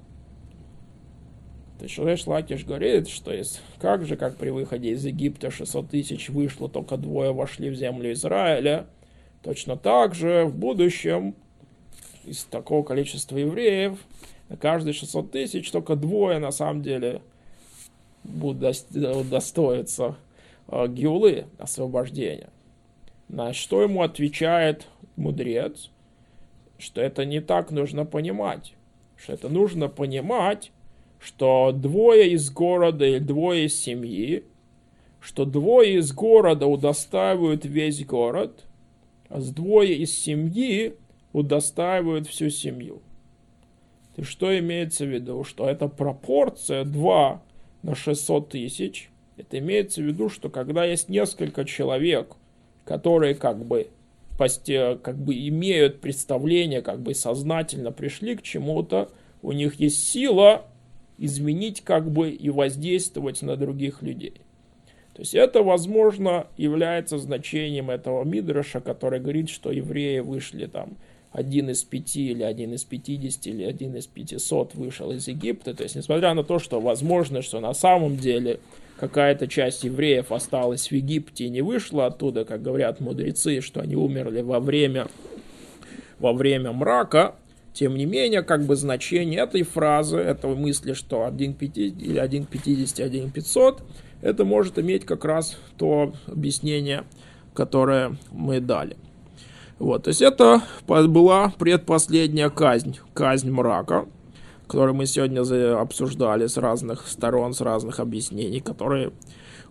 То есть Рейш Лакиш говорит, что есть, как же, как при выходе из Египта шестьсот тысяч вышло, только двое вошли в землю Израиля, точно так же в будущем из такого количества евреев на каждые шестьсот тысяч только двое на самом деле будут удостоиться геулы, освобождения. На что ему отвечает мудрец, что это не так нужно понимать, что это нужно понимать, что двое из города или двое из семьи, что двое из города удостаивают весь город, а с двое из семьи удостаивают всю семью. И что имеется в виду? Что эта пропорция два на шестьсот тысяч, это имеется в виду, что когда есть несколько человек, которые как бы, как бы имеют представление, как бы сознательно пришли к чему-то, у них есть сила изменить как бы и воздействовать на других людей. То есть это, возможно, является значением этого мидраша, который говорит, что евреи вышли там один из пяти, или один из пятидесяти, или один из пятисот вышел из Египта. То есть, несмотря на то, что возможно, что на самом деле какая-то часть евреев осталась в Египте и не вышла оттуда, как говорят мудрецы, что они умерли во время, во время мрака, тем не менее, как бы значение этой фразы, этой мысли, что один к пятидесяти, или один к пятидесяти, один к пятисот, это может иметь как раз то объяснение, которое мы дали. Вот, то есть это была предпоследняя казнь, казнь мрака, которую мы сегодня обсуждали с разных сторон, с разных объяснений, которые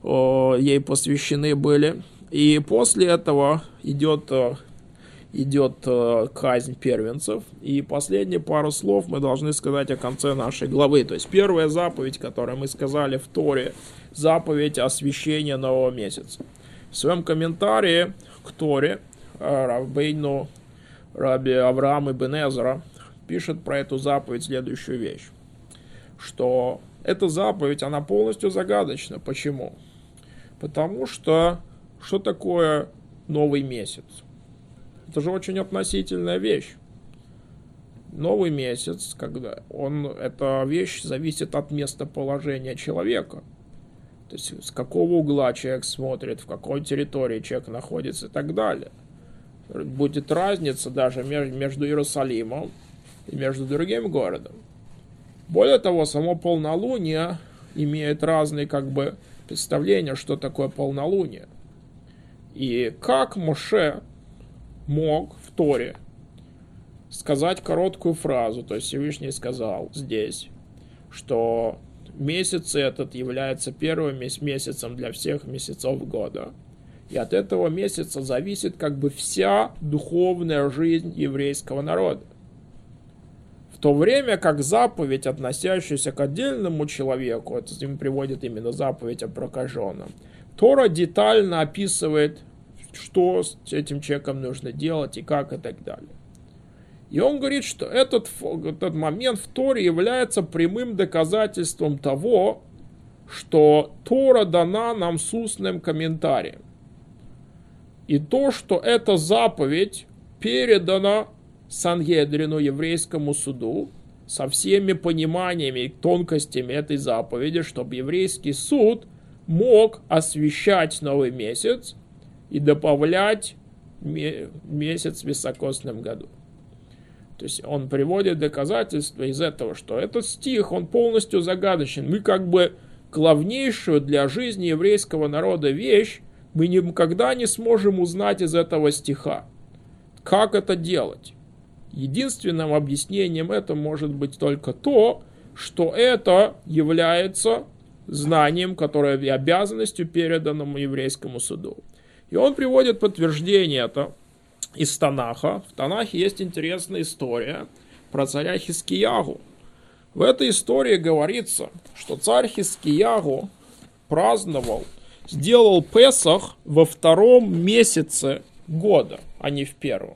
э, ей посвящены были. И после этого идет, э, идет э, казнь первенцев. И последние пару слов мы должны сказать о конце нашей главы. То есть первая заповедь, которую мы сказали в Торе, заповедь о освящении нового месяца. В своем комментарии к Торе Рабейну Раби Авраам ибн Эзра пишет про эту заповедь следующую вещь, что эта заповедь, она полностью загадочна. Почему? Потому что что такое новый месяц? Это же очень относительная вещь. Новый месяц, когда он, эта вещь зависит от местоположения человека. То есть с какого угла человек смотрит, в какой территории человек находится и так далее. Будет разница даже между Иерусалимом и между другим городом. Более того, само полнолуние имеет разные как бы представления, что такое полнолуние. И как Моше мог в Торе сказать короткую фразу, то есть Всевышний сказал здесь, что месяц этот является первым месяцем для всех месяцев года. И от этого месяца зависит как бы вся духовная жизнь еврейского народа. В то время как заповедь, относящаяся к отдельному человеку, это им приводит именно заповедь о прокаженном, Тора детально описывает, что с этим человеком нужно делать и как и так далее. И он говорит, что этот, этот момент в Торе является прямым доказательством того, что Тора дана нам с устным комментарием. И то, что эта заповедь передана Сангедрину, еврейскому суду, со всеми пониманиями и тонкостями этой заповеди, чтобы еврейский суд мог освящать новый месяц и добавлять месяц в високосном году. То есть он приводит доказательства из этого, что этот стих, он полностью загадочен. Мы как бы главнейшую для жизни еврейского народа вещь мы никогда не сможем узнать из этого стиха. Как это делать? Единственным объяснением это может быть только то, что это является знанием, которое и обязанностью переданному еврейскому суду. И он приводит подтверждение это из Танаха. В Танахе есть интересная история про царя Хискиягу. В этой истории говорится, что царь Хискиягу праздновал, сделал Песах во втором месяце года, а не в первом.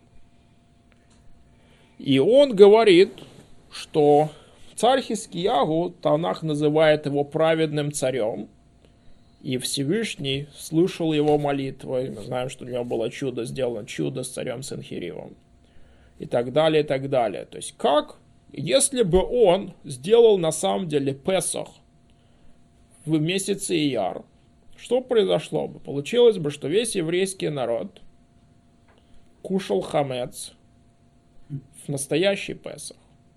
И он говорит, что царь Хискиягу, Танах называет его праведным царем, и Всевышний слышал его молитвы. Мы знаем, что у него было чудо, сделано чудо с царем Сенхеривом. И так далее, и так далее. То есть как, если бы он сделал на самом деле Песах в месяце Ияр, что произошло бы? Получилось бы, что весь еврейский народ кушал хамец в настоящий Песах.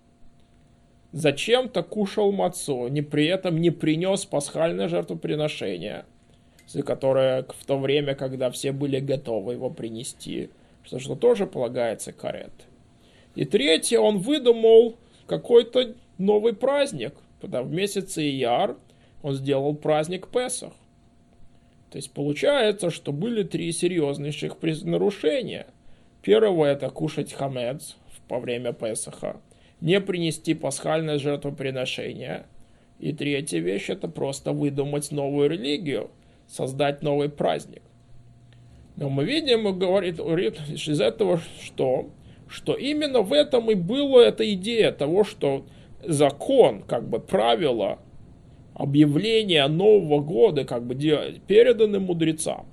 Зачем-то кушал мацу, не при этом не принес пасхальное жертвоприношение, за которое в то время, когда все были готовы его принести, что, что тоже полагается карет. И третье, он выдумал какой-то новый праздник, когда в месяце Ияр он сделал праздник Песах. То есть получается, что были три серьезнейших нарушения. Первое – это кушать хамец во время Песаха, не принести пасхальное жертвоприношение. И третья вещь – это просто выдумать новую религию, создать новый праздник. Но мы видим, он говорит из этого, что, что именно в этом и была эта идея того, что закон, как бы правило, объявление Нового года как бы переданы мудрецам.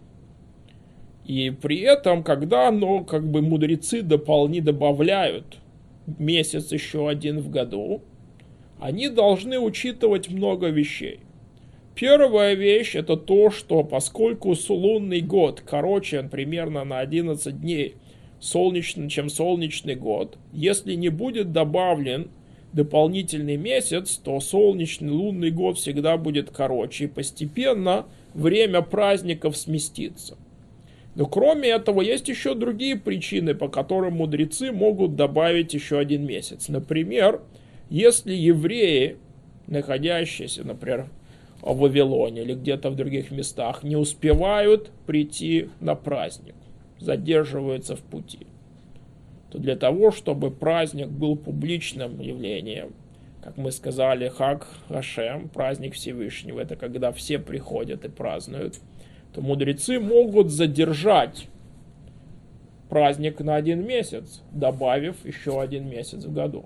И при этом, когда ну, как бы мудрецы дополни добавляют месяц еще один в году, они должны учитывать много вещей. Первая вещь это то, что поскольку лунный год короче примерно на одиннадцать дней, солнечный, чем солнечный год, если не будет добавлен дополнительный месяц, то солнечный лунный год всегда будет короче, и постепенно время праздников сместится. Но кроме этого, есть еще другие причины, по которым мудрецы могут добавить еще один месяц. Например, если евреи, находящиеся, например, в Вавилоне или где-то в других местах, не успевают прийти на праздник, задерживаются в пути, то для того, чтобы праздник был публичным явлением, как мы сказали, Хаг Ашем, праздник Всевышнего, это когда все приходят и празднуют, то мудрецы могут задержать праздник на один месяц, добавив еще один месяц в году.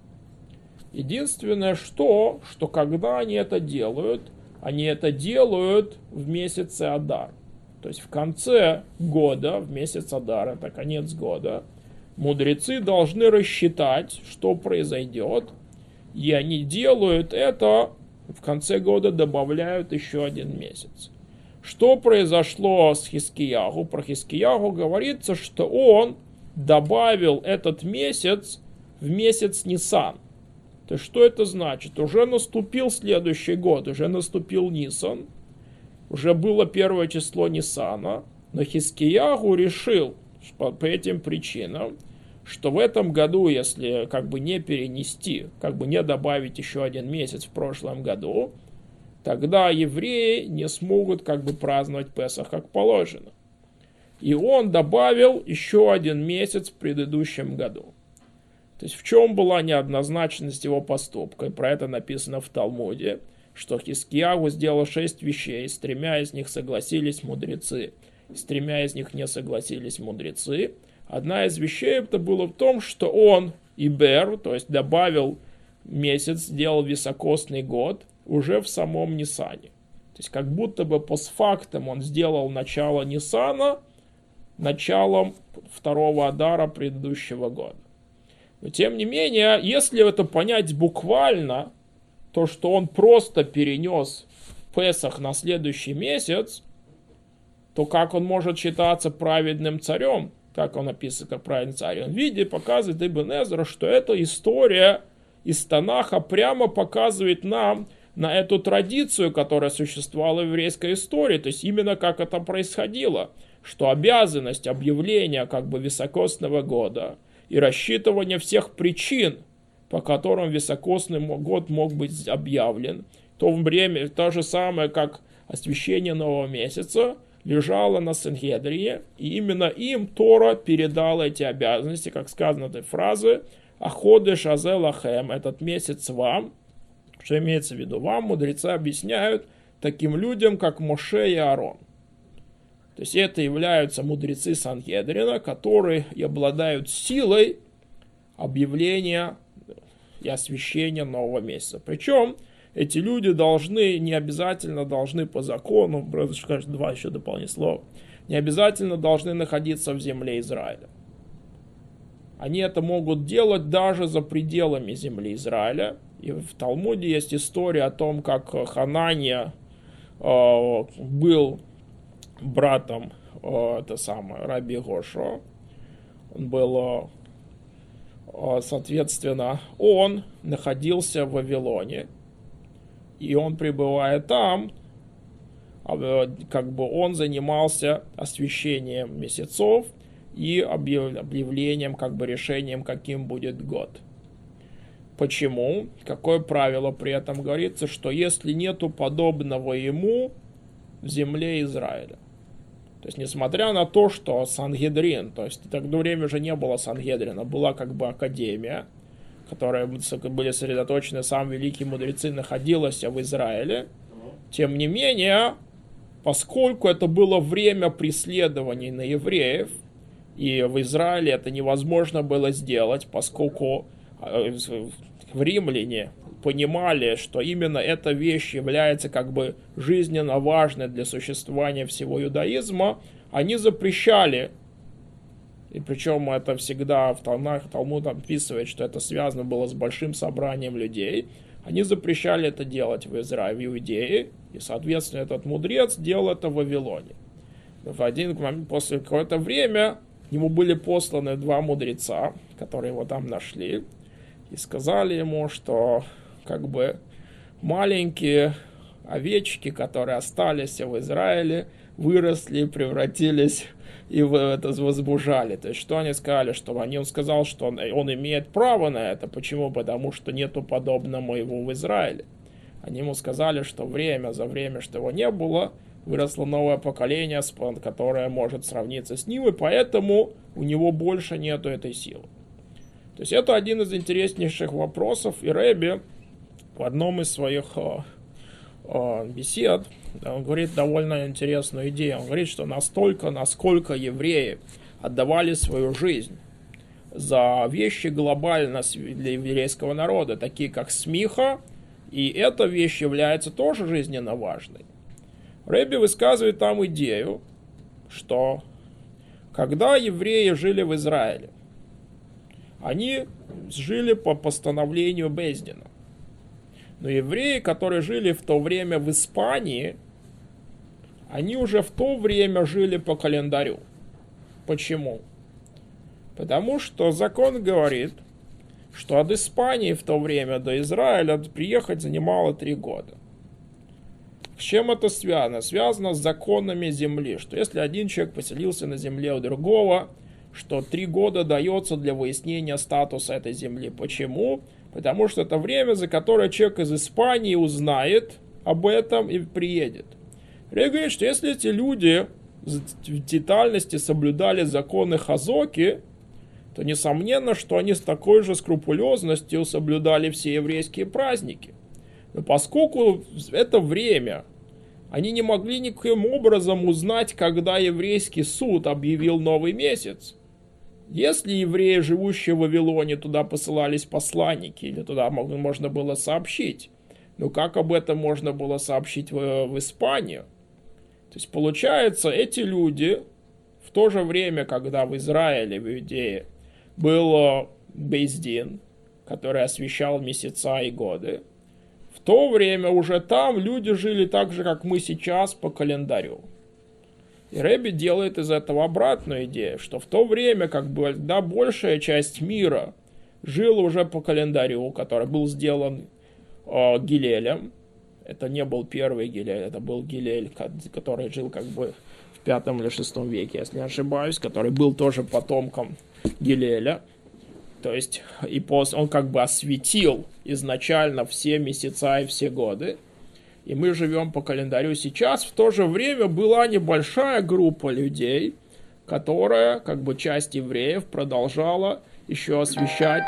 Единственное, что, что когда они это делают, они это делают в месяце Адар. То есть в конце года, в месяц Адар, это конец года, мудрецы должны рассчитать, что произойдет, и они делают это, в конце года добавляют еще один месяц. Что произошло с Хискиягу? Про Хискиягу говорится, что он добавил этот месяц в месяц Нисан. То есть, что это значит? Уже наступил следующий год, уже наступил Нисан, уже было первое число Нисана, но Хискиягу решил по, по этим причинам, что в этом году, если как бы не перенести, как бы не добавить еще один месяц в прошлом году, тогда евреи не смогут как бы праздновать Песах как положено. И он добавил еще один месяц в предыдущем году. То есть в чем была неоднозначность его поступка? И про это написано в Талмуде, что Хискиягу сделал шесть вещей, с тремя из них согласились мудрецы, с тремя из них не согласились мудрецы. Одна из вещей это было в том, что он ибер, то есть добавил месяц, сделал високосный год уже в самом Нисане. То есть как будто бы постфактум он сделал начало Нисана началом второго Адара предыдущего года. Но тем не менее, если это понять буквально, то что он просто перенес Песах на следующий месяц, то как он может считаться праведным царем? Как он описывает, как праведный царь? Он видит, показывает Ибн Эзра, что эта история из Танаха прямо показывает нам на эту традицию, которая существовала в еврейской истории. То есть именно как это происходило. Что обязанность объявления как бы високосного года и рассчитывание всех причин, по которым високосный год мог быть объявлен, то время, то же самое, как освящение нового месяца, лежало на Сангедрине, и именно им Тора передала эти обязанности, как сказано этой фразы, «Аходеш азе лахем», этот месяц вам, что имеется в виду, вам мудрецы объясняют таким людям, как Моше и Аарон. То есть это являются мудрецы Сангедрина, которые и обладают силой объявления и освящения нового месяца. Причем эти люди должны, не обязательно должны по закону, скажем, два еще дополнительных слова, не обязательно должны находиться в земле Израиля. Они это могут делать даже за пределами земли Израиля. И в Талмуде есть история о том, как Ханания э, был братом э, это самое, Раби Гошо. Он был, э, соответственно, он находился в Вавилоне. И он, пребывая там, как бы он занимался освящением месяцев и объявлением, как бы решением, каким будет год. Почему? Какое правило при этом говорится, что если нету подобного ему в земле Израиля. То есть, несмотря на то, что Сангедрин, то есть, в то время уже не было Сангедрина, была как бы академия, которые были сосредоточены, сам великие мудрецы, находилась в Израиле. Тем не менее, поскольку это было время преследований на евреев, и в Израиле это невозможно было сделать, поскольку в римляне понимали, что именно эта вещь является как бы жизненно важной для существования всего иудаизма, они запрещали. И причем это всегда в Талмуде, Талмуд описывает, что это связано было с большим собранием людей. Они запрещали это делать в Израиле, в Иудее. И, соответственно, этот мудрец делал это в Вавилоне. В один момент, после какое-то время, ему были посланы два мудреца, которые его там нашли. И сказали ему, что как бы маленькие овечки, которые остались в Израиле, выросли и превратились и это возбужали. То есть, что они сказали? Что они, он сказал, что он, он имеет право на это. Почему? Потому что нету подобного его в Израиле. Они ему сказали, что время за время, что его не было, выросло новое поколение, которое может сравниться с ним, и поэтому у него больше нету этой силы. То есть это один из интереснейших вопросов, и Рэби в одном из своих о, о, бесед, да, он говорит довольно интересную идею. Он говорит, что настолько, насколько евреи отдавали свою жизнь за вещи глобально для еврейского народа, такие как смиха, и эта вещь является тоже жизненно важной. Рэби высказывает там идею, что когда евреи жили в Израиле, они жили по постановлению Бейздина. Но евреи, которые жили в то время в Испании, они уже в то время жили по календарю. Почему? Потому что закон говорит, что от Испании в то время до Израиля приехать занимало три года. С чем это связано? Связано с законами земли, что если один человек поселился на земле у другого, что три года дается для выяснения статуса этой земли. Почему? Потому что это время, за которое человек из Испании узнает об этом и приедет. Рэби говорит, что если эти люди в детальности соблюдали законы Хазоки, то несомненно, что они с такой же скрупулезностью соблюдали все еврейские праздники. Но поскольку в это время они не могли никаким образом узнать, когда еврейский суд объявил новый месяц, если евреи, живущие в Вавилоне, туда посылались посланники, или туда можно было сообщить, но как об этом можно было сообщить в, в Испанию? То есть, получается, эти люди, в то же время, когда в Израиле, в Иудее, был Бейздин, который освещал месяца и годы, в то время уже там люди жили так же, как мы сейчас, по календарю. И Рэби делает из этого обратную идею, что в то время, как бы, да, большая часть мира жила уже по календарю, который был сделан э, Гилелем. Это не был первый Гилель, это был Гилель, который жил как бы в пятом или шестом веке, если не ошибаюсь, который был тоже потомком Гилеля. То есть и после, он как бы осветил изначально все месяца и все годы. И мы живем по календарю сейчас. В то же время была небольшая группа людей, которая, как бы часть евреев, продолжала еще освещать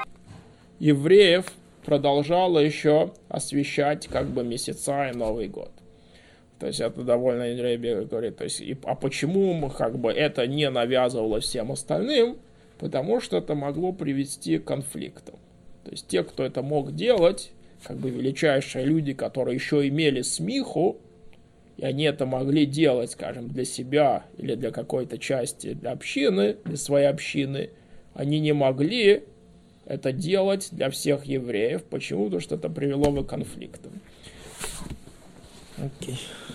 евреев, продолжала еще освещать как бы месяца и Новый год. То есть это довольно Рэби говорит. То есть, и, а почему мы, как бы, это не навязывалось всем остальным? Потому что это могло привести к конфликтам. То есть те, кто это мог делать, как бы величайшие люди, которые еще имели смиху, и они это могли делать, скажем, для себя или для какой-то части для общины, для своей общины, они не могли это делать для всех евреев. Почему? Потому что это привело бы к конфликтам. Окей.